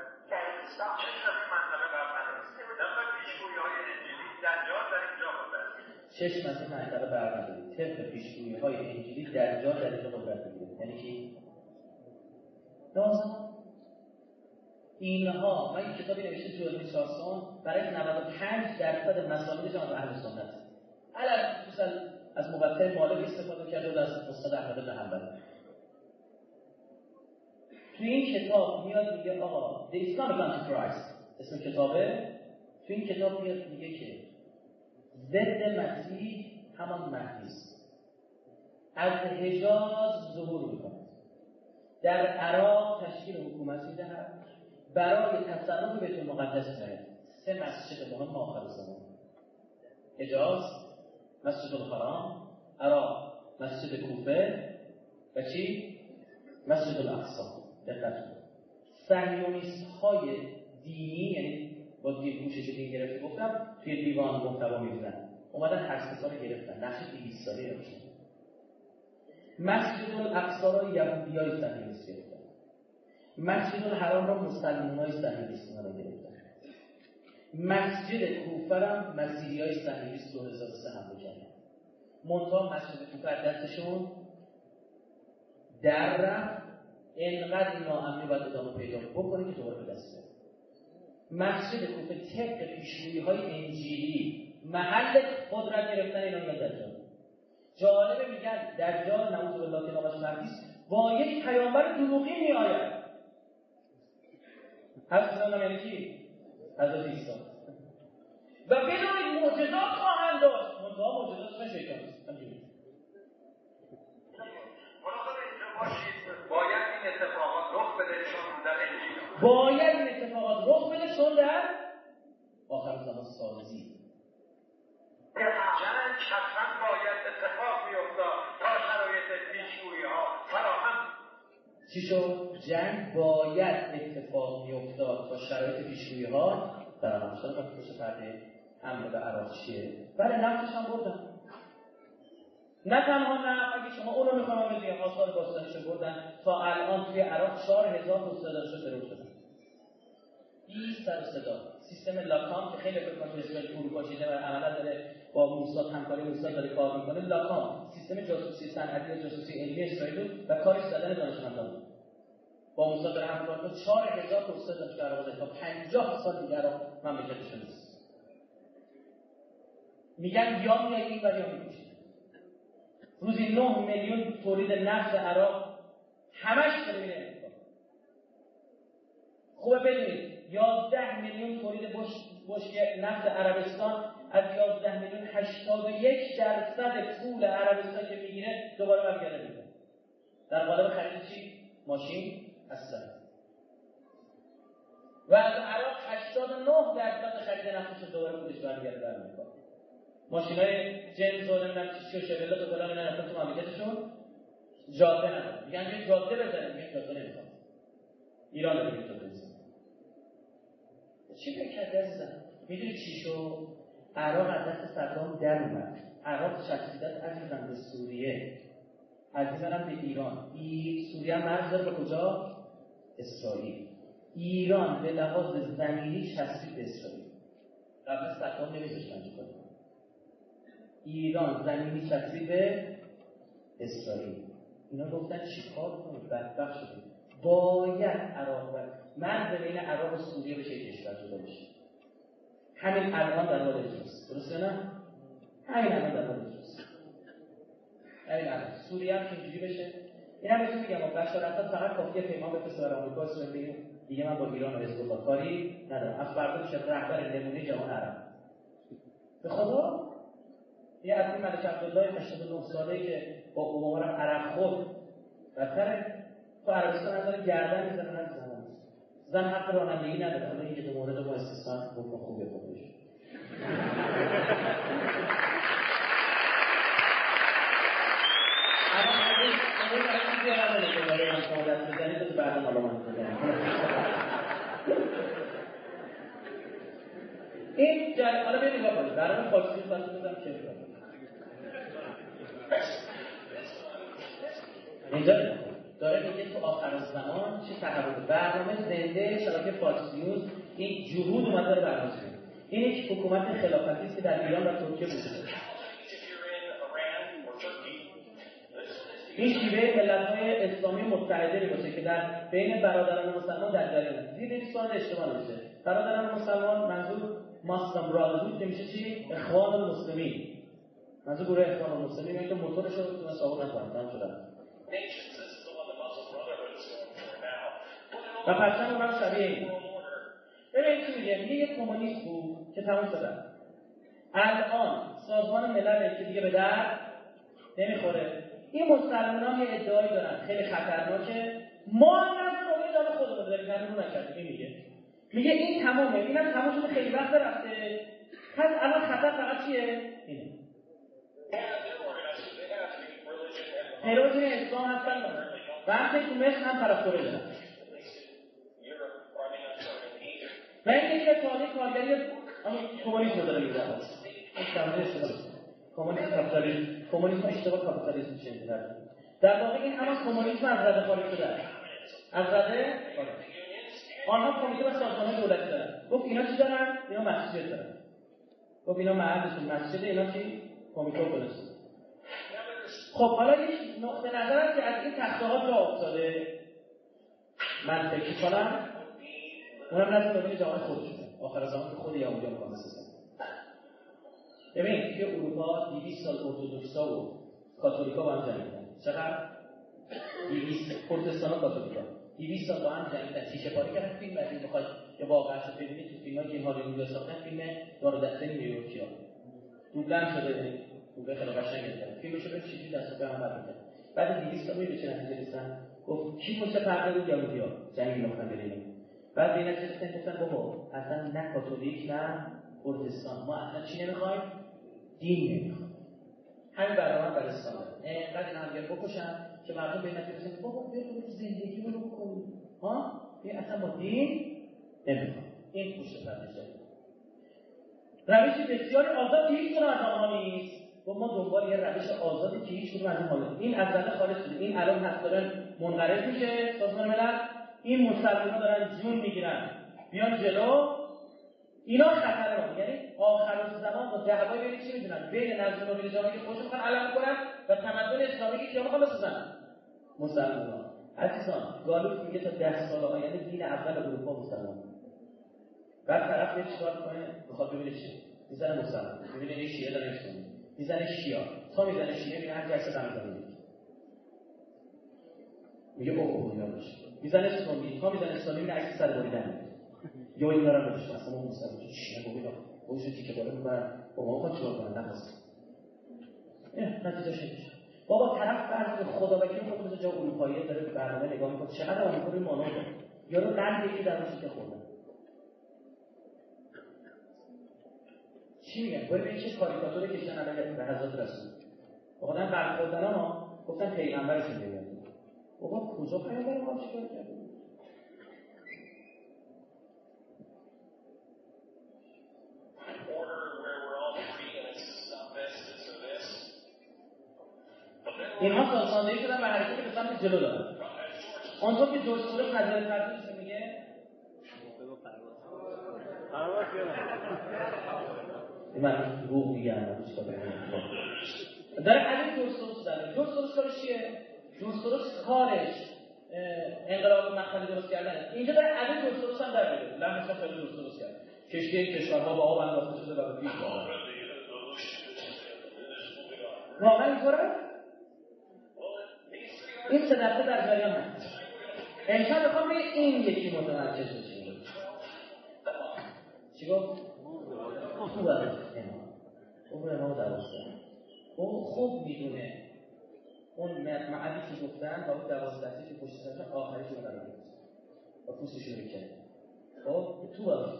شش مسیح منطقه برمداری طبق پیشگویی های انجیلی در جا در اینجا قدرت بگیره. یعنی کی؟ نازم اینها. من یک کتابی نوشته جوزی چارسون برای نود و پنج درصد مسائل جامعه اهل سنت علل خصوصا از موقع مالک استفاده کرده و از استاد احمد بن حنبل. توی این کتاب میاد میگه آقا The Islamic Antichrist اسم کتابه. توی این کتاب میاد میگه که ضد مسیح همان مهدی است. از حجاز ظهور میکنه، در عراق تشکیل حکومت میدهد، برای تصرف بیت المقدس میاد. سه مسجد مهم آخر زمان: حجاز، مسجد الحرام، عراق، مسجد کوفه و چی؟ مسجد الاقصی. دقت کنید. صهیونیست های دینی، یعنی با دین پوشش دین گرفته گفتم توی دیوان محتوا می‌ریزن، اومدن هر سه سال گرفتن، نقش دویست ساله داشتن. مسجد الاقصی را یهودیای صهیونیست گرفتن، مسجد الحرام را مسلمانای صهیونیست گرفتن، مسجد کوفه را مسیحیای صهیونیست دو هزار و سه حمله کردن. منتها مسجد کوفه دستشون در رفت، اینقدر ناامنی باید ادامه پیدا بکنه که دوباره به دست بیاره. مسجد کوفه طبق پیشگویی‌های انجیلی محل قدرت گرفتن اینا میگن دجال. جالبه میگن دجال نعوذ بالله که نامش مهدی است با یک پیامبر دروغی میآید. حضرت نام یعنی کی؟ حضرت عیسی. و بدون معجزات خواهند داشت. منتها معجزاتشون شیطان است. همینجوری. باید این اتفاقات رخ بده چون در انجیل باید این اتفاقات رخ بده چون در آخر زمان سازی جنگ حتما باید اتفاق بیفتاد تا شرایط پیشگویی ها فراهم. چی شد؟ جنگ باید اتفاق بیفتاد تا شرایط پیشگویی ها فراهم شد. وقتی پشت پرده حمله به عراق چیه؟ بله نفتش هم بردن. نه تنها نه، اگه شما اونو میخوام بگم آثار باستانیشو بردن تا الان توی عراق چهار هزار مستدرشو ترور شدن. این سر و صدا سیستم لاکام که خیلی فکر کنم اسرائیل فرو کشیده و عملا داره با موساد همکاری موساد داره کار میکنه. لاکام سیستم جاسوسی صنعتی یا جاسوسی علمی اسرائیل و کارش زدن دانشمندان با موساد داره همکاری میکنه. چهار هزار مستدرش در عراق تا پنجاه سال دیگه عراق مملکتش نیست. میگن یا میای این ولی یا میکشید. روزی نه میلیون تولید نفت عراق همش داره میره امریکا. خوبه بدونید یازده میلیون تولید بشک نفت عربستان از یازده میلیون هشتاد و یک درصد پول عربستان که میگیره دوباره برگرده میده در قالب خرید چی؟ ماشین اصلا. و از عراق هشتاد و نه درصد خرید نفتش دوباره پولش برگرده در امریکا. ماشینای جنز و نمیدونم چی چی شبله به کلا نرفتن تو مملکتشون جاده نداره. میگن یه جاده بزنیم، میگن جاده نمیخواد. ایران داره میگه جاده بزنیم. چی فکر کرده عزیزم؟ میدونی چی شو؟ عراق از دست صدام در اومد. عراق شخصیت عزیزم به سوریه، عزیزم به ایران. ای سوریه مرز داره به کجا؟ اسرائیل. ایران به لحاظ زمینی چسبید به اسرائیل. قبل صدام نمیذاشتن چه کنه. ایران زمینی چسبید به اسرائیل. اینا گفتن چیکار کنیم؟ بدبخت شدیم. باید عراق و مرز بین عراق و سوریه بشه کشور جدا بشه. همین الان در حال اجراست. درسته نه؟ همین الان در حال اجراست. همین الان سوریه هم که اینجوری بشه این هم بهتون میگم بشارت‌ها فقط کافیه پیغام بفرسته برای آمریکا اسرائیل بگیم دیگه من با ایران و حزب الله کاری ندارم. از فردا میشه رهبر نمونه جهان عرب. به خدا یه از این ملک عبدالله هشتاد و نه ساله‌ای که با اوباما رو عرب خود بدتره تو عربستان از داره گردن میزنه نه زن زن حق رانندگی نداره. حالا این که به مورد ما استثنا حکم خوبه خودش. این جای حالا بریم نگاه کنید برنامه فارسی سال می‌ذارم چه کنم اینجا داره میگه تو آخر زمان چه تحول برنامه زنده شبکه فاکس نیوز این جهود اومد داره برنامه کنه. این یک حکومت خلافتی است که در ایران و ترکیه وجود داره. این شیوه ملت‌های اسلامی متحده می‌باشه که در بین برادران مسلمان در جریان زیر این سوال اشتباه نشه. برادران مسلمان منظور مسلم برادرهود که میشه چی؟ اخوان المسلمین. منظور گروه اخوان المسلمین میگه که موتورش رو تو سابق نکنن تمام شده. و پرچم اونم شبیه این. ببین چی میگه؟ میگه یک کمونیست بود که تمام شده. الان سازمان ملل که دیگه به درد نمیخوره. این مسلمانان یه ادعایی دارن خیلی خطرناکه. ما هم نظر رو داره خودمون داریم نظر رو نکردیم. میگه میگه این تمامه. اینم تمام شده خیلی وقت رفته. پس الان خطر فقط چیه؟ اینه. تروریسم اسلام هستن و هم تو مصر هم طرفدارای دارن. و این که تاریخ کارگری کمونیسم داره میگه. این کامل اشتباه. کمونیسم کاپیتالیسم، کمونیسم اشتباه کاپیتالیسم میشه در در واقع این هم کمونیسم از رده خارج شده است. از رده خارج. آنها کمیته و سازمان دولتی دارن. گفت اینا چی دارن؟ اینا مسجد دارن. گفت اینا محلشون مسجده، اینا چی؟ کمیته و دولتی. خب حالا یک نقطه نظر است که از این تخته ها جا افتاده. من فکر کنم اونم نظر ببینید جامعه خودشونه. آخر زمان که خود یهودی هم کامل سیستم. ببین که اروپا دویست سال ارتدوکسا و کاتولیکا با هم جنگیدن. چقدر؟ دویست پروتستان و کاتولیکا. دویست سال با هم جنگیدن. شیشه پاره کردن. فیلم بعدی بخواد یا واقعا شو ببینید تو فیلمایی که این هالیوود ساختن فیلم دار دسته نیویورکیا. دوبلن شده. دوبله خیلی قشنگه کرد. فیلمشو به چیزی دست به هم برمی‌داره. بعد دویست سال به چه نتیجه رسیدن؟ گفت کی پشت پرده بود یهودی‌ها؟ جنگ انداختن بین. بعد به نتیجه رسیدن گفتن بابا اصلا نه کاتولیک نه پروتستان ما اصلا چی نمی‌خوایم؟ دین نمی‌خوایم. همین برنامه برای اسلام داره. اینقدر هم بکشن که مردم به نتیجه رسیدن بابا بیا تو زندگی رو بکن. ها؟ این اصلا ما دین نمی‌خوایم. این پشت پرده شده. روش بسیار آزاد که هیچ کدوم از آنها نیست. و ما دنبال یه روش آزادی که هیچ کدوم از این حاله. این از رده خارج شده. این الان هست دارن منقرض میشه سازمان ملل. این مسلمان‌ها دارن جون میگیرن. بیان جلو. اینا خطر ما. یعنی آخر زمان با دعوای بین چی میدونن؟ بین نظم و جامعه که خودشون میخوان علم کنن و تمدن اسلامی که کیا میخوان بسازن؟ مسلمان‌ها. عزیزان گالوف میگه تا ده سال آینده دین اول اروپا مسلمان. بعد طرف یه چیکار کنه؟ بخواد ببینه چی؟ میزنه مسلمان. میبینه این شیعه داره اسلامی. میزنه شیعه. تا میزنه شیعه میبینه هر جلسه رمضانی. میگه اوه اوه اینا باشه. میزنه اسلامی. تا میزنه اسلامی میبینه عکس سر بریدن. یا این دارن بهش اصلا ما مسلمان شیعه بگیرن. خودشون تیکه بالا میبرن. بابا خود چیکار کنن؟ نخواست. نه نتیجه چیه؟ بابا طرف فرض خدا وکیل خودمون جا اروپایی داره به برنامه نگاه میکنه. چقدر آمریکا رو مانور داره. یارو قلبی که درش که خورده. چی میگن؟ باید این چه کاریکاتوری کشتن علیه به حضرت رسول. واقعا قلب خوردن ها گفتن پیغمبرشون بیاد. بابا کجا پیغمبر ما چیکار کرد؟ اینها سازماندهی شدن به حرکتی به سمت جلو دارن. آنطور که جورج سوروس نظر پردازش میگه من روح میگم روش کار داره همین جورج سوروس داره. جورج سوروس کارش چیه؟ جورج سوروس کارش انقلاب مخفی درست کردنه. اینجا داره همین جورج سوروس هم در میاره. لعنت خدا جورج سوروس کرد. کشتی این کشورها با آب انداخته شده و به پیش آمد. واقعا اینطوره؟ این سه دسته در جریان هست. امشب میخوام به این یکی متوجه بشیم. چی گفت؟ خوب دارست امام خوب امام دوازده اون خوب میدونه اون مطمئنی که گفتن با اون دوازده که پشت سرش آخری که قرار گرفت با پوستش رو میکنه. خب تو باید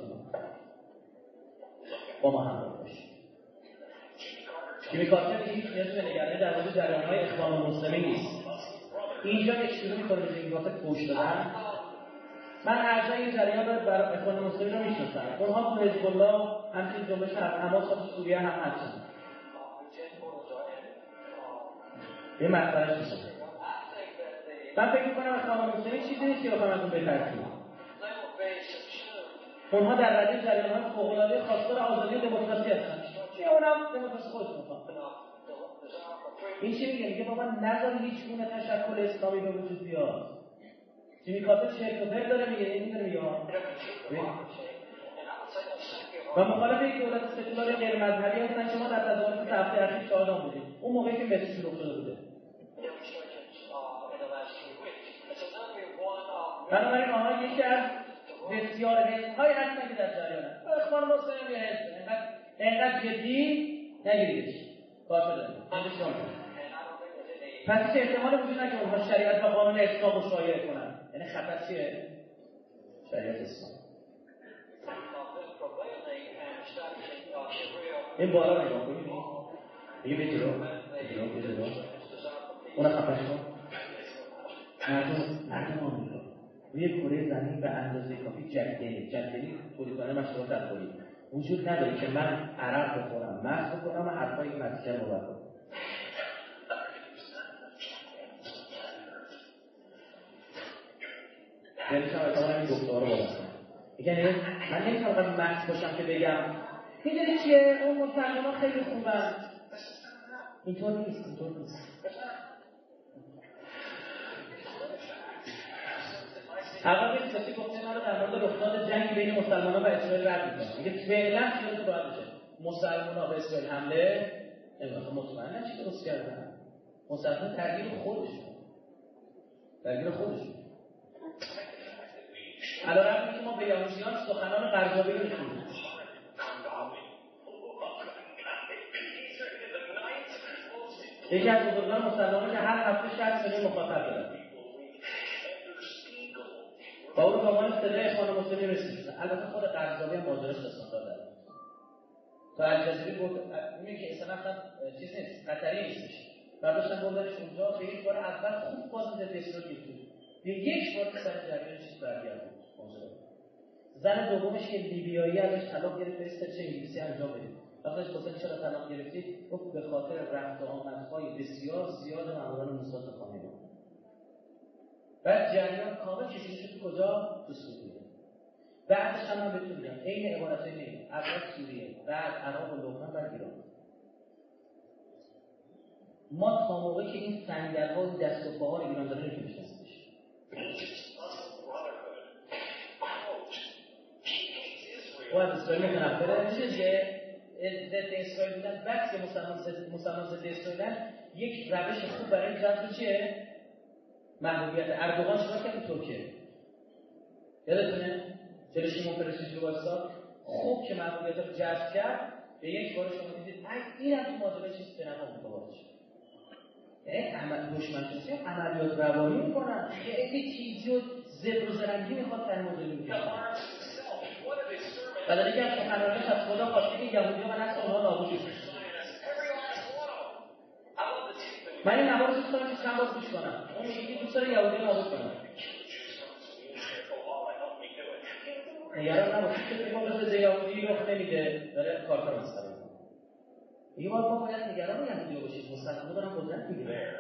با ما همراه باشیم. جیمی کارتر که هیچ نیازی به نگرانی در مورد جریان‌های اخوان المسلمین نیست. اینجا یک شروع می‌کنه به جیمی کارتر فحش دادن. من اعضای این جریان رو برای اخوان المسلمین رو میشناسم. اونها تو حزب الله همچنین جنبش حماس تو سوریه هم هستند. یه مطلبش میشه. من فکر می‌کنم اخوان المسلمین چیزی نیست که بخوام از اون بترسیم. اونها در رده جریان‌های فوق‌العاده خواستار آزادی و دموکراسی هستند. چه اونم دموکراسی خودشون می‌خوان. این چی میگه؟ میگه بابا نذار هیچ گونه تشکل اسلامی به وجود بیاد. جیمی کارتر چرت و پرت داره میگه، این داره میگه و مخالف یک دولت سکولار غیر مذهبی هستن که ما در تظاهرات هفته اخیر شاهدان بودیم. اون موقعی که مصر شروع شده بوده. بنابراین آنها یکی از بسیار حزب‌هایی هستن که در جریانن. اخوان المسلمین یه حزب اینقدر اینقدر جدی نگیریدش. کافر داریم. پس چه احتمال وجود نداره که اونها شریعت و قانون اسلام رو شایع کنن. یعنی خطر چیه؟ شریعت اسلام. این بالا نگاه کنید. یه به جلو. جلو به جلو. اون خفش کن. مردم مردم آمریکا روی کره زمین به اندازه کافی جدیدی جدیدی تولیدکننده مشروبات الکلی وجود نداره که من عرق بخورم، مغز بخورم و حرفای این مسیحیان رو بکنم. دلشم اتفاقا این گفته‌ها رو باور کنم. یعنی من نمی‌تونم قبل مغز باشم که بگم می‌دونی چیه اون مسلمان‌ها خیلی خوبن. اینطور نیست، اینطور نیست. عقاید سیاسی گفته من رو در مورد رخداد جنگ بین مسلمانان و اسرائیل رد می‌کنه. میگه فعلا چیزی باید بشه. مسلمان‌ها به اسرائیل حمله نمی‌کنن. مطمئنا چی درست کردن؟ مسلمان‌ها درگیر خودشون. درگیر خودشون. علاوه که ما به یهودیان سخنان قرضاوی رو می‌خونیم. یکی از بزرگان مسلمانان که هر هفته شصت میلیون مخاطب دارن. با اون زمان صدای اخوان المسلمین رسید. البته خود قرضاوی هم ماجراش قسمت داره. تا الجزیره بود میگه که اصلا اصلا چیز نیست، خطری نیستش. برداشتن بردارش اونجا به یک بار اول خوب بازی در اسرائیل بود. به یک بار سر جریان چیز برگرد بود. زن دومش که لیبیایی ازش طلاق گرفت به استرچ انگلیسی انجام بدید. وقتش گفتن چرا طلاق گرفتید؟ گفت به خاطر رفت و آمدهای بسیار زیاد ماموران موساد خانه. بعد جریان کامل کشیده شد کجا؟ تو سوریه. بعدش هم من بهتون میگم عین عبارتای نمیگم. اول سوریه، بعد عراق و لبنان و ایران. ما تا موقعی که این سنگرها و دست و پاها ایران داره نمی‌شناسیمش. و از اسرائیل متنفره میشه که ضد اسرائیل بودن بس که مسلمان ضد مسلمان ضد اسرائیل یک روش خوب برای جذب چیه؟ محبوبیت. اردوغان چیکار کرد تو ترکیه؟ یادتونه؟ جلوی شیمون پرسیش رو واسطا خوب که محبوبیت رو جذب کرد به یک بار شما دیدید این هم تو ماجرای چیز به نفع متوارد شد. یعنی عمل دشمن شدی عملیات روانی میکنن خیلی چیزی و زبر و زرنگی میخواد در مورد میکنن. و در یکی از سخنرانیاش از خدا خواسته که یهودی‌ها و نسل اونها نابود بشه. من این نوار دوست دارم که چند بار گوش کنم. اون میگه که دوست داره یهودی‌ها نابود کنم. نگران نباشید که این موقع ضد یهودی رخ نمیده داره کارکار مسئله میکنه. میگه ما باید نگران یهودی‌ها باشیم. مسلمان‌ها دارن قدرت میگیرن.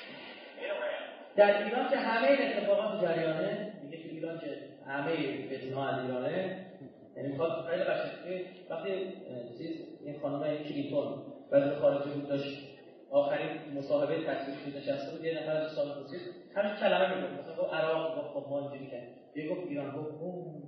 در ایران که همه این اتفاقات جریانه، میگه تو ایران که همه فتنه‌ها از ایرانه، یعنی میخواد خیلی قشنگه وقتی چیز این خانم کلینتون وزیر خارجه بود داشت آخرین مصاحبه تصویری بود نشسته بود یه نفر از دوستان پرسید همین کلمه میگفت مثلا گفت عراق گفت خب ما اینجوری کرد یه گفت ایران گفت اوه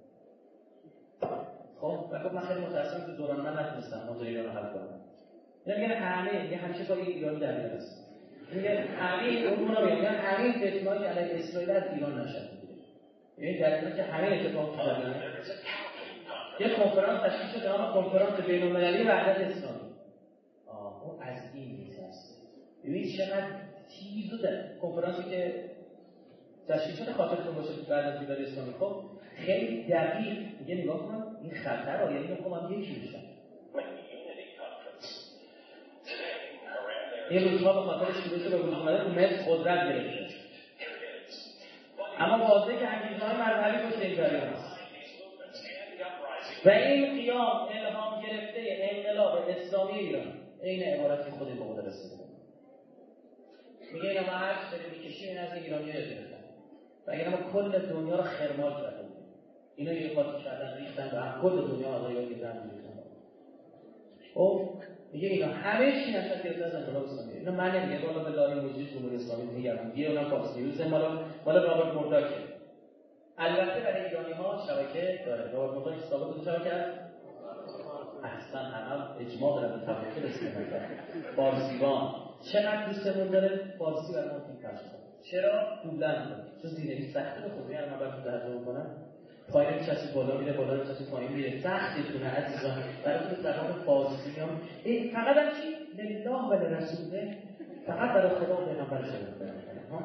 خب و گفت من خیلی متأسفم که دوران من نتونستم موضوع ایران رو حل کنم. اینا میگن همه یه همیشه با ایرانی در میاد است. میگه همین اون رو میگن همین فتنه‌ای علیه اسرائیل از ایران نشد. یعنی در اینجا که همین اتفاق افتاده. یه کنفرانس تشکیل شد به نام کنفرانس بین‌المللی وحدت اسلامی. آه اون از این می‌سازه. ببینید چقدر تیز بوده کنفرانسی که تشکیل شده خاطرتون باشه تو بعد از دیدار اسلامی. خب خیلی دقیق میگه نگاه کن این خطر رو یعنی میخوام یکی بشن. این روزها به خاطر شروعش به وجود اومده تو مصر قدرت گرفته. اما واضحه که انگیزه‌های مذهبی پشت این جریان است. و این قیام الهام گرفته انقلاب اسلامی ایران این عبارتی خودی به قول رسیده. میگه اینا ما عکس داریم میکشیم این از ایرانی‌ها گرفتن. و اگر ما کل دنیا رو خرمال کردیم. اینا یه قاطی کردن ریختن و هم کل دنیا آزادی گرفتن ریختن. خب میگه اینا همه چی نشد گرفته از انقلاب اسلامی. اینا من نمیگم والا به داری موزیک جمهوری اسلامی میگم. یه اونم فاکس نیوز مال مال رابرت مورداک. البته برای ایرانی‌ها شبکه داره. رابرت مورداک ثابت بود شبکه است. اصلا هم اجماع داره به توافق رسیدن کرد. فارسیوان چقدر دوستمون داره فارسی برای ما فیلم پخش کنه. چرا دوبلن کنه؟ چون زیرنویس سخته به خوبی هر من براتون ترجمه کنم. پایین کسی بالا میره بالا کسی پایین میره سختتونه عزیزان براتون زبان فارسی هم فقط هم چی لله و لرسوله فقط برای خدا و پیغمبرش رو ها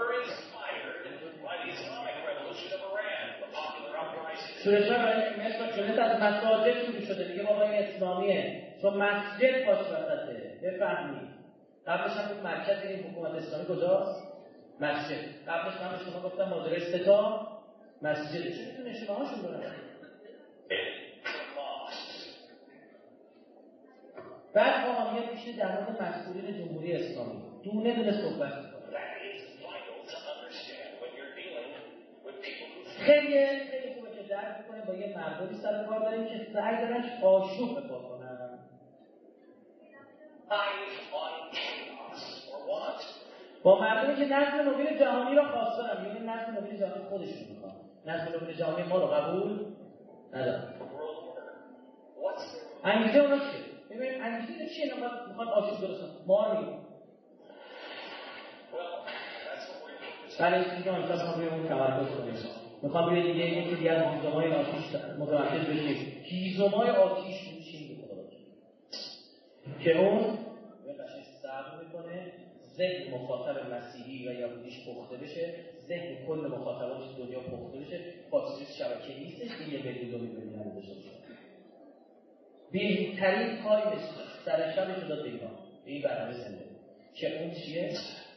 شورش‌ها برای مصر شده از مساجد شروع شده دیگه بابا این اسلامیه چون مسجد پاش وسطه بفهمید قبلش هم بود مرکز این حکومت اسلامی کجاست؟ مسجد قبلش هم شما گفتم ماجرای ستا مسجد چه تو نشونه هاشون دارن بعد آقا میاد میشه در مورد مسئولین جمهوری اسلامی دونه دونه صحبت خیلی خیلی خوبه که درک میکنه با یه مردمی سر کار داریم که سعی دارن آشوب بپا کنن با مردمی که نسل نوین جهانی را خواستن یعنی نسل نوین جهانی خودشون میخوان نسل نوین جهانی ما رو قبول ندارن انگیزه اونا چیه؟ ببین انگیزه چیه نمیخواد میخواد آشوب درستن ما رو میگن برای اینکه آنجا میخوام روی اون تمرکز کنیم میخوام روی دیگه یکی دیگه از هیزم‌های آتیش متمرکز بشیم هیزم‌های آتیش میشیم به خدا که اون به قشنگ صبر میکنه ذهن مخاطب مسیحی و یهودیش پخته بشه ذهن کل مخاطبانش دنیا پخته بشه فاصله شبکه نیستش که یه بلیدو میبینن بشه بهترین تایمش سر شبش داد اینا به این برنامه زنده که اون چیه؟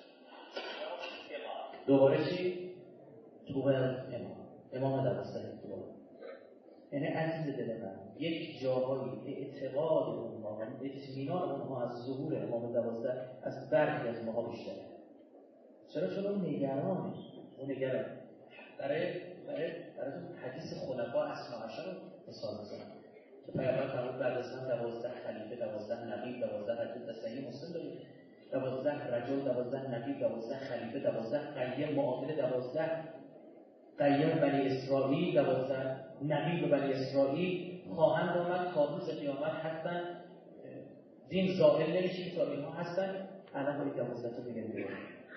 دوباره چی؟ توبه امام امام دوازده دوباره یعنی عزیز دل من یک جاهایی اعتقاد اونها و اطمینان اونها از ظهور امام دوازده از برخی از ماها بیشتره چرا؟ چون اون نگرانه اون نگرانه برای برای برای حدیث خلفا اصلا عشر رو مثال بزنم که پیامبر فرمود بعد از من دوازده خلیفه دوازده نبی دوازده حدیث صحیح مسلم داریم دوازده رجل دوازده نبی دوازده خلیفه دوازده قیم معادل دوازده قیم بنی اسرائیل دوازده نبی به بنی اسرائیل خواهند آمد تا روز قیامت هستن دین ظاهر نمیشه تا اینها هستن الان باید دوازده تا بگن بیرون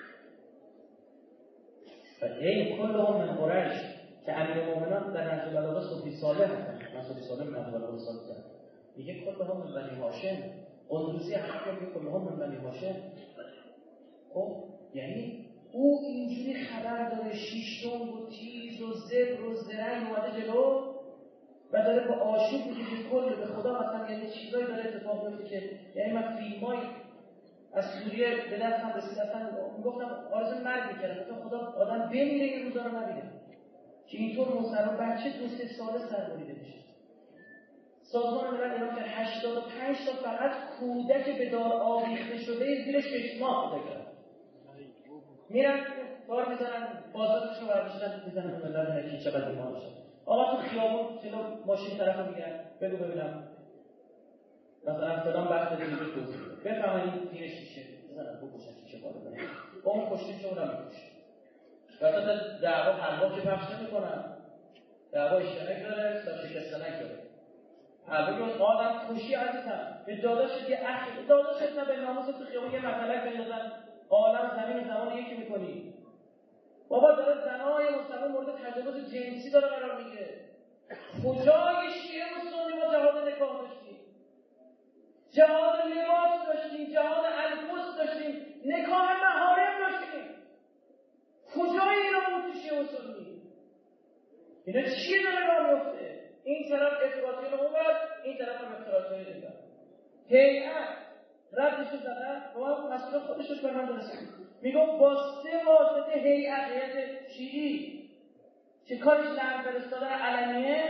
و این کل هم من قرش که امیر مومنان در نهج البلاغه صوفی صالح هستن من صوفی صالح نهج البلاغه صالح هستن میگه کل هم من بنی هاشم قندوزی حتی میگه کل هم من بنی هاشم خب یعنی او اینجوری خبر داره شیشتون و تیز و زبر و زرنگ اومده جلو و داره با آشوب میگه کل به خدا مثلا یعنی چیزایی داره اتفاق میفته که یعنی من فیلمای از سوریه به دستم رسید اصلا میگفتم آرزو مرگ میکردم گفتم خدا آدم بمیره این روزا رو نبینه که اینطور مصرف بچه دو سه ساله سربریده میشه سازمان ملل اعلام کرد هشتاد و پنج تا فقط کودک به دار آویخته شده زیر شش ماه بوده کرد میرن کار میزنن بازارشون رو برداشتن میزنن به ملل نکی چقدر بیمار شد آقا تو خیابون جلو ماشین طرفو میگن بگو ببینم مثلا فلان بحث دیگه توضیح بفهمن این دینش چیه بزنن بکشن چه کار کنه با اون کشته چه اونم میکشه وسط دعوا حلوا که پخش نمیکنن دعوا اشتراک داره تا شکستنک داره حلوا که آدم کشی عزیزم به داداشت یه اخی داداشت نه به ناموس تو خیابون یه مطلق بندازن عالم زمین و زمان یکی میکنی. بابا داره زنای مسلمان مورد تجاوز جنسی داره قرار میگیره. کجای شیعه و سنی ما جهاد نکاح داشتیم؟ جهاد لباس داشتیم، جهاد الفوس داشتیم، نکاح محارم داشتیم. کجای اینا بود تو شیعه و سنی؟ اینا چیه داره راه میفته؟ این طرف افراطیون اونور، این طرف هم افراطیون اینور. هیئت ردشو زدن و هم مسئول خودشو به من برسید. میگم با سه واسطه هیئت هیئت شیعی چه کارش لعن فرستادن علنیه،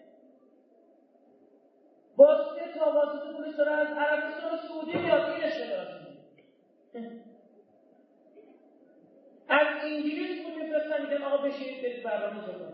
با سه تا واسطه پولش داره از عربستان و سعودی میاد. اینش داره از انگلیس پول میفرستن میگن آقا بشینید برید برنامه جلو.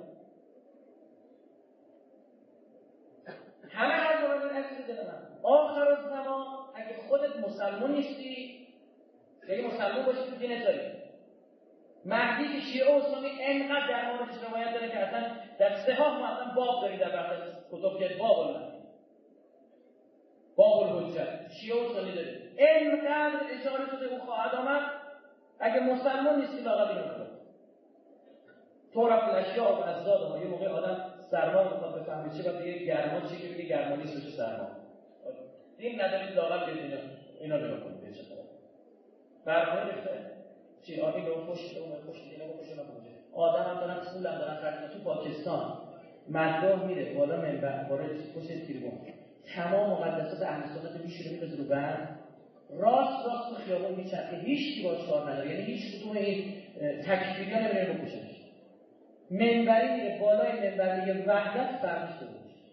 همه هر جا من اصلی دل من آخر الزمان اگه خودت مسلمان نیستی، اگه مسلمان باشی تو دینت داری، مهدی که شیعه و سنی انقدر در موردش روایت داره که اصلا در صحاح ما اصلا باب داری در بعض کتب که باب المهدی، باب الحجت، شیعه و سنی داری، انقدر اشاره شده او خواهد آمد. اگه مسلمان نیستی لاغر دیگه نکنه طورف الاشیاء و ازدادها. یه موقع آدم سرما میخواد بفهمه چه باید بگه گرما چیه که بگه گرما نیست بشه سرما. دین ندارید لاغر بیاد اینا اینا نگاه کنید به چه طرف برنامه ریخته چی آقا اینو پشت اون پشت اینا پشت اینا بوده. آدم هم دارن پول هم دارن خرج تو پاکستان مدرسه میره بالا منبر وارد پشت تریبون تمام مقدسات اهل سنت میشونه میذاره رو بند راست راست تو خیابون میچرخه، هیچ کی باهاش کار نداره. یعنی هیچ کدوم این تکفیری‌ها نمیره بکشنش. منبری میره بالای منبر میگه وحدت فرض شده.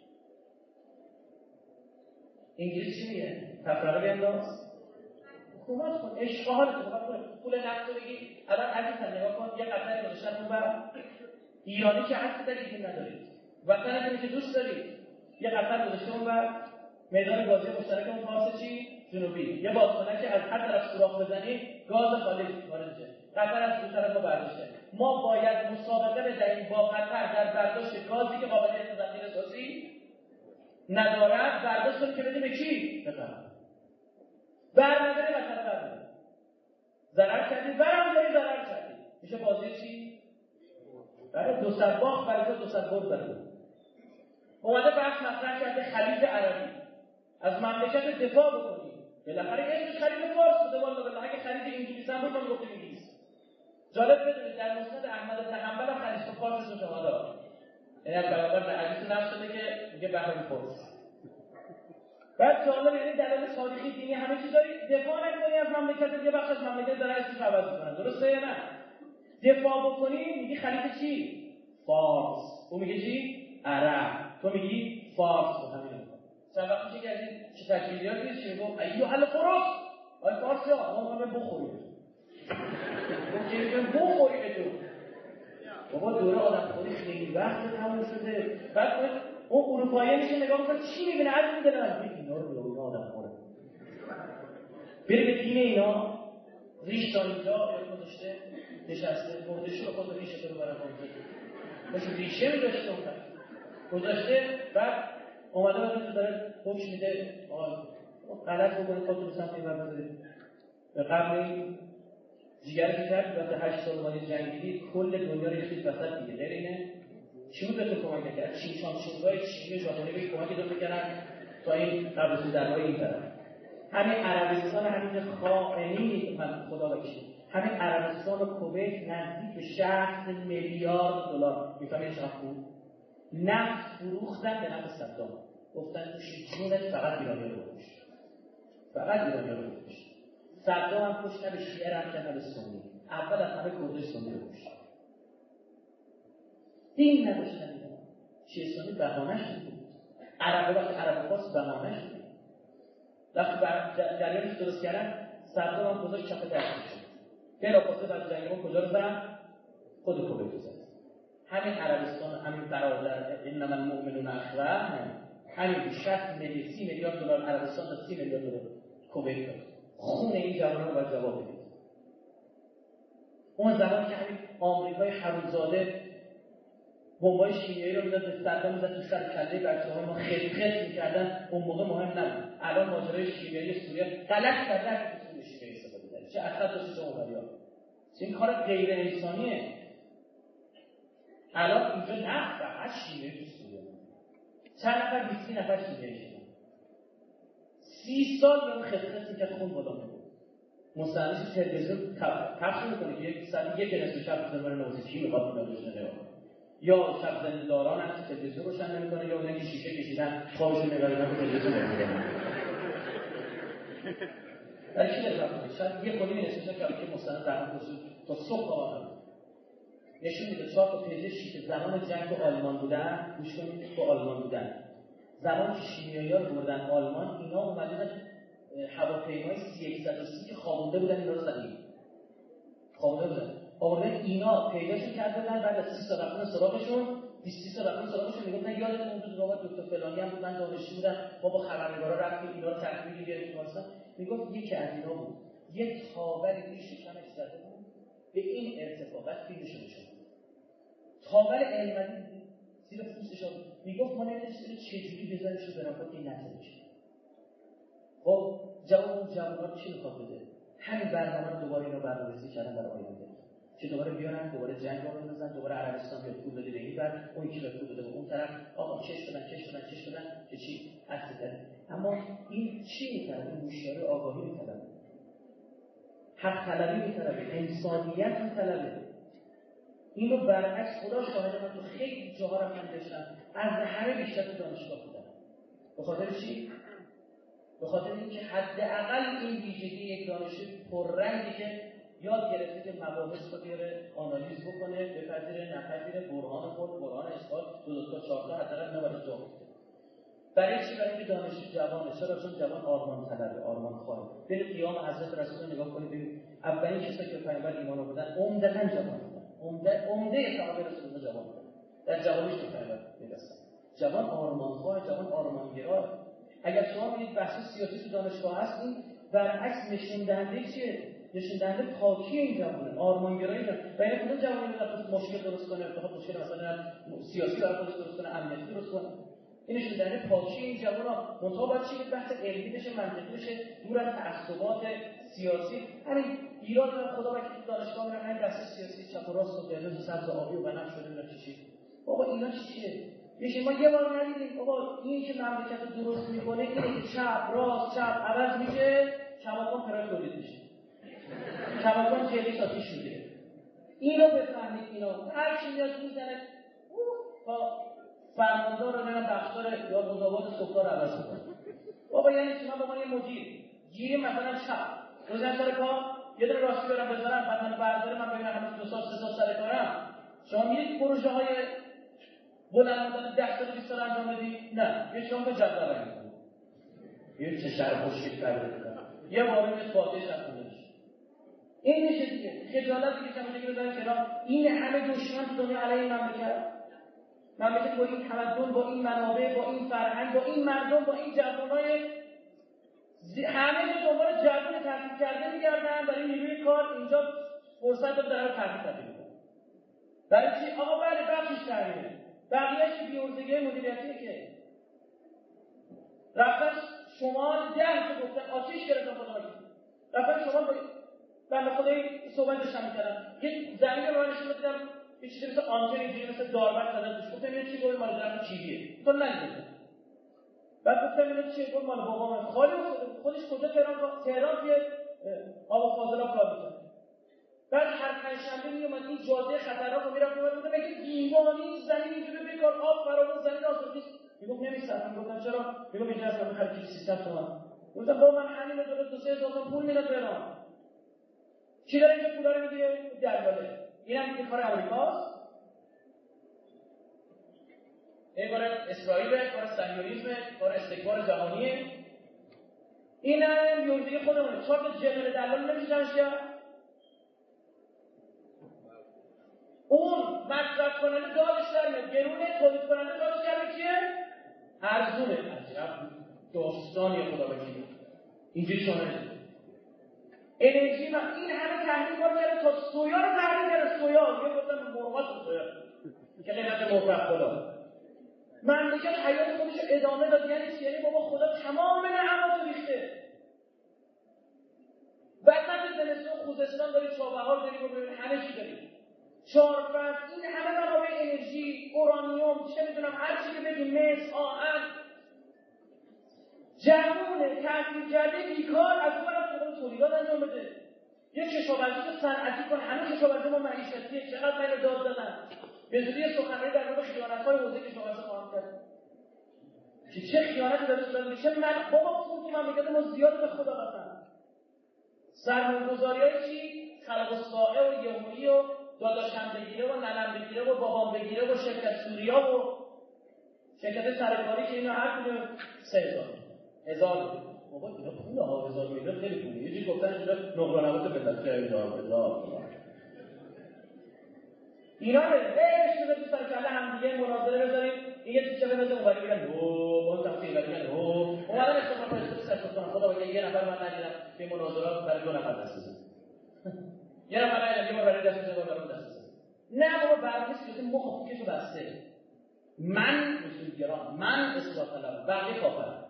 انگلیس چی میگه؟ تفرقه بینداز. حکومت کن، اشغال کن، پول نفت رو بگی. الان عزیزم نگاه کن، یه قطعه گذاشتن اونور ایرانی که هستی در دیگه ندارید، وطنتون که دوست دارید، یه قطعه گذاشته اونور میدان بازی مشترک اون فارس چی؟ جنوبی. یه بادکنک که از هر طرف سوراخ بزنی گاز خالص وارد میشه. قطر از دو طرف ما برداشته. ما باید مسابقه بدهیم با قطر در برداشت گازی که قابلیت ذخیره‌سازی ندارد، برداشت کنیم که بدیم به کی؟ قطر. برنامه قطر برنامه. ضرر کردی، برام داری ضرر کردی. میشه بازی چی؟ برای دو سر باخت برای دو سر برد برای. اومده بحث مطرح کرده خلیج عربی. از مملکت دفاع بکنیم. بالاخره اسمش خلیج فارس بوده، والله بالله اگه خلیج انگلیس هم بود ما گفتیم انگلیس. جالب بدونید در مسند احمد بن حنبل هم خلیج فارس اسمش اومده. یعنی از برابر به حدیث نقل شده که میگه بحر فارس. بعد جالب یعنی دلایل تاریخی دینی همه چیز داری دفاع نکنی از مملکت، یه بخش از مملکت داره اسمش عوض می‌کنن. درسته یا نه؟ دفاع بکنی میگی خلیج چی؟ فارس. اون میگه چی؟ عرب. تو میگی فارس. همین. چند وقت میشه که از این چه تشکیلیات نیست چه میگم ایوه الفرس آی فارسی ها ما همه بخوریم ما که میگم بخوریم تو بابا دوره آدم خودی خیلی وقت تموم شده. بعد اون اروپایی میشه نگاه میکنه چی میبینه عرض میده نمید اینا رو میگه اینا آدم خوره بری به دین اینا ریش تا اینجا یا گذاشته نشسته مردشو خود ریشه تو رو برای خود مثل ریشه میداشته اون گذاشته. بعد اومده باید تو داره حکم میده غلط بکنید خودتون رو سمت این ور بذارید. قبل این جیگرشو کرد وقتی هشت سال اومدید جنگیدید کل دنیا رو ریختید وسط دیگه. غیر اینه چی بود بهتون کمک نکرد؟ چین شانشونگای چینی ژاپنی به کمکی داد میکردن تا این قبل درهای این طرف. همین عربستان همین خائنی من خدا بکشید همین عربستان و کویت نزدیک به شصت میلیارد دلار میفهمید چقدر خوب نفت فروختن به نفت صدام. گفتن توش جونت فقط ایرانی رو بکش، فقط ایرانی رو بکش. صدام هم کش نه به شیعه رفت نه به سنی، اول از همه کرده سنی رو کش. دین نداشتن اینا. شیعه سنی بهانه‌اش بود. عرب وقت عرب و فارس بهانه‌اش بود. وقتی جریانش درست کردن صدام هم گذاشت چپ دستش شد. بلافاصله بعد جنگ ما کجا رو زد؟ خود کویت رو زد. همین عربستان همین برادر انما المؤمنون اخوه همین شصت میلیارد سی میلیارد دلار عربستان تا سی میلیارد دلار کویت داد. خون این جوانان رو باید جواب بدید. اون زمان که همین آمریکای حرومزاده بمبای شیمیایی رو میداد به صدام میزد تو سر کله بچه‌های ما خیلی خیلی می‌کردن. اون موقع مهم نبود. الان ماجرای شیمیایی سوریه غلط کرده که تو شیمیایی استفاده کرد. چه اسد باشه چه اونوریا. این کار غیر انسانیه. الان اینجا نه فقط شیعه تو سوریه، چند نفر بیستی نفر شیعه شدن، سی سال یا خدمت میکرد خون بالا میبود. مستندش تلویزیون پخش میکنه که یک ساعت یک نصف شب بزرگان نوزیکی میخواد میاد روشن نگاه یا شب زنده‌داران هم که تلویزیون روشن نمیکنه یا اونایی که شیشه کشیدن خوابشون نگاهیدن به تلویزیون نمیکنه. در چی نگاه شاید یه خودی نصف شب که مستند در اون تا صبح آمد نشون میده چهار تا پزشکی که زمان جنگ با آلمان بودن، گوش کنید، با آلمان بودن. زمان که شیمیایی‌ها رو بردن آلمان، اینا اومدن هواپیمای سی صد و سی که خوابونده بودن اینا رو زدن. خوابونده بودن. آوردن اینا پیداشون کردن بعد از سی سال رفتن سراغشون، بیست سال رفتن سراغشون میگفتن یادتون اون روز بابا دکتر فلانی هم بود من دانشجو بودم، ما با خبرنگارا رفتیم اینا رو تحویل گرفتیم واسه. میگفت یکی از اینا بود. یک تاوری روی شکمش زده بود. به این ارتفاعات فیلمش نشون. تاول علمدی زیر پوستش میگفت ما نمی‌دونیم چجوری بزنیمش رو برام که این نتیجه. خب جواب اون جوابا چی میخواد بده؟ همین برنامه رو دوباره اینو برنامه‌ریزی کردن برای آینده. که دوباره بیارن دوباره جنگ رو بندازن، دوباره عربستان بیاد پول بده به این بر، اون یکی پول بده به اون طرف، آقا چش بدن چش بدن چش بدن که چی؟ عکس کرد. اما این چی می‌کنه؟ این هوشیاری آگاهی می‌طلبه. حق طلبی می‌طلبه، انسانیت می‌طلبه. این رو برعکس خدا شاهد من تو خیلی جاها رفتم داشتم از همه بیشتر تو دانشگاه بودم. به خاطر چی؟ به خاطر اینکه حداقل این ویژگی یک دانشجو پررنگی که یاد گرفته که مباحث رو بیاره آنالیز بکنه، بپذیره نپذیره، برهان خود، برهان اثبات، دو دو تا چهار تا حداقل اینا برای جا بوده. برای چی؟ برای اینکه دانشجو جوانه. چرا؟ چون جوان آرمان طلبه، آرمان خواه. ببین قیام حضرت رسول رو نگاه کنید ببین اولین کسایی که پیامبر ایمان آوردن عمدتاً جوان بودن. عمده عمده صحابه رسول الله جوان بودن. در جوانیش به پیامبر میرسن. جوان آرمانخواه، جوان آرمانگرا. اگر شما میگید بحث سیاسی تو دانشگاه هست این برعکس نشون دهنده چیه؟ نشون دهنده پاکی این جوانه، آرمانگرایی داره. و این خود جوانی میخواد مشکل درست کنه، بخواد مشکل مثلا سیاسی برای خودش درست کنه، امنیتی درست کنه. این نشون دهنده پاکی این جوانا. منتها باید چی بحث علمی بشه، منطقی بشه، دور از تعصبات سیاسی. همین ایران رو خدا وکیل دانشگاه میرن همین بحث سیاسی چپ و راست و قرمز سبز آبی و بنفش شده میرن چی چی. بابا اینا چیه؟ میشه ما یه بار ندیدیم بابا این که مملکت رو درست میکنه اینه که چپ راست چپ عوض میشه، کماکان پرای تولید میشه، کماکان جلیش آتیش میگیره. اینو بفهمید. اینا هر کی میاد میزنه تا فرماندار رو نمیدونم بخشدار یا مزاوات سوختار عوض میکنه. بابا یعنی چی؟ من با من یه مدیر گیری مثلا چپ روزن سر کار یه دونه راستی برم بذارم بعد من برداره من ببینم هنوز دو سال سه سال سر کارم. شما میرید پروژه های بلند مدت ده سال بیست سال انجام بدی؟ نه. یه شما به جدول انجام یه چه شهر خوشگل کرده یه وارد فاتحه شخصونه میشه. این میشه دیگه خجالت دیگه چند دیگه بذارید کنار. این همه دشمن تو دنیا علیه مملکت مملکت با این تمدن، با این منابع، با این فرهنگ، با این مردم، با این جوانای زی... همه جا دنبال جوان تحصیل کرده میگردن برای نیروی کار. اینجا فرصت رو داره تحصیل تحصیل کنه. برای چی؟ آقا بله بخشش تعمیره، بقیه‌اش بی‌عرضگی مدیریتیه که رفتن شما ده تا گفتن آتیش گرفتن خدا وکیل. رفتن شما با بنده خدای صحبت داشتم می‌کردم. یه زمین رو نشون دادم یه چیزی مثل آنتن اینجوری مثل داربک زدن توش. گفتم این چی گفت مال درخت چیلیه. تو نگیدم. بعد گفتم این چی گفت مال بابام. خالی خودش کجا تهران تهران توی آب فاضلاب کار می‌کنه. بعد هر پنجشنبه میومد این جاده خطرناک رو میرفت میومد گفتم مگه دیوانی زمین اینجوری بکار آب فراوون زمین آسودگی میگفت نمی‌سازم. گفتم چرا؟ میگفت اینجا اصلا می‌خرید سیصد تومان. گفتم با من همین رو داره دو سه هزار تومان پول میده تهران. کی داره اینجا پولا رو میگیره؟ دلاله. اینم دیگه کار آمریکاست. این کار اسرائیل، کار صهیونیسم، کار استکبار جهانیه. اینم یوردی خودمونه. چهار تا جنرال دلال نمی‌شنش اون مصرف کننده دادش در میاد گرونه، تولید کننده دادش در میاد کیه؟ ارزونه. عجب داستانی خدا وکیل. اینجوری شونه انرژی من این همه تحریک کار کرده تا سویا رو تحریک کرده. سویا یه گفتم مرغات سویا که قیمت مرغ بالا مملکت حیات خودش ادامه داد. یعنی چی؟ یعنی بابا خدا تمام نعمات رو ریخته وسط زمستون خوزستان دارید، چابهار دارید، ببینید همه چی دارید. چهار فصل این همه منابع انرژی، اورانیوم، چه میدونم هر چی که بگیم، مس، آهن، جوونه تحصیل کرده بیکار از اون طرف خود تولیدات انجام بده. یه کشاورزی صنعتی کن، همه کشاورزی ما معیشتیه، چقدر من داد دادن. به زودی سخنرانی در مورد خیانت‌های حوزه کشاورزی خواهم کرد. که چه خیانتی داره شده میشه. من بابا پول تو مملکت ما زیاد به خدا قسم. سرمایه‌گذاریای چی؟ خلق الساعه و یومی و داداشم بگیره و ننم بگیره و بابام بگیره و شرکت سوریا و شرکت سرکاری که اینا هر کدوم سه هزار هزار بابا اینا پول ها، هزار میلیون خیلی پوله. یه جوری گفتن اینجا نقل و نبات ملت خیلی دار هزار اینا بده هیچ چیزی تو سر کله هم دیگه مناظره بذارید. این یه تیکه بندازه اونوری بگن هو اون طرف اینا بگن هو اومدن استفاده کنه تو سر کنه. خدا بگه یه نفر من ندیدم که مناظرات برای دو نفر دست بزنه. یه نفر ندیدم که برای دست بزنه برای دست بزنه. نه بابا برنامه سیاسی مخ فکرشو بسته. من اصولگرام، من اصلاح طلبم، بقیه کافرم.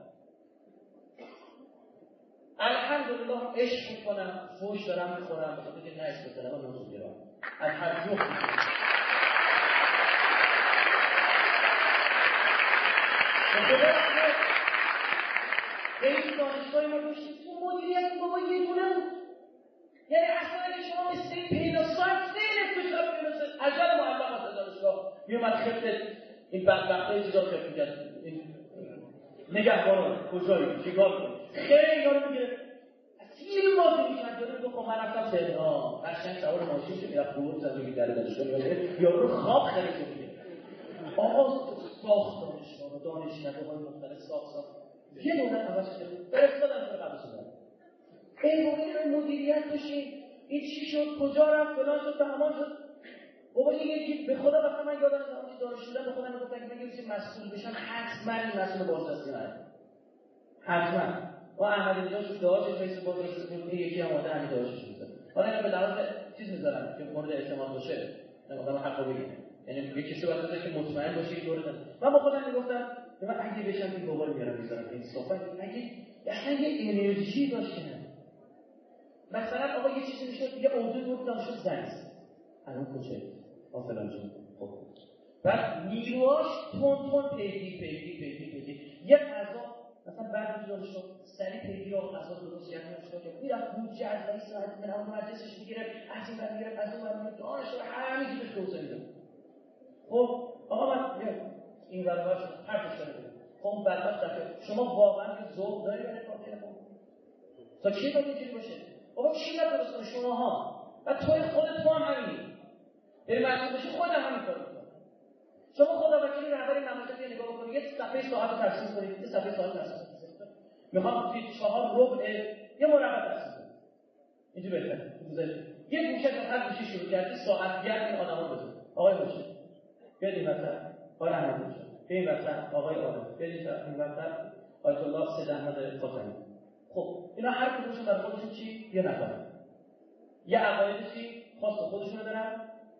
الحمدلله عشق میکنم، فوش دارم میخورم، بخاطر اینکه نه اصلاح طلبم نه اصولگرام. از هر جفت خدا به این دانشگاهی ما داشتیم تو مدیریت بابا یه دونه بود. یعنی اصلا اگه شما مثل این پیدا ساعت سیل تو شراب میرسه عجل معلق از دانشگاه میومد خفتت این بدبخته چیزا خفت میکرد. این نگهبانان کجایی چیکار کنی خیلی اینا رو میگه سیر بازی میکرد. داره بخوا من رفتم تهران قشنگ سوار ماشین شد میرفت بود زد میگه در دانشگاه میاد یارو خواب خرید میگه آقا ساخت دانشگاه و دانشگاه‌های مختلف ساخت ساخت یه مدت عوض شده فرستادن رو قبل شدن. این موقعی مدیریت بشین این چی شد کجا رفت فلان شد تمام شد. بابا این یکی به خدا وقتی من یادم زمانی دانشجو بودم به خودم میگفتم که اگه بشه مسئول بشم حتما این مسئول بازرسی نرم. حتما با احمد نژاد شد داشت فیس بازرسی بود یکی هم اومده همین داشتش میذاره. حالا اینو به لحاظ چیز میذارم که مورد اعتماد باشه. نمیگم حقو بگم. یعنی یه کسی باید باشه که مطمئن باشه این دورت. من با خودم میگفتم که من اگه بشم این بابا رو میارم میذارم این صحبت اگه اصلا یه انرژی داشته مثلا آقا یه چیزی میشد یه اردو بود دانشجو زنگ الان کجا آ فلان جون خب بعد نیروهاش تون تون پیگی پیگی پیگی پیگی یه غذا مثلا بعد از شد سری پیگی رو غذا درست کردن شد که میرفت بودجه از رئیس ساعت من اون مجلسش میگیره از این بعد میگیره از اون بعد میگیره دانشجو همه چیزش توسعه میده. خب آقا من این برابر شد حرفش کنه خب بدبخت دفعه شما واقعا که ذوق داری برای کافی نکن تا چی باید اینجوری باشه بابا چی نپرست کنه شماها و توی خودت تو هم همینی بری مسئول بشی خودت هم همین کار میکنی. شما خدا وکیلی رهبر نمایشگاه یه نگاه بکنید یه صفحه ساعت رو ترسیم کنید یه صفحه ساعت ترسیم کنید میخوام توی چهار ربع یه مربع ترسیم کنید اینجوری بهتره. یه گوشه از هر گوشه شروع کردی ساعت گرد این آدما بزن آقای باشید بیاد این وسط آقای احمد باشید بیاد این وسط آقای عارف بیاد این وسط آیت الله سید احمد خاتمی. خب اینا هر کدومشون در خودشون چی یه نفره یه عقاید چی خاص خودشونو دارن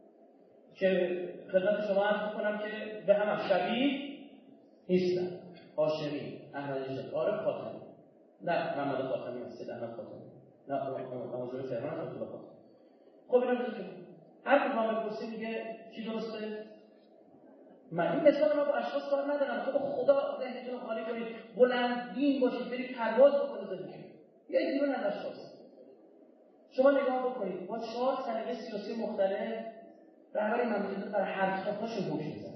که خدمت شما عرض می‌کنم که به هم شبیه نیستن. هاشمی احمد نژاد عارف خاتمی نه محمد خاتمی است سید احمد خاتمی نه منظور تهران است تو خاتمی. خب اینا بزنید هر کی ما بپرسید میگه چی درسته. من این مثال ما با اشخاص کار ندارم. خب خدا ذهنتون رو خالی کنید بلندبین باشید برید پرواز بکنید ذهنتون بیایید بیرون از اشخاص. شما نگاه بکنید ما چهار سلیقه سیاسی مختلف رهبر مملکت برای هر چهارتاشون حکم میزنه.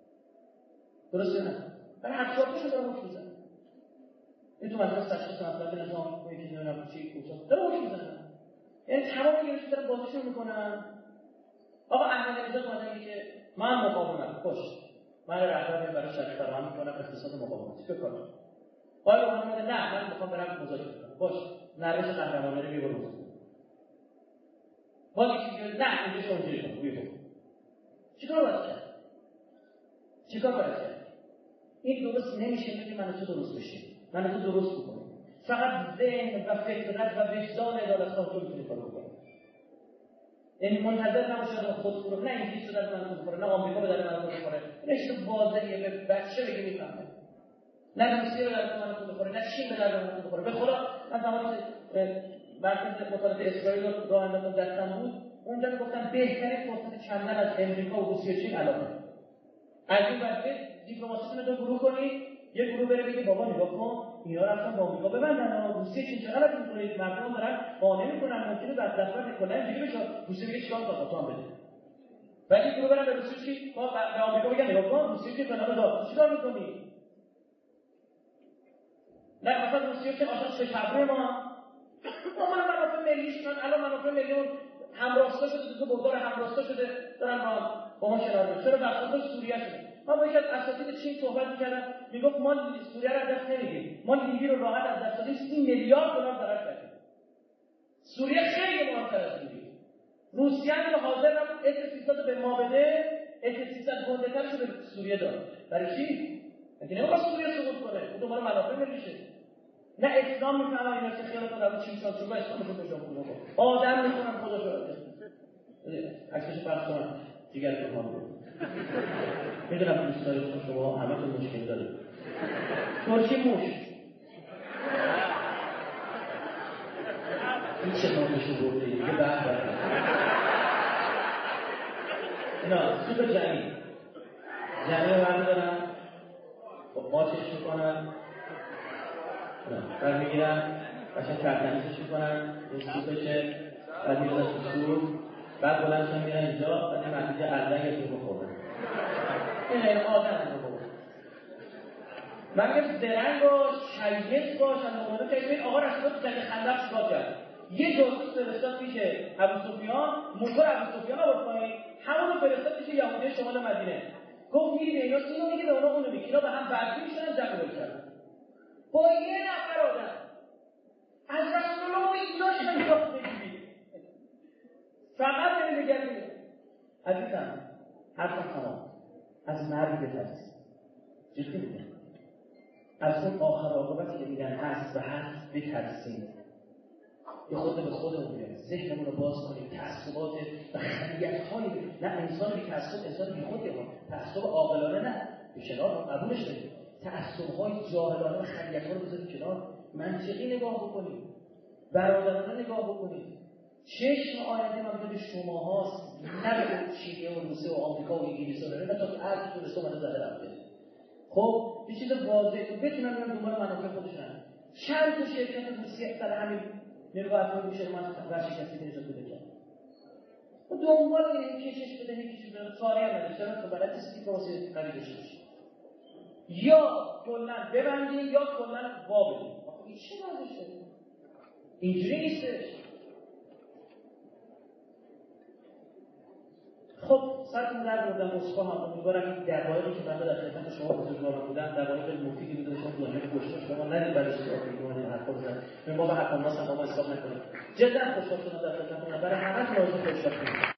درسته نه؟ برای هر چهارتاشون داره حکم میزنه. این تو مجلس تشخیص مطلب نظام و یکی نمیدونم چی کوچا داره حکم میزنه. یعنی تمام اینو داره بازیشون میکنن. آقا احمد نژاد اومده میگه که من مقاومت خوش من رهبر برای شرکت فراهم میکنم اقتصاد مقاومت چه کاری؟ آیا اون میگه نه من میخوام برم مذاکره کنم. باش نروش قهرمانانه رو بیرون بزن. باز یکی میگه نه اینجوری اونجوری کن بیرون. چیکار باید کرد؟ چیکار باید کرد؟ این درست نمیشه که من تو درست بشیم. من تو درست بکنم. فقط ذهن و فکرت و وجدان عدالتخواه تو میتونی کار بکنی. یعنی منتظر نباشه خود فرو نه انگلیس رو در من بخوره نه آمریکا رو در من بخوره نه چیز واضحه به بچه بگه میفهمه نه روسیه رو در من بخوره نه چین رو در من بخوره. به خدا من زمانی مرکز مطالعات اسرائیل رو راه انداختم دستم بود، اونجا میگفتن بهترین فرصت کندن از امریکا و روسیه چین الان. از این وقت دیپلماسیتون رو گروه کنید، یه گروه بره بگه بابا نگاه کن اینا رفتن با آمریکا ببندن، روسیه چین چقدر می‌کنید، مردم دارن قانع می‌کنن، ممکنه بعد دفعه کلا اینجوری بشه، روسیه میگه چیکار کنم تو هم بده. ولی گروه برن به روسیه چی؟ ما به آمریکا بگن نگاه کن روسیه چین فلان داد، چیکار می‌کنی؟ نه مثلا روسیه چین آشنا سه شبه ما ما منافع ملیشون الان منافع میلیون همراستا شده، تو بردار همراستا شده دارن با با ما کنار میان. چرا بخاطر سوریه شده؟ من با یکی از اساتید چین صحبت می‌کردم، میگفت ما سوریه رو از دست نمیدیم، ما لیبی رو راحت از دست دادیم، سی میلیارد دلار ضرر کردیم. سوریه خیلی مهمتر از لیبی. روسیه هم حاضر نبود اس سیصد به ما بده، اس سیصد گنده‌ترش رو به سوریه داد. برای چی؟ مگه نمی‌خواد سوریه سقوط کنه؟ اون دوباره منافع ملیشه. نه اسلام میفهمن اینا که خیالتون رو چی سال چوبا اسلام رو بجا کنه. آدم میخونن خدا شو. عکسش پخش کنن. دیگر تو هم بود. میدونم دوستای شما همه تو مشکل دارید. ترکی موش. این چه نامشو برده دیگه بعد بعد. اینا سوپ جنی. جنی رو برمیدارن. با ماچش میکنن. بعد میگیرن قشنگ کردنیزش میکنن این سوپشه، بعد میرزن تو سوپ، بعد بلندشن میرن اینجا، بعد این محلیجه اردنگتون رو بخورن. این غیر آدم رو بخورن. من میگم درنگ باش، شیط باش، از نمونه که این آقا رسول تو جنگ خندق چیکار کرد؟ یه جاسوس فرستاد پیش ابوسفیان، موتور ابوسفیان آورد پایین، همون رو فرستاد پیش یهودی شمال مدینه. گفت میری به اینا، اینو میگه به اونا، اونو میگه، اینا به هم بدبین میشدن جنگ رو کردن. با یه نفر آدم از رسول الله ما اینا شنجاخت بگیرید فقط بری بگردید. عزیزم حرفم تمام، از مرگ بترسید. جدی میگم از اون آخر عاقبتی که میگن هست و هست بترسید. یه خود به خودمون بیاریم، ذهنمون رو باز کنیم، تعصبات و خریت‌های نه انسان بی تعصب انسان بی خودیه، تعصب عاقلانه نه به کنار قبولش داریم، تعصب‌های جاهلانه و خریت‌ها رو بذاریم کنار، منطقی نگاه بکنیم، برادرانه نگاه بکنیم. چشم آینده من به شما هاست، نه به چینی و روسیه و آمریکا و انگلیس و نه تا ارز تورست اومده زده رفته. خب یه چیز واضحه که بتونن بیان دنبال منافع خودشون. چند تا شرکت روسیه سر همین نیروی اتمی میشه من ورشکسته نجات بده کرد. و دنبال این کشش بده هیچ چیز ساری هم نداره. چرا تو بلد نیستی که واسه قوی بشه. یا کلا ببندیم یا کلا وا بدیم. آخه این چه وضعشه؟ اینجوری نیستش. خب سرتون در بردم اصفا هم امیدوارم این دقایقی که بنده در خدمت شما بزرگواران بودم دقایق مفیدی بوده شما دنیا گوشش شما ندید برای سوال میگم این حرفا رو زدم. ما با حق الناس هم ما حساب نکنیم. جدا خوشحال شدم در خدمتتون. برای همه موضوع خوشحال شدم.